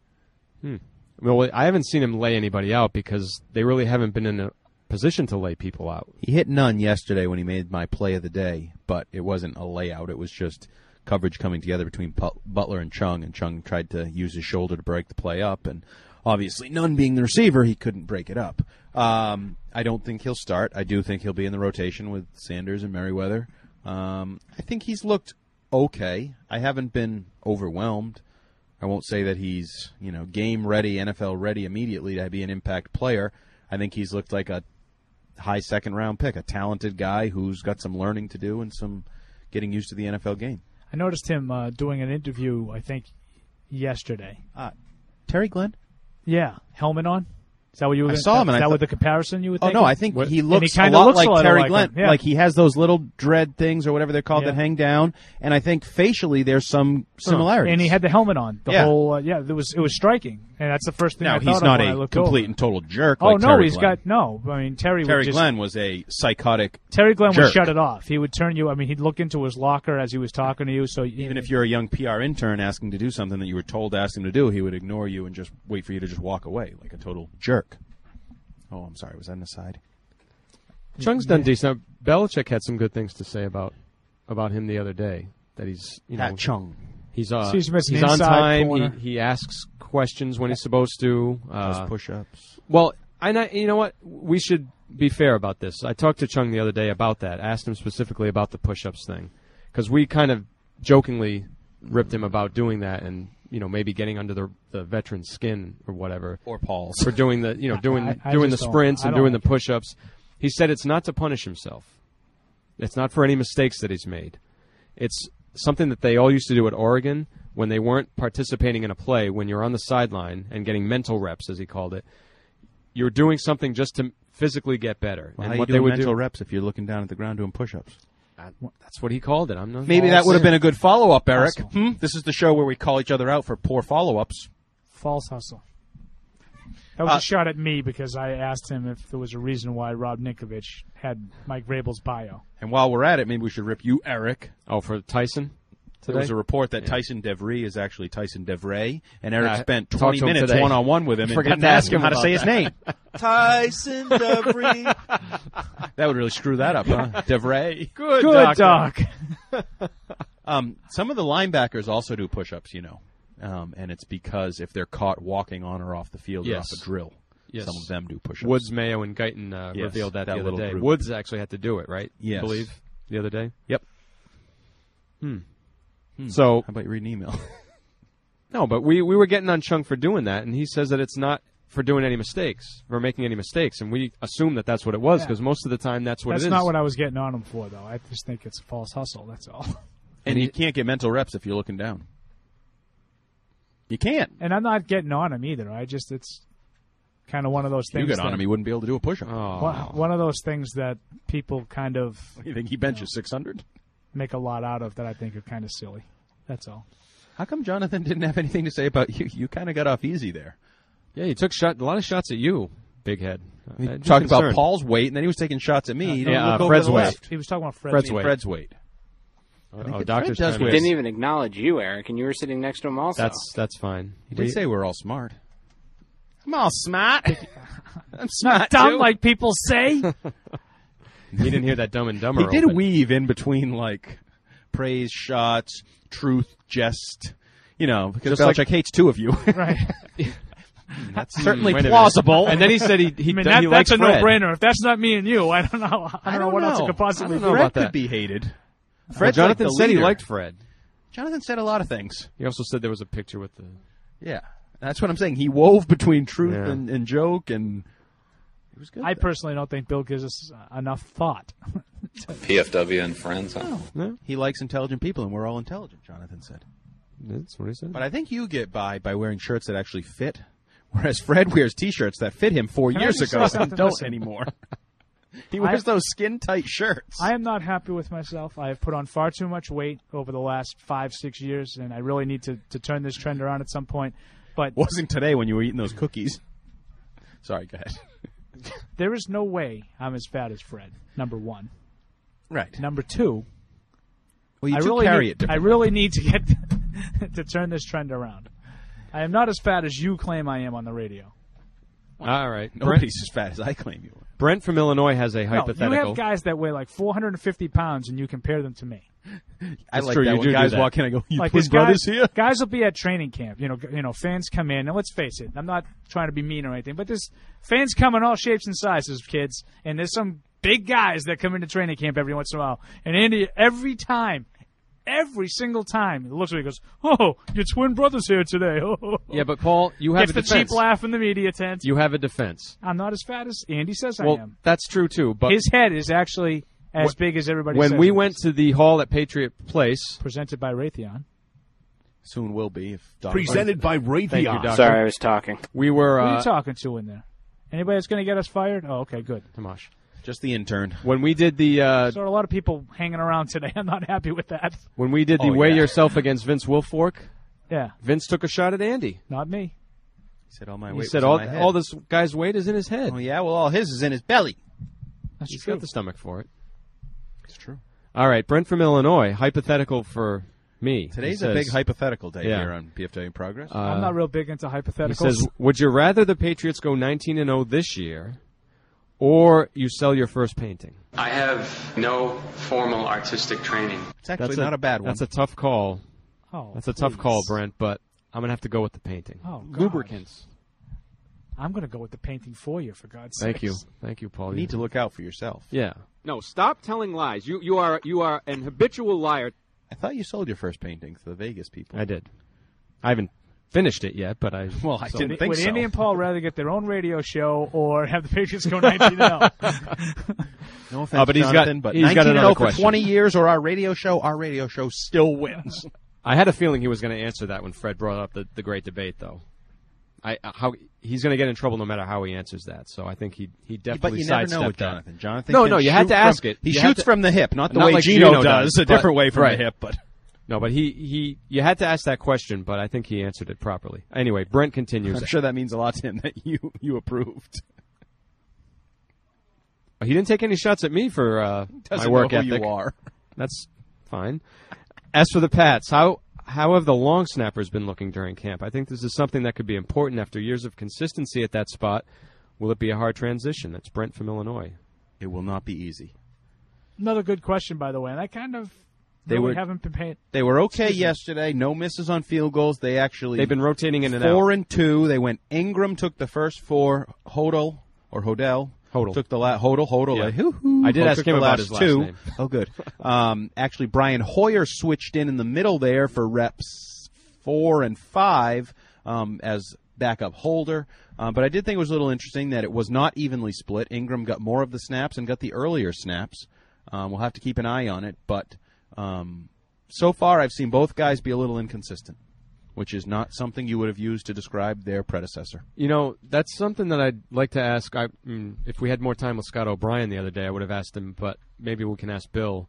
Hmm. Well, I haven't seen him lay anybody out because they really haven't been in a position to lay people out. He hit none yesterday when he made my play of the day, but it wasn't a layout. It was just coverage coming together between Butler and Chung, and Chung tried to use his shoulder to break the play up, and obviously Nunn being the receiver, he couldn't break it up. Um, I don't think he'll start. I do think he'll be in the rotation with Sanders and Merriweather. Um, I think he's looked okay. I haven't been overwhelmed. I won't say that he's, you know, game ready, N F L ready immediately to be an impact player. I think he's looked like a high second round pick, a talented guy who's got some learning to do and some getting used to the N F L game. I noticed him uh, doing an interview, I think, yesterday. Uh, Terry Glenn? Yeah, helmet on. Is that what you were? I gonna, saw him, Is and I that thought- what the comparison you would Oh, think? no, I think he looks he a kinda lot looks like a lot Terry like Glenn. him. Yeah. Like he has those little dread things or whatever they're called Yeah. that hang down, and I think facially there's some similarities. And he had the helmet on. The Yeah. whole uh, yeah, it was it was striking, and that's the first thing Now, I he's thought not of when a I looked complete over. and total jerk Oh like no, Terry he's Glenn. got no. I mean, Terry. Terry would just, Glenn was a psychotic Terry Glenn jerk. would shut it off. He would turn you. I mean, he'd look into his locker as he was talking to you. So Even if you're a young P R intern asking to do something that you were told to ask him to do, he would ignore you and just wait for you to just walk away like a total jerk. Oh, I'm sorry. Was that an aside? Chung's done decent. Belichick had some good things to say about about him the other day. That he's you know Pat Chung. He's uh, So he's missing he's on inside time. He, corner. he asks questions when he's supposed to. Uh, Does push-ups. Well, I know, you know what? We should be fair about this. I talked to Chung the other day about that. Asked him specifically about the push-ups thing because we kind of jokingly ripped him about doing that and you know maybe getting under the the veteran's skin or whatever. Or Paul's. For doing the you know doing I- I doing the just don't- sprints I and don't doing like the push-ups. He said it's not to punish himself. It's not for any mistakes that he's made. It's something that they all used to do at Oregon when they weren't participating in a play, when you're on the sideline and getting mental reps, as he called it. You're doing something just to physically get better. Well, and how what you they doing would mental do, reps if you're looking down at the ground doing push-ups? Uh, that's what he called it. I'm not Maybe that would have been a good follow-up, Eric. Hustle. Hmm? This is the show where we call each other out for poor follow-ups. false hustle. That was Uh, a shot at me because I asked him if there was a reason why Rob Ninkovich had Mike Vrabel's bio. And while we're at it, maybe we should rip you, Eric. Oh, for Tyson? There was Today? a report that Yeah. Tyson DeVry is actually Tyson DeVray, and Eric Yeah, spent talked twenty to him minutes today. one-on-one with him and Forgot didn't to ask ask him him how to about say his that. name. Tyson DeVry. That would really screw that up, huh? DeVray. Good, Good Doc. Doc. Um, some of the linebackers also do push-ups, you know, um, and it's because if they're caught walking on or off the field or Yes. off a drill, Yes. some of them do push-ups. Woods, Mayo, and Guyton uh, Yes, revealed that, that the other little day. group. Woods actually had to do it, right? Yes. I believe, the other day. Yep. Hmm. Hmm. So how about you read an email? No, but we, we were getting on Chung for doing that, and he says that it's not for doing any mistakes, or making any mistakes, and we assume that that's what it was, because Yeah. most of the time that's what That's it is. not what I was getting on him for, though. I just think it's a false hustle. That's all. And you can't get mental reps if you're looking down. You can't. And I'm not getting on him either. I just it's kind of one of those If things. you get on that- him, he wouldn't be able to do a push-up. One, one of those things that people kind of. You think he benches six hundred? Make a lot out of that I think are kind of silly. That's all. How come Jonathan didn't have anything to say about you? You kind of got off easy there. Yeah, he took shot, a lot of shots at you, big head. He Uh, just talked about concerned. Paul's weight, and then he was taking shots at me. He didn't yeah, look uh, over Fred's to the weight. left. He was talking about Fred's, Fred's weight. weight. Fred's weight. Oh, I think oh, it- doctor's Fred does trying to- weight. Didn't even acknowledge you, Eric, and you were sitting next to him also. That's that's fine. He did say we're all smart. I'm all smart. I'm Not smart, dumb too. like people say. He didn't hear that Dumb and Dumber. He did open. weave in between, like, praise shots, truth, jest. You know, because Just like- Belichick hates two of you. Right. That's certainly Wait a minute. plausible. And then he said he he, I mean, he that, likes that's a Fred. no-brainer. If that's not me and you, I don't know. I don't, I know don't what else know. it could possibly I don't know be. Fred about could that. be hated. Well, Fred's Jonathan like the said he leader. liked Fred. Jonathan said a lot of things. He also said there was a picture with the. Yeah, that's what I'm saying. He wove between truth Yeah. and, and joke, and it was good. I personally don't think Bill gives us uh, enough thought. P F W and friends. Huh? No, He likes intelligent people, and we're all intelligent, Jonathan said. that's what he said. But I think you get by by wearing shirts that actually fit, whereas Fred wears T-shirts that fit him four Can I years just ago say and something? don't Listen. anymore. He wears I- those skin-tight shirts. I am not happy with myself. I have put on far too much weight over the last five, six years, and I really need to, to turn this trend around at some point. But Wasn't today when you were eating those cookies. Sorry, go ahead. there is no way I'm as fat as Fred, number one. Right. Number two, Well, you I two really carry need, it differently. I really need to get to turn this trend around. I am not as fat as you claim I am on the radio. All right. Nobody's as fat as I claim you are. Brent from Illinois has a No, hypothetical. you have guys that weigh like four hundred fifty pounds, and you compare them to me. I That's like true, that you when do do guys that. walk in, I go, you Like twin his brothers guys, here? guys will be at training camp. You know, g- you know, fans come in, and let's face it, I'm not trying to be mean or anything, but there's fans come in all shapes and sizes, kids, and there's some big guys that come into training camp every once in a while. And Andy, every time, every single time, he looks at me and goes, "Oh, your twin brother's here today." Oh, Yeah, but Paul, you have gets a the defense. cheap laugh in the media tent. You have a defense. I'm not as fat as Andy says well, I am. that's true too. But His head is actually as Wh- big as everybody when says we it went is. to the hall at Patriot Place, presented by Raytheon. Soon will be. If Doc Presented by Thank you, Raytheon. Doctor. Sorry, I was talking. we were. Who are Uh, you talking to in there? Anybody that's going to get us fired? Oh, okay, good. Tomash. Just the intern. When we did the uh, So a lot of people hanging around today. I'm not happy with that. when we did the Oh, weigh yeah. yourself against Vince Wilfork, Yeah, Vince took a shot at Andy. not me. He said all my He weight said was in all my head. all this guy's weight is in his head. Oh, yeah, well, all his is in his belly. That's He's true. got the stomach for it. It's true. All right, Brent from Illinois. Hypothetical for me. Today's He a big says, hypothetical day Yeah. here on P F W Progress. Uh, I'm not real big into hypotheticals. He says, "Would you rather the Patriots go nineteen and oh this year, or you sell your first painting?" I have no formal artistic training. it's actually That's not a, bad one. That's a tough call. oh, That's a tough please. call, Brent. But I'm gonna have to go with the painting. Oh, God. Lubricants. I'm going to go with the painting for you, for God's sake. Thank you, thank you, Paul. You need to look out for yourself. Yeah. No, stop telling lies. You you are you are an habitual liar. I thought you sold your first painting to the Vegas people. I did. I haven't finished it yet, but I. Well, I so- didn't think Would so. Andy and Paul rather get their own radio show or have the Patriots go nineteen and oh? No offense, Oh, but he's got- Jonathan, but he's got nineteen and another oh for question. twenty years or our radio show, our radio show still wins. I had a feeling he was going to answer that when Fred brought up the, the great debate, though. I how he's going to get in trouble no matter how he answers that. So I think he he definitely But you never know sidestepped with that. Jonathan. Jonathan No, can no, you shoot had to from- ask it. He You had shoots to- from the hip, not the not way like Gino, Gino does, does, a different but- way from right. the hip. But No, but he, he you had to ask that question, but I think he answered it properly. Anyway, Brent continues. I'm sure that means a lot to him that you you approved. He didn't take any shots at me for uh, my Doesn't work know who ethic. you are. That's fine. As for the Pats, how how have the long snappers been looking during camp? I think this is something that could be important after years of consistency at that spot. Will it be a hard transition? That's Brent from Illinois. It will not be easy. Another good question, by the way, and I kind of They really were- haven't been paying. They were okay Excuse me. yesterday. No misses on field goals. They actually They've been rotating in and four out. and two. They went. Ingram took the first four. Hodel or Hodel Hodel. Took the la- Hodel, Hodel. Yeah. Like, hoo-hoo. I did Oh, ask took him the about last his last two. name. Oh, good. Um, actually, Brian Hoyer switched in in the middle there for reps four and five um, as backup holder. Um, but I did think it was a little interesting that it was not evenly split. Ingram got more of the snaps and got the earlier snaps. Um, we'll have to keep an eye on it. But um, so far, I've seen both guys be a little inconsistent, which is not something you would have used to describe their predecessor. You know, that's something that I'd like to ask. I, mm, if we had more time with Scott O'Brien the other day, I would have asked him, but maybe we can ask Bill.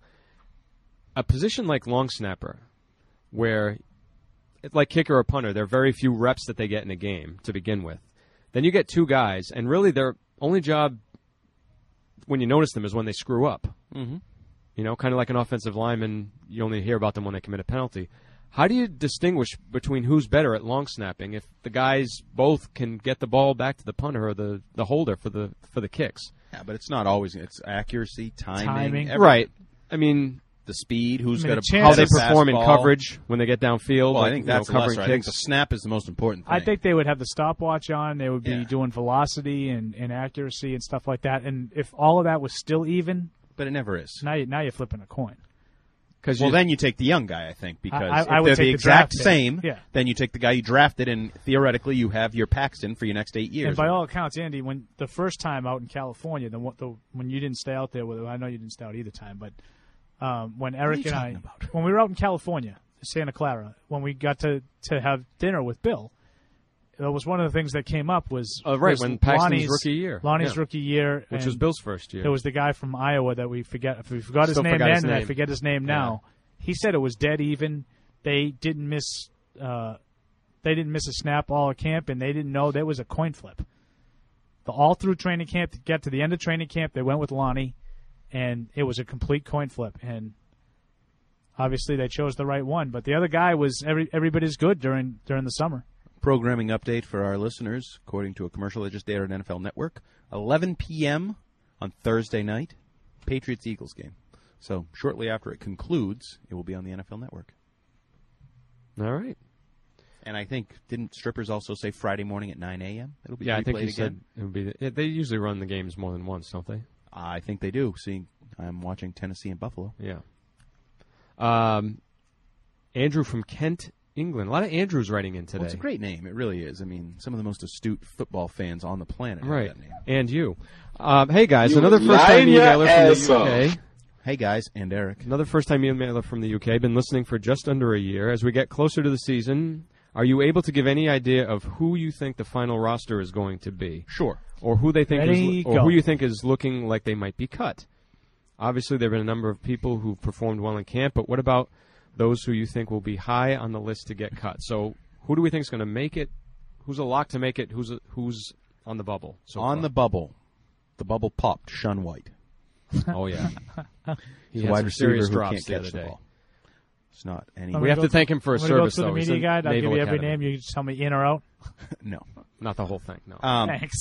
A position like long snapper, where, like kicker or punter, there are very few reps that they get in a game to begin with. Then you get two guys, and really their only job when you notice them is when they screw up. Mm-hmm. You know, kind of like an offensive lineman, you only hear about them when they commit a penalty. How do you distinguish between who's better at long snapping if the guys both can get the ball back to the punter or the, the holder for the for the kicks? Yeah, but it's not always. It's accuracy, timing, Timing. everything. Right. I mean, the speed, who's I mean, got the to how they chances- perform in fastball. coverage when they get downfield. Well, like, I think you know, that's covering lesser. I think kicks. the snap is the most important thing. I think they would have the stopwatch on. They would be Yeah. doing velocity and, and accuracy and stuff like that. And if all of that was still even, but it never is. now you, now you're flipping a coin. Because Well, then you take the young guy, I think, because I- I if would they're take the the exact draft pick. same, Yeah. then you take the guy you drafted, and theoretically you have your Paxton for your next eight years. And by all accounts, Andy, when the first time out in California, the, one- the when you didn't stay out there, with I know you didn't stay out either time, but um, when Eric you and I, talking about? when we were out in California, Santa Clara, when we got to, to have dinner with Bill, that was one of the things that came up was Oh, right, was when Paxton's Lonnie's rookie year. Lonnie's Yeah. rookie year, Which and was Bill's first year. There was the guy from Iowa that we forget. If we forgot his Still name forgot then, his and I name. forget his name now. He said it was dead even. They didn't miss. Uh, they didn't miss a snap all at camp, and they didn't know there was a coin flip. The all through training camp, to get to the end of training camp, they went with Lonnie, and it was a complete coin flip. And obviously, they chose the right one. But the other guy was every every bit as good during during the summer. Programming update for our listeners, according to a commercial that just aired on N F L Network, eleven p.m. on Thursday night, Patriots-Eagles game. So shortly after it concludes, it will be on the N F L Network. All right. And I think, didn't Strippers also say Friday morning at nine a.m.? It'll be Yeah, I think replayed he again. said it would be. The, yeah, they usually run the games more than once, don't they? I think they do. Seeing I'm watching Tennessee and Buffalo. Yeah. Um, Andrew from Kent, England. A lot of Andrews writing in today. Well, it's a great name. It really is. I mean, some of the most astute football fans on the planet have Right. that name. And you. Um, hey, guys, You another first-time line your emailer ass from the U K. off. Hey, guys, and Eric. Another first-time emailer from the U K. Been listening for just under a year. As we get closer to the season, are you able to give any idea of who you think the final roster is going to be? Sure. Or who they think Ready, is, or go. who you think is looking like they might be cut? Obviously, there have been a number of people who performed well in camp, but what about those who you think will be high on the list to get cut? So, who do we think is going to make it? Who's a lock to make it? Who's a, who's on the bubble? So on far? the bubble, the bubble popped. Shun White. Oh yeah, he He's a had wide some receiver serious who drops can't the catch other the day. ball. It's not any. I'm We gonna have go to thank through- him for his I'm gonna service, Go through though. the He's media a guide. I'll give Naval you every Academy. name. You just tell me in or out. No. Not the whole thing. No. Um, Thanks.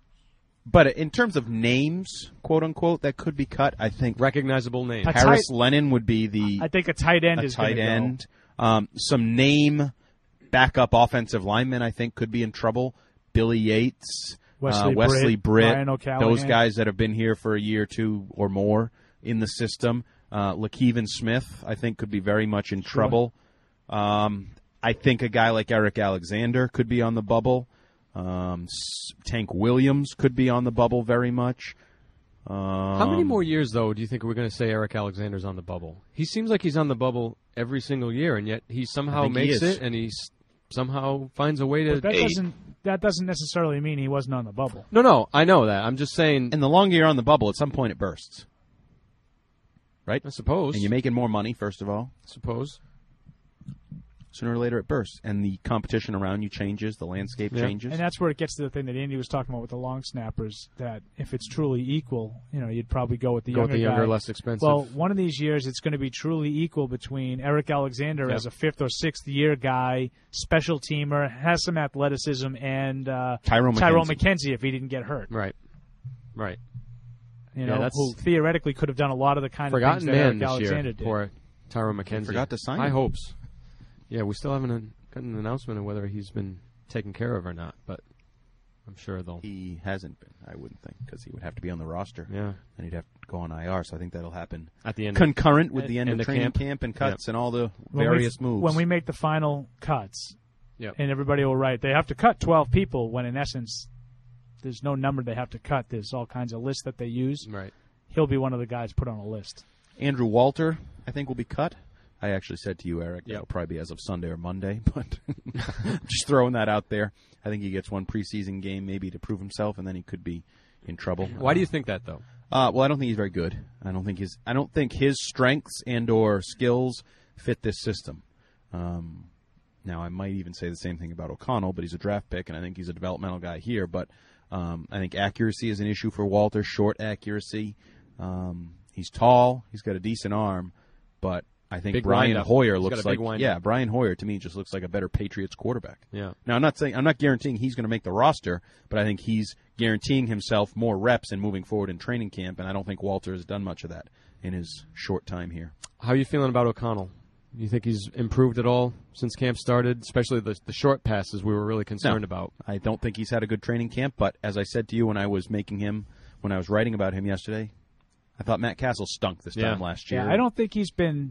But in terms of names, quote unquote, that could be cut, I think recognizable names. A Harris tight- Lennon would be the I think a tight end a is tight gonna end. Um, some name backup offensive linemen, I think, could be in trouble. Billy Yates, Wesley uh, Wesley Britt, Britt, Ryan O'Callahan. those guys that have been here for a year, or two, or more in the system. Uh, Lakeven Smith, I think, could be very much in trouble. Um, I think a guy like Eric Alexander could be on the bubble. Um, S- Tank Williams could be on the bubble very much. Um, How many more years, though, do you think we're going to say Eric Alexander's on the bubble? He seems like he's on the bubble every single year, and yet he somehow think he makes is. it, and he s- somehow finds a way to. But that doesn't that doesn't necessarily mean he wasn't on the bubble. No, no, I know that. I'm just saying. And the longer you're on the bubble, at some point it bursts. Right? I suppose. And you're making more money, first of all. I suppose. Sooner or later it bursts. And the competition around you changes, the landscape Yeah. changes. And that's where it gets to the thing that Andy was talking about with the long snappers, that if it's truly equal, you know, you'd probably go with the Go with younger the younger, guy. less expensive. Well, one of these years it's going to be truly equal between Eric Alexander Yep. as a fifth or sixth year guy, special teamer, has some athleticism, and uh, Tyrone Tyrone McKenzie. McKenzie if he didn't get hurt. Right. Right. You Yeah, know, that's- who theoretically could have done a lot of the kind of Forgotten things that man Eric this Alexander year did. for Tyrone McKenzie. Forgot to sign High him. hopes. Yeah, we still haven't uh, gotten an announcement of whether he's been taken care of or not, but I'm sure they'll. He hasn't been, I wouldn't think, because he would have to be on the roster. Yeah. And he'd have to go on I R, so I think that'll happen At the end concurrent of, with the end, end of training camp, camp and cuts yep. and all the When various we, moves. When we make the final cuts, yep. and everybody will write, they have to cut twelve people when in essence there's no number they have to cut. There's all kinds of lists that they use. Right. He'll be one of the guys put on a list. Andrew Walter, I think, will be cut. I actually said to you, Eric, Yep. that'll probably be as of Sunday or Monday, but just throwing that out there. I think he gets one preseason game maybe to prove himself, and then he could be in trouble. Why do you think that, though? Uh, well, I don't think he's very good. I don't think his I don't think his strengths and or skills fit this system. Um, now, I might even say the same thing about O'Connell, but he's a draft pick, and I think he's a developmental guy here. But um, I think accuracy is an issue for Walter, short accuracy. Um, he's tall. He's got a decent arm, but I think Big Brian wind-up. Hoyer He's looks got a like big wind-up. yeah, Brian Hoyer to me just looks like a better Patriots quarterback. Yeah. Now I'm not saying I'm not guaranteeing he's going to make the roster, but I think he's guaranteeing himself more reps and moving forward in training camp, and I don't think Walter has done much of that in his short time here. How are you feeling about O'Connell? You think he's improved at all since camp started, especially the the short passes we were really concerned No, about? I don't think he's had a good training camp, but as I said to you when I was making him when I was writing about him yesterday, I thought Matt Castle stunk this Yeah. time last year. Yeah, I don't think he's been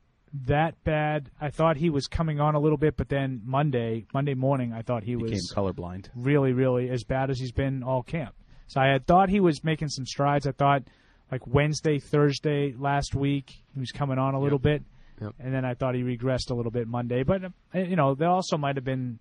that bad. I thought he was coming on a little bit, but then Monday, Monday morning, I thought he became was colorblind. really, really as bad as he's been all camp. So I had thought he was making some strides. I thought like Wednesday, Thursday last week, he was coming on a little Yep. bit, Yep. and then I thought he regressed a little bit Monday. But uh, you know, there also might have been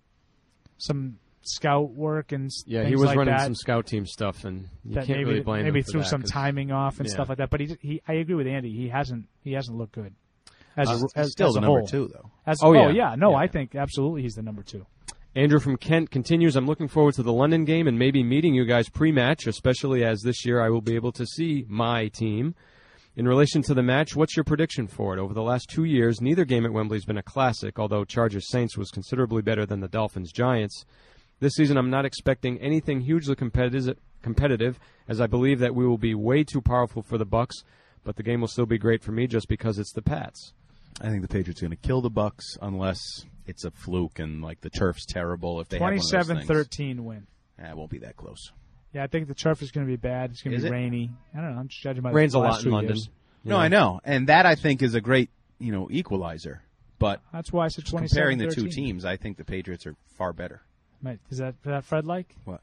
some scout work and s- Yeah, things he was like running that. some scout team stuff, and you that can't maybe really blame maybe him for threw that, some 'cause- timing off and yeah. stuff like that. But he, he, I agree with Andy. He hasn't he hasn't looked good as Uh, a, he's as, still as the a number whole. two, though. As, Oh, oh, yeah. yeah, no, Yeah. I think absolutely he's the number two. Andrew from Kent continues, I'm looking forward to the London game and maybe meeting you guys pre-match, especially as this year I will be able to see my team. In relation to the match, what's your prediction for it? Over the last two years, neither game at Wembley has been a classic, although Chargers-Saints was considerably better than the Dolphins-Giants. This season, I'm not expecting anything hugely competitive, competitive, as I believe that we will be way too powerful for the Bucks, but the game will still be great for me just because it's the Pats. I think the Patriots are going to kill the Bucks unless it's a fluke and like the turf's terrible. If they have one of those twenty-seven things. thirteen win. Eh, it won't be that close. Yeah, I think the turf is going to be bad. It's going to Is be it? rainy. I don't know. I'm just judging by Rains the a last lot in two London. years. No, I know, and that I think is a great you know equalizer. But That's why I said twenty-seven comparing the thirteen. two teams, I think the Patriots are far better. Might, is that is that Fred like? What?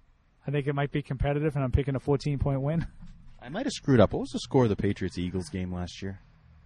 I think it might be competitive, and I'm picking a fourteen-point win. I might have screwed up. What was the score of the Patriots-Eagles game last year?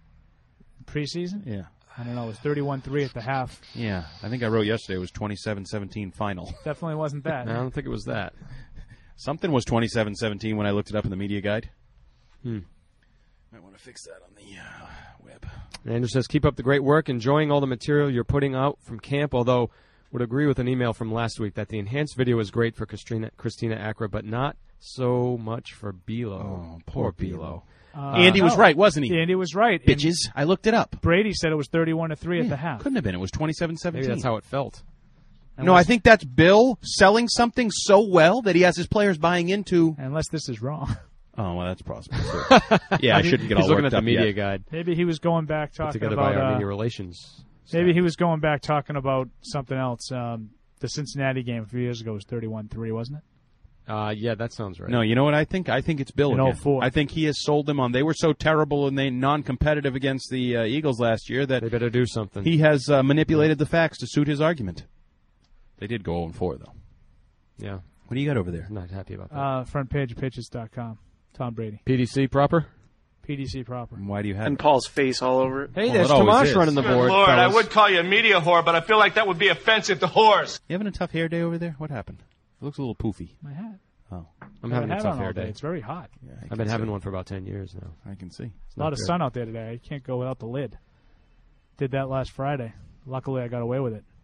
Preseason? Yeah. I don't know. It was thirty-one three at the half. Yeah, I think I wrote yesterday it was twenty-seven seventeen final. Definitely wasn't that. I don't think it was that. Something was twenty-seven seventeen when I looked it up in the media guide. Hmm. Might want to fix that on the uh, web. Andrew says, keep up the great work, enjoying all the material you're putting out from camp, although would agree with an email from last week that the enhanced video is great for Christina, Christina Acra, but not so much for Belo. Oh, poor Belo. Uh, Andy was no. right, wasn't he? Andy was right. Bitches, I looked it up. Brady said it was thirty-one to three Yeah, at the half. Couldn't have been. It was twenty-seven seventeen. Maybe that's how it felt. No, I think that's Bill selling something so well that he has his players buying into. Unless this is wrong. Oh, well, that's possible. too. Yeah, I shouldn't get He's all looking worked at the up media yet. guide. Maybe he was going back Put talking together about by our uh, media relations. maybe he was going back talking about something else. Um, the Cincinnati game a few years ago was thirty-one three, wasn't it? Uh, yeah, that sounds right. No, you know what I think? I think it's Bill In again. oh four. I think he has sold them on. They were so terrible and they non-competitive against the uh, Eagles last year that They better do something. he has uh, manipulated the facts to suit his argument. They did go oh and four, though. Yeah. What do you got over there? Not happy about that. Uh, front page of pitches dot com. Tom Brady. P D C proper? P D C proper. Why do you have And it? Paul's face all over it. Hey, Well, there's it always Tomash is. running the Good board. Lord, I fellas. would call you a media whore, but I feel like that would be offensive to whores. You having a tough hair day over there? What happened? It looks a little poofy. My hat. Oh, I'm I having a have tough on all hair day. day. It's very hot. yeah, I I've can been see. having one for about ten years now. I can see. A lot of good. sun out there today. I can't go without the lid. Did that last Friday. Luckily, I got away with it.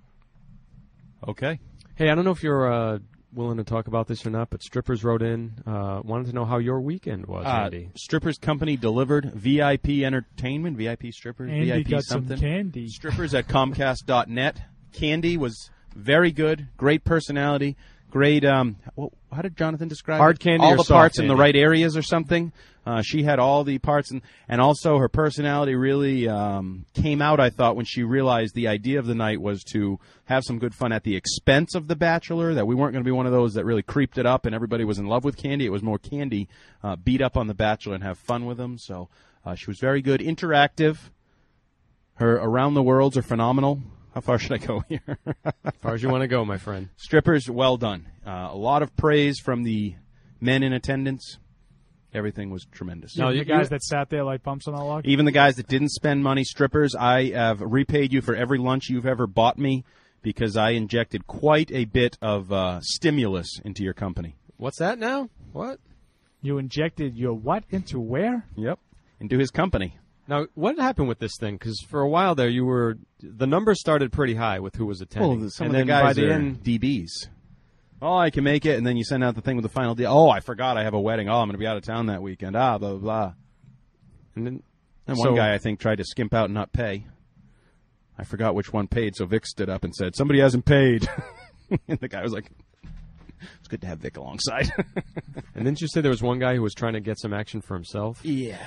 Okay. Hey, I don't know if you're uh, willing to talk about this or not, but strippers wrote in, uh, wanted to know how your weekend was, Uh, Andy. Strippers Company delivered V I P entertainment, V I P strippers, Andy V I P got something. some candy. Strippers at Comcast dot net. Candy was very good, great personality. Great. Um, well, how did Jonathan describe Hard it? candy all or the soft parts in the candy? right areas or something. Uh, she had all the parts, and and also her personality really um, came out. I thought when she realized the idea of the night was to have some good fun at the expense of The Bachelor. That we weren't going to be one of those that really creeped it up and everybody was in love with Candy. It was more Candy uh, beat up on The Bachelor and have fun with him. So uh, she was very good, interactive. Her around the worlds are phenomenal. How far should I go here? As far as you want to go, my friend. Strippers, well done. Uh, a lot of praise from the men in attendance. Everything was tremendous. No, the guys that sat there like bumps on a log? Even the guys that didn't spend money, strippers, I have repaid you for every lunch you've ever bought me because I injected quite a bit of uh, stimulus into your company. What's that now? What? You injected your what into where? Yep, into his company. Now, what happened with this thing? Because for a while there, you were the numbers started pretty high with who was attending. Well, some and of the then guys by the are end, D Bs. Oh, I can make it, and then you send out the thing with the final deal. Oh, I forgot I have a wedding. Oh, I'm going to be out of town that weekend. Ah, blah, blah, blah. And then and so, one guy, I think, tried to skimp out and not pay. I forgot which one paid, so Vic stood up and said, somebody hasn't paid. And the guy was like, it's good to have Vic alongside. And didn't you say there was one guy who was trying to get some action for himself? Yeah.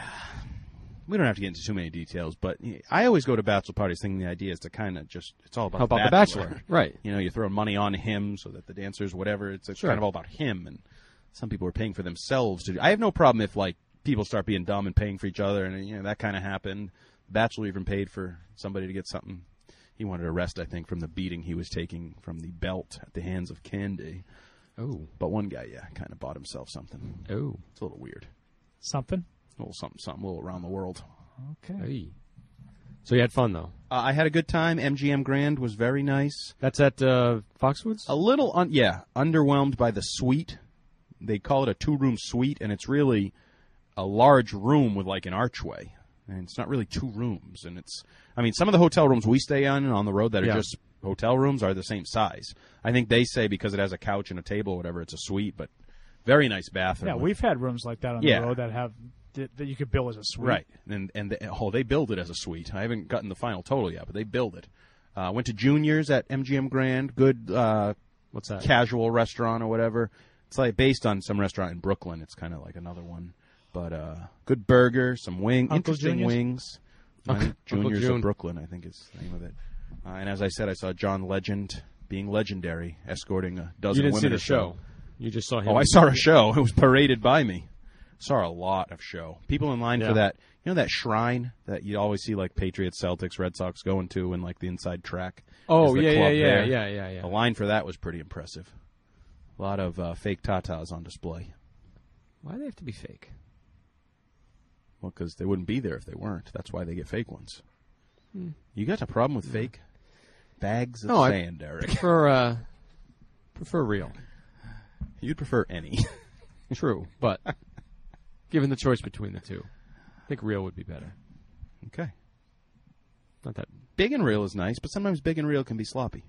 We don't have to get into too many details, but I always go to bachelor parties thinking the idea is to kind of just, it's all about, How about the, bachelor. the Bachelor. Right. You know, you throw money on him so that the dancers, whatever, it's, it's Sure. kind of all about him, and some people are paying for themselves to do. I have no problem if, like, people start being dumb and paying for each other, and, you know, that kind of happened. The Bachelor even paid for somebody to get something. He wanted a rest, I think, from the beating he was taking from the belt at the hands of Candy. Oh. But one guy, yeah, kind of bought himself something. Oh. It's a little weird. Something? A little something, something, a little around the world. Okay. Hey. So you had fun, though? Uh, I had a good time. M G M Grand was very nice. That's at uh, Foxwoods? A little, un- yeah, underwhelmed by the suite. They call it a two-room suite, and it's really a large room with, like, an archway. And it's not really two rooms. And it's, I mean, some of the hotel rooms we stay on on the road that are Yeah. just hotel rooms are the same size. I think they say because it has a couch and a table or whatever, it's a suite, but very nice bathroom. Yeah, we've had rooms like that on Yeah. the road that have that that you could bill as a suite. Right, and and the, oh, they build it as a suite. I haven't gotten the final total yet, but they build it. Uh, went to Junior's at M G M Grand. Good, uh, what's that? Casual restaurant or whatever. It's like based on some restaurant in Brooklyn. It's kind of like another one, but uh, good burger, some wing, Uncle interesting Junior's? wings. I Uncle think Junior's June. of Brooklyn, I think is the name of it. Uh, and as I said, I saw John Legend being legendary, escorting a dozen You didn't see women the or so. show. You just saw him. Oh, I saw a show. It was paraded by me. Saw a lot of show. People in line Yeah. for that. You know that shrine that you always see like Patriots, Celtics, Red Sox going to in like the inside track? Oh, Is the yeah, club yeah, yeah, there. yeah, yeah, yeah. The line for that was pretty impressive. A lot of uh, fake tatas on display. Why do they have to be fake? Well, because they wouldn't be there if they weren't. That's why they get fake ones. Hmm. You got a problem with fake bags of No, I sand, Eric? prefer, uh, prefer real. You'd prefer any. True, but given the choice between the two, I think real would be better. Okay. Not that Big and real is nice, but sometimes big and real can be sloppy.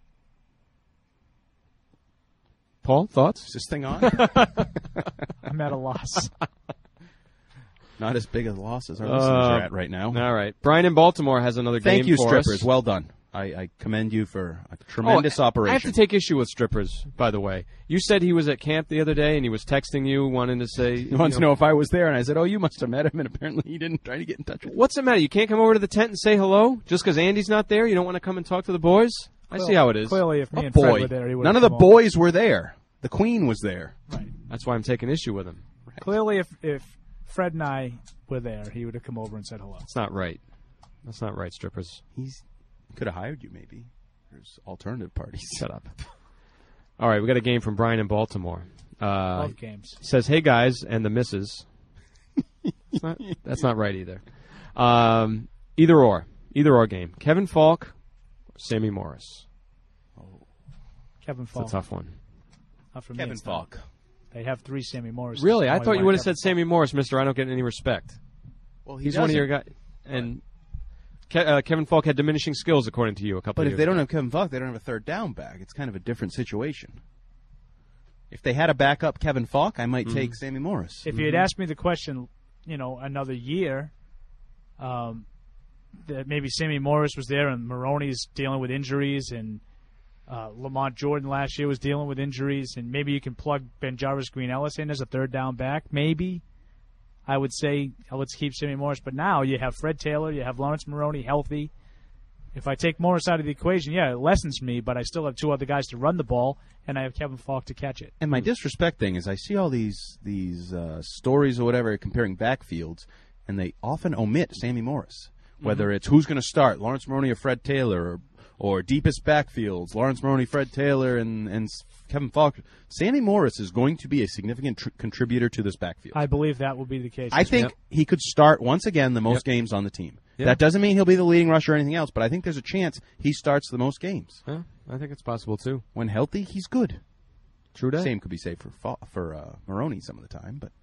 Paul, thoughts? Is this thing on? I'm at a loss. Not as big a loss as our Uh, listeners are at right now. All right. Brian in Baltimore has another Thank game you, for strippers. us. Well done. I, I commend you for a tremendous Oh, operation. I have to take issue with strippers, by the way. You said he was at camp the other day and he was texting you, wanting to say... He wants to know if I was there, and I said, oh, you must have met him, and apparently he didn't try to get in touch with me. What's the matter? You can't come over to the tent and say hello just because Andy's not there? You don't want to come and talk to the boys? I see how it is. Clearly, if me A and Fred boy. were there, he would None of the boys were there. The queen was there. Right. That's why I'm taking issue with him. Clearly, if if Fred and I were there, he would have come over and said hello. That's not right. That's not right, strippers. He's could have hired you, maybe. There's alternative parties. Shut up. All right, we got a game from Brian in Baltimore. Uh, Love games. Says, hey, guys, and the missus. It's not, that's not right either. Um, either or. Either or game. Kevin Falk or Sammy Morris. Kevin It's Falk. a tough one. Not for me, Kevin it's not. Falk. They have three Sammy Morris. Really? I thought you would have said Sammy Morris, mister I don't get any respect. Well, he He's one of doesn't. your guys. And Ke- uh, Kevin Falk had diminishing skills, according to you, a couple But of if years they don't ago. have Kevin Falk, they don't have a third down back. It's kind of a different situation. If they had a backup Kevin Falk, I might Mhm. take Sammy Morris. If you had asked me the question, you know, another year, um, that maybe Sammy Morris was there and Maroney's dealing with injuries and Uh, Lamont Jordan last year was dealing with injuries, and maybe you can plug Benjaris Green-Ellis in as a third down back. Maybe. I would say uh, let's keep Sammy Morris. But now you have Fred Taylor, you have Lawrence Maroney healthy. If I take Morris out of the equation, yeah, it lessens me, but I still have two other guys to run the ball, and I have Kevin Falk to catch it. And my disrespect thing is I see all these these uh, stories or whatever comparing backfields, and they often omit Sammy Morris. Whether Mhm. it's who's going to start, Lawrence Maroney or Fred Taylor, or, or deepest backfields, Lawrence Maroney, Fred Taylor, and, and Kevin Falk. Sammy Morris is going to be a significant tr- contributor to this backfield. I believe that will be the case. I think Yep. he could start once again the most Yep. games on the team. Yep. That doesn't mean he'll be the leading rusher or anything else, but I think there's a chance he starts the most games. Yeah, I think it's possible too. When healthy, he's good. True that. Same could be said for Fa- for uh, Maroney some of the time, but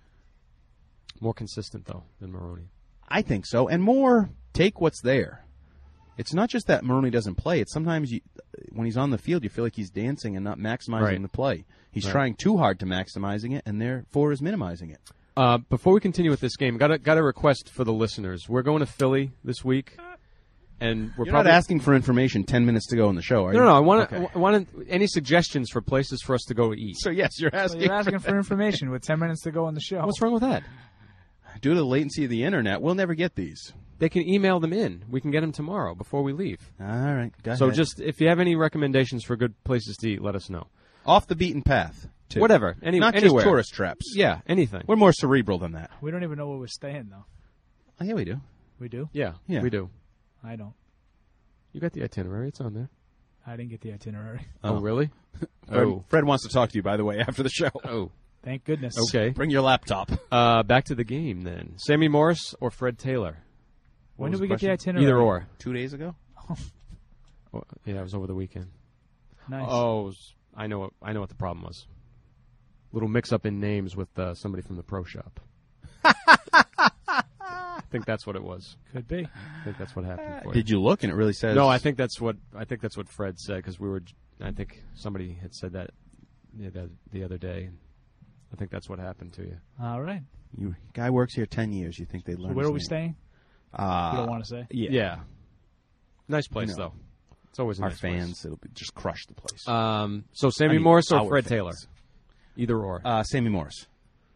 More consistent though than Maroney. I think so. And more take what's there. It's not just that Maroney doesn't play. It's sometimes you, when he's on the field, you feel like he's dancing and not maximizing Right. the play. He's Right. trying too hard to maximizing it, and therefore is minimizing it. Uh, before we continue with this game, got a, got a request for the listeners. We're going to Philly this week, and we're You're probably not asking for information ten minutes to go in the show, are No, you? no, no. I want Okay. I want any suggestions for places for us to go eat. So yes, you're asking. You're asking for information with ten minutes to go on the show. What's wrong with that? Due to the latency of the internet, we'll never get these. They can email them in. We can get them tomorrow before we leave. All right, go So ahead. just if you have any recommendations for good places to eat, let us know. Off the beaten path. too. Whatever. Any, not anywhere. just tourist traps. Yeah, anything. We're more cerebral than that. We don't even know where we're staying, though. Oh, yeah, we do. We do? Yeah, Yeah. we do. I don't. You got the itinerary. It's on there. I didn't get the itinerary. Oh, really? Fred, oh. Fred wants to talk to you, by the way, after the show. Oh. Thank goodness. Okay. Bring your laptop. Uh, back to the game then. Sammy Morris or Fred Taylor? What When was did we get the question? itinerary? Either or. Two days ago? Well, yeah, it was over the weekend. Nice. Oh, it was, I know. What, I know what the problem was. Little mix-up in names with uh, somebody from the pro shop. I think that's what it was. Could be. I think that's what happened. For Did you look and it really says? No, I think that's what I think that's what Fred said because we were. I think somebody had said that the, the, the other day. I think that's what happened to you. All right. You guy works here ten years. You think they learn? So where his are we name. staying? Uh, You don't want to say? Yeah. Yeah. Nice place You know, though. It's always a our nice fans. place. It'll be, just crush the place. Um, so Sammy I mean, Morris or our Fred fans. Taylor? Either or. Uh, Sammy Morris.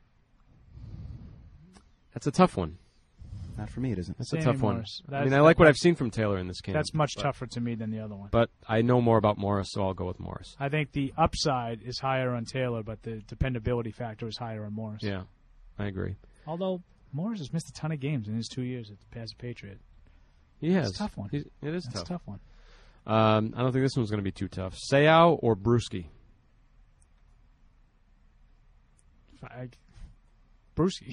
That's a tough one. Not for me, it isn't. That's Sammy a tough Morris. one. I That's- mean, I like what that- I've seen from Taylor in this game. That's much but, tougher to me than the other one. But I know more about Morris, so I'll go with Morris. I think the upside is higher on Taylor, but the dependability factor is higher on Morris. Yeah, I agree. Although Morris has missed a ton of games in his two years as a Patriot. He has. It's a tough one. He's, it is That's tough. a tough one. Um, I don't think this one's going to be too tough. Seau or Brewski? I, Brewski.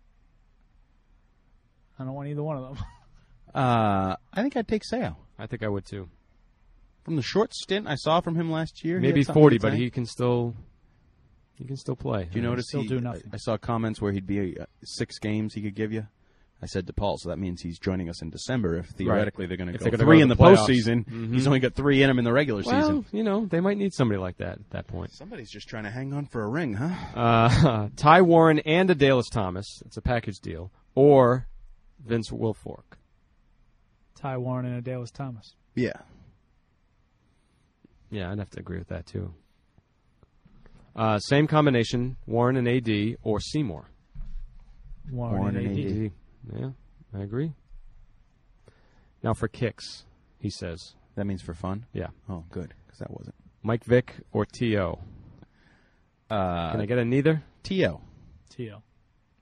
I don't want either one of them. Uh, I think I'd take Seau. I think I would too. From the short stint I saw from him last year, he Maybe had something forty, to but say. he can still he can still play. Do you notice still he? do nothing. I saw comments where he'd be uh, six games he could give you. I said to Paul, so that means he's joining us in December. If theoretically they're going to If go they're gonna three go in to the, the playoffs. postseason, Mhm. he's only got three in him in the regular Well, season. you know, they might need somebody like that at that point. Somebody's just trying to hang on for a ring, huh? Uh, Ty Warren and Adalys Thomas. It's a package deal. Or Vince Wilfork. Ty Warren and Adalys Thomas. Yeah. Yeah, I'd have to agree with that too. Uh, same combination, Warren and A D or Seymour. Warren, Warren and and A D. A D. Yeah, I agree. Now for kicks, he says. That means for fun? Yeah. Oh, good, because that wasn't. Mike Vick or T O? Uh, Can I get a neither? T O. T O.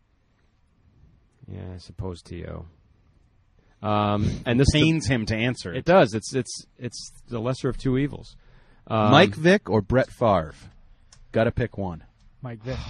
Yeah, I suppose T O. Um, and this pains him to answer. It does. It's it's it's the lesser of two evils. Um, Mike Vick or Brett Favre? Got to pick one. Mike Vick.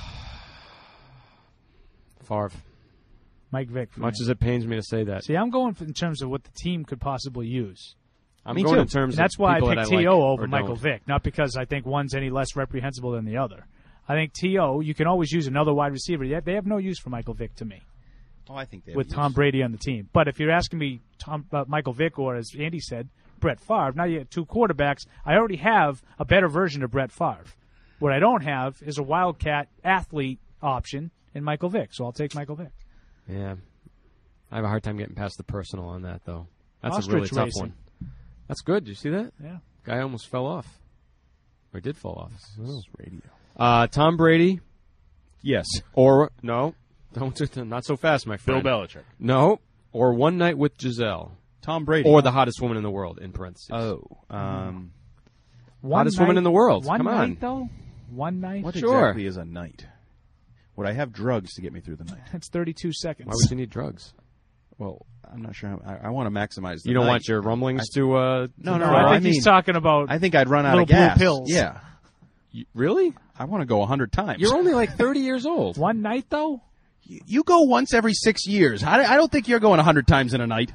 Favre. Mike Vick. for Much me. as it pains me to say that. See, I'm going for, in terms of what the team could possibly use. I'm Me going too. in terms And that's of why I people picked that I T O like over or Michael don't. Vick, not because I think one's any less reprehensible than the other. I think T O, you can always use another wide receiver. Yet they have no use for Michael Vick to me. Oh, I think they have with use. Tom Brady on the team. But if you're asking me Tom, uh, Michael Vick or, as Andy said, Brett Favre, now you have two quarterbacks. I already have a better version of Brett Favre. What I don't have is a wildcat athlete option in Michael Vick, so I'll take Michael Vick. Yeah. I have a hard time getting past the personal on that, though. That's Ostrich a really tough racing. one. That's good. Did you see that? Yeah. Guy almost fell off. Or did fall off. This is radio. Uh, Tom Brady. Yes. Or, no. Don't, not so fast, my friend. Bill Belichick. No. Or One Night with Giselle. Tom Brady. Or the hottest woman in the world, in parentheses. Oh. Um, One hottest night, woman in the world. One Come night, on. though? One night? What Sure. exactly is a night? Would I have drugs to get me through the night? That's thirty-two seconds. Why would you need drugs? Well, I'm not sure. How, I, I want to maximize the You don't night. want your rumblings I, to, uh... No, to no, No, no. I think I mean, he's talking about I think I'd run out little of gas. blue pills. Yeah. You, really? I want to go a hundred times. You're only like thirty years old. One night, though? You, you go once every six years. I, I don't think you're going a hundred times in a night.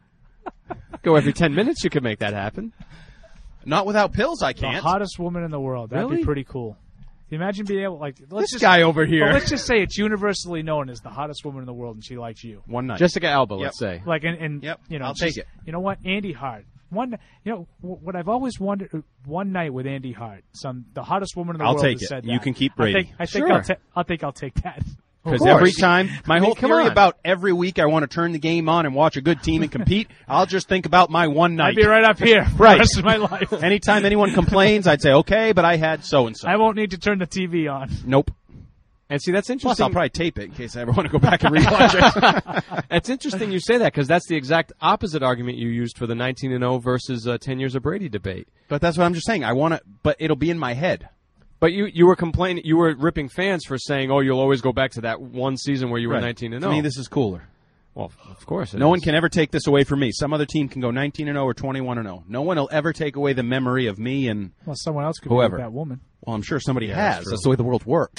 Go every ten minutes, you could make that happen. Not without pills, I The can't. hottest woman in the world. That'd Really? be pretty cool. Can you imagine being able, like, let's This just, guy over here. well, let's just say it's universally known as the hottest woman in the world, and she likes you. One night. Jessica Alba, Yep. let's say. Like, and, and Yep, you know, I'll just- take it. You know what, Andy Hart. One, you know, w- what I've always wondered. uh, One night with Andy Hart, some the hottest woman in the I'll world take has it. said You that. can keep I Brady. think, I think Sure. I'll, ta- I think I'll take that. Because course. every time, my I mean, whole come theory on. about every week I want to turn the game on and watch a good team and compete, I'll just think about my one night. I'd be right up here for Right. the rest of my life. Anytime anyone complains, I'd say, okay, but I had so-and-so. I won't need to turn the T V on. Nope. And see, that's Plus, interesting. I'll probably tape it in case I ever want to go back and rewatch it. It's interesting you say that because that's the exact opposite argument you used for the nineteen and oh versus uh, ten years of Brady debate. But that's what I'm just saying. I want to, but it'll be in my head. But you, you were complaining, you were ripping fans for saying, "Oh, you'll always go back to that one season where you were Right. nineteen and To oh." me, this is cooler. Well, of course, it No is. one can ever take this away from me. Some other team can go nineteen and oh or twenty-one and oh. No one will ever take away the memory of me and Well, someone else could whoever. be with that woman. Well, I'm sure somebody Yeah, has. that's That's, true. the way the world works.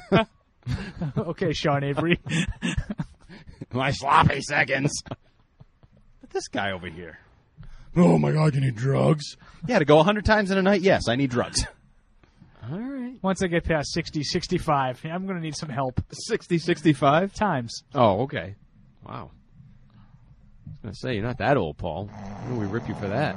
Okay, Sean Avery. My sloppy seconds. But this guy over here. Oh my God, you need drugs? Yeah, to go a hundred times in a night. Yes, I need drugs. All right. Once I get past sixty, sixty-five, I'm going to need some help. sixty, sixty-five Times. Oh, okay. Wow. I was going to say, you're not that old, Paul. Why don't we rip you for that?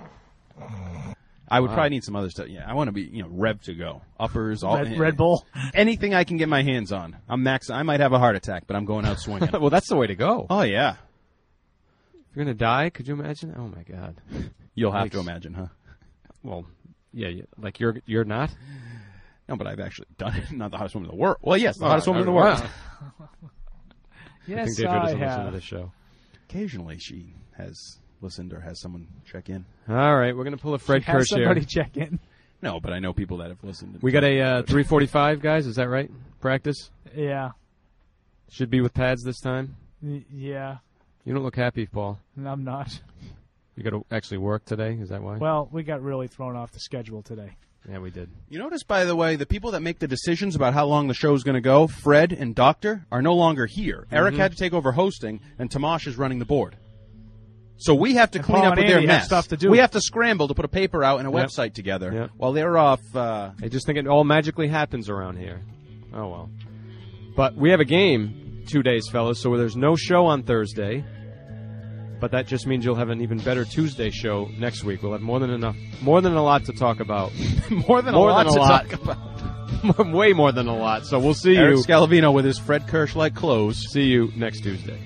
I would Wow. probably need some other stuff. Yeah, I want to be, you know, rev to go. Uppers, all Red, Red Bull. anything I can get my hands on. I'm max. I might have a heart attack, but I'm going out swinging. Well, that's the way to go. Oh yeah, If you're going to die, could you imagine? Oh, my God. you'll have Like- to imagine, huh? Well, yeah, you, like you're you're not? No, but I've actually done it. Not the hottest woman in the world. Well, yes, the Oh, hottest woman in the wow. world. I Yes, think Deidre I doesn't listen to have. this show. Occasionally, she has listened or has someone check in. All right, we're going to pull a Fred She has Kirsch here. somebody check in. No, but I know people that have listened. We got a uh, three forty-five, guys. Is that right? Practice? Yeah. Should be with pads this time. Y- Yeah. You don't look happy, Paul. And I'm not. You got to actually work today. Is that why? Well, we got really thrown off the schedule today. Yeah, we did. You notice, by the way, the people that make the decisions about how long the show's going to go, Fred and Doctor, are no longer here. Eric Mhm. had to take over hosting, and Tomash is running the board. So we have to And clean Paul up and with their Andy have mess. stuff to do. We have to scramble to put a paper out and a Yep. website together Yep. while they're off. Uh, I just think it all magically happens around here. Oh, well. But we have a game two days, fellas, so there's no show on Thursday. But that just means you'll have an even better Tuesday show next week. We'll have more than enough, more than a lot to talk about. more than More a lot than a to lot. talk about. Way more than a lot. So we'll see Eric you. Scalavino with his Fred Kirsch-like clothes. See you next Tuesday.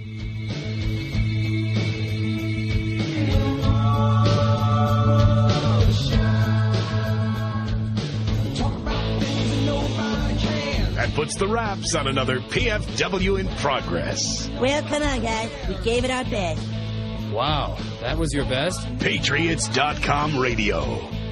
That puts the wraps on another P F W in progress. Well, come on, guys. We gave it our best. Wow, that was your best? Patriots dot com radio.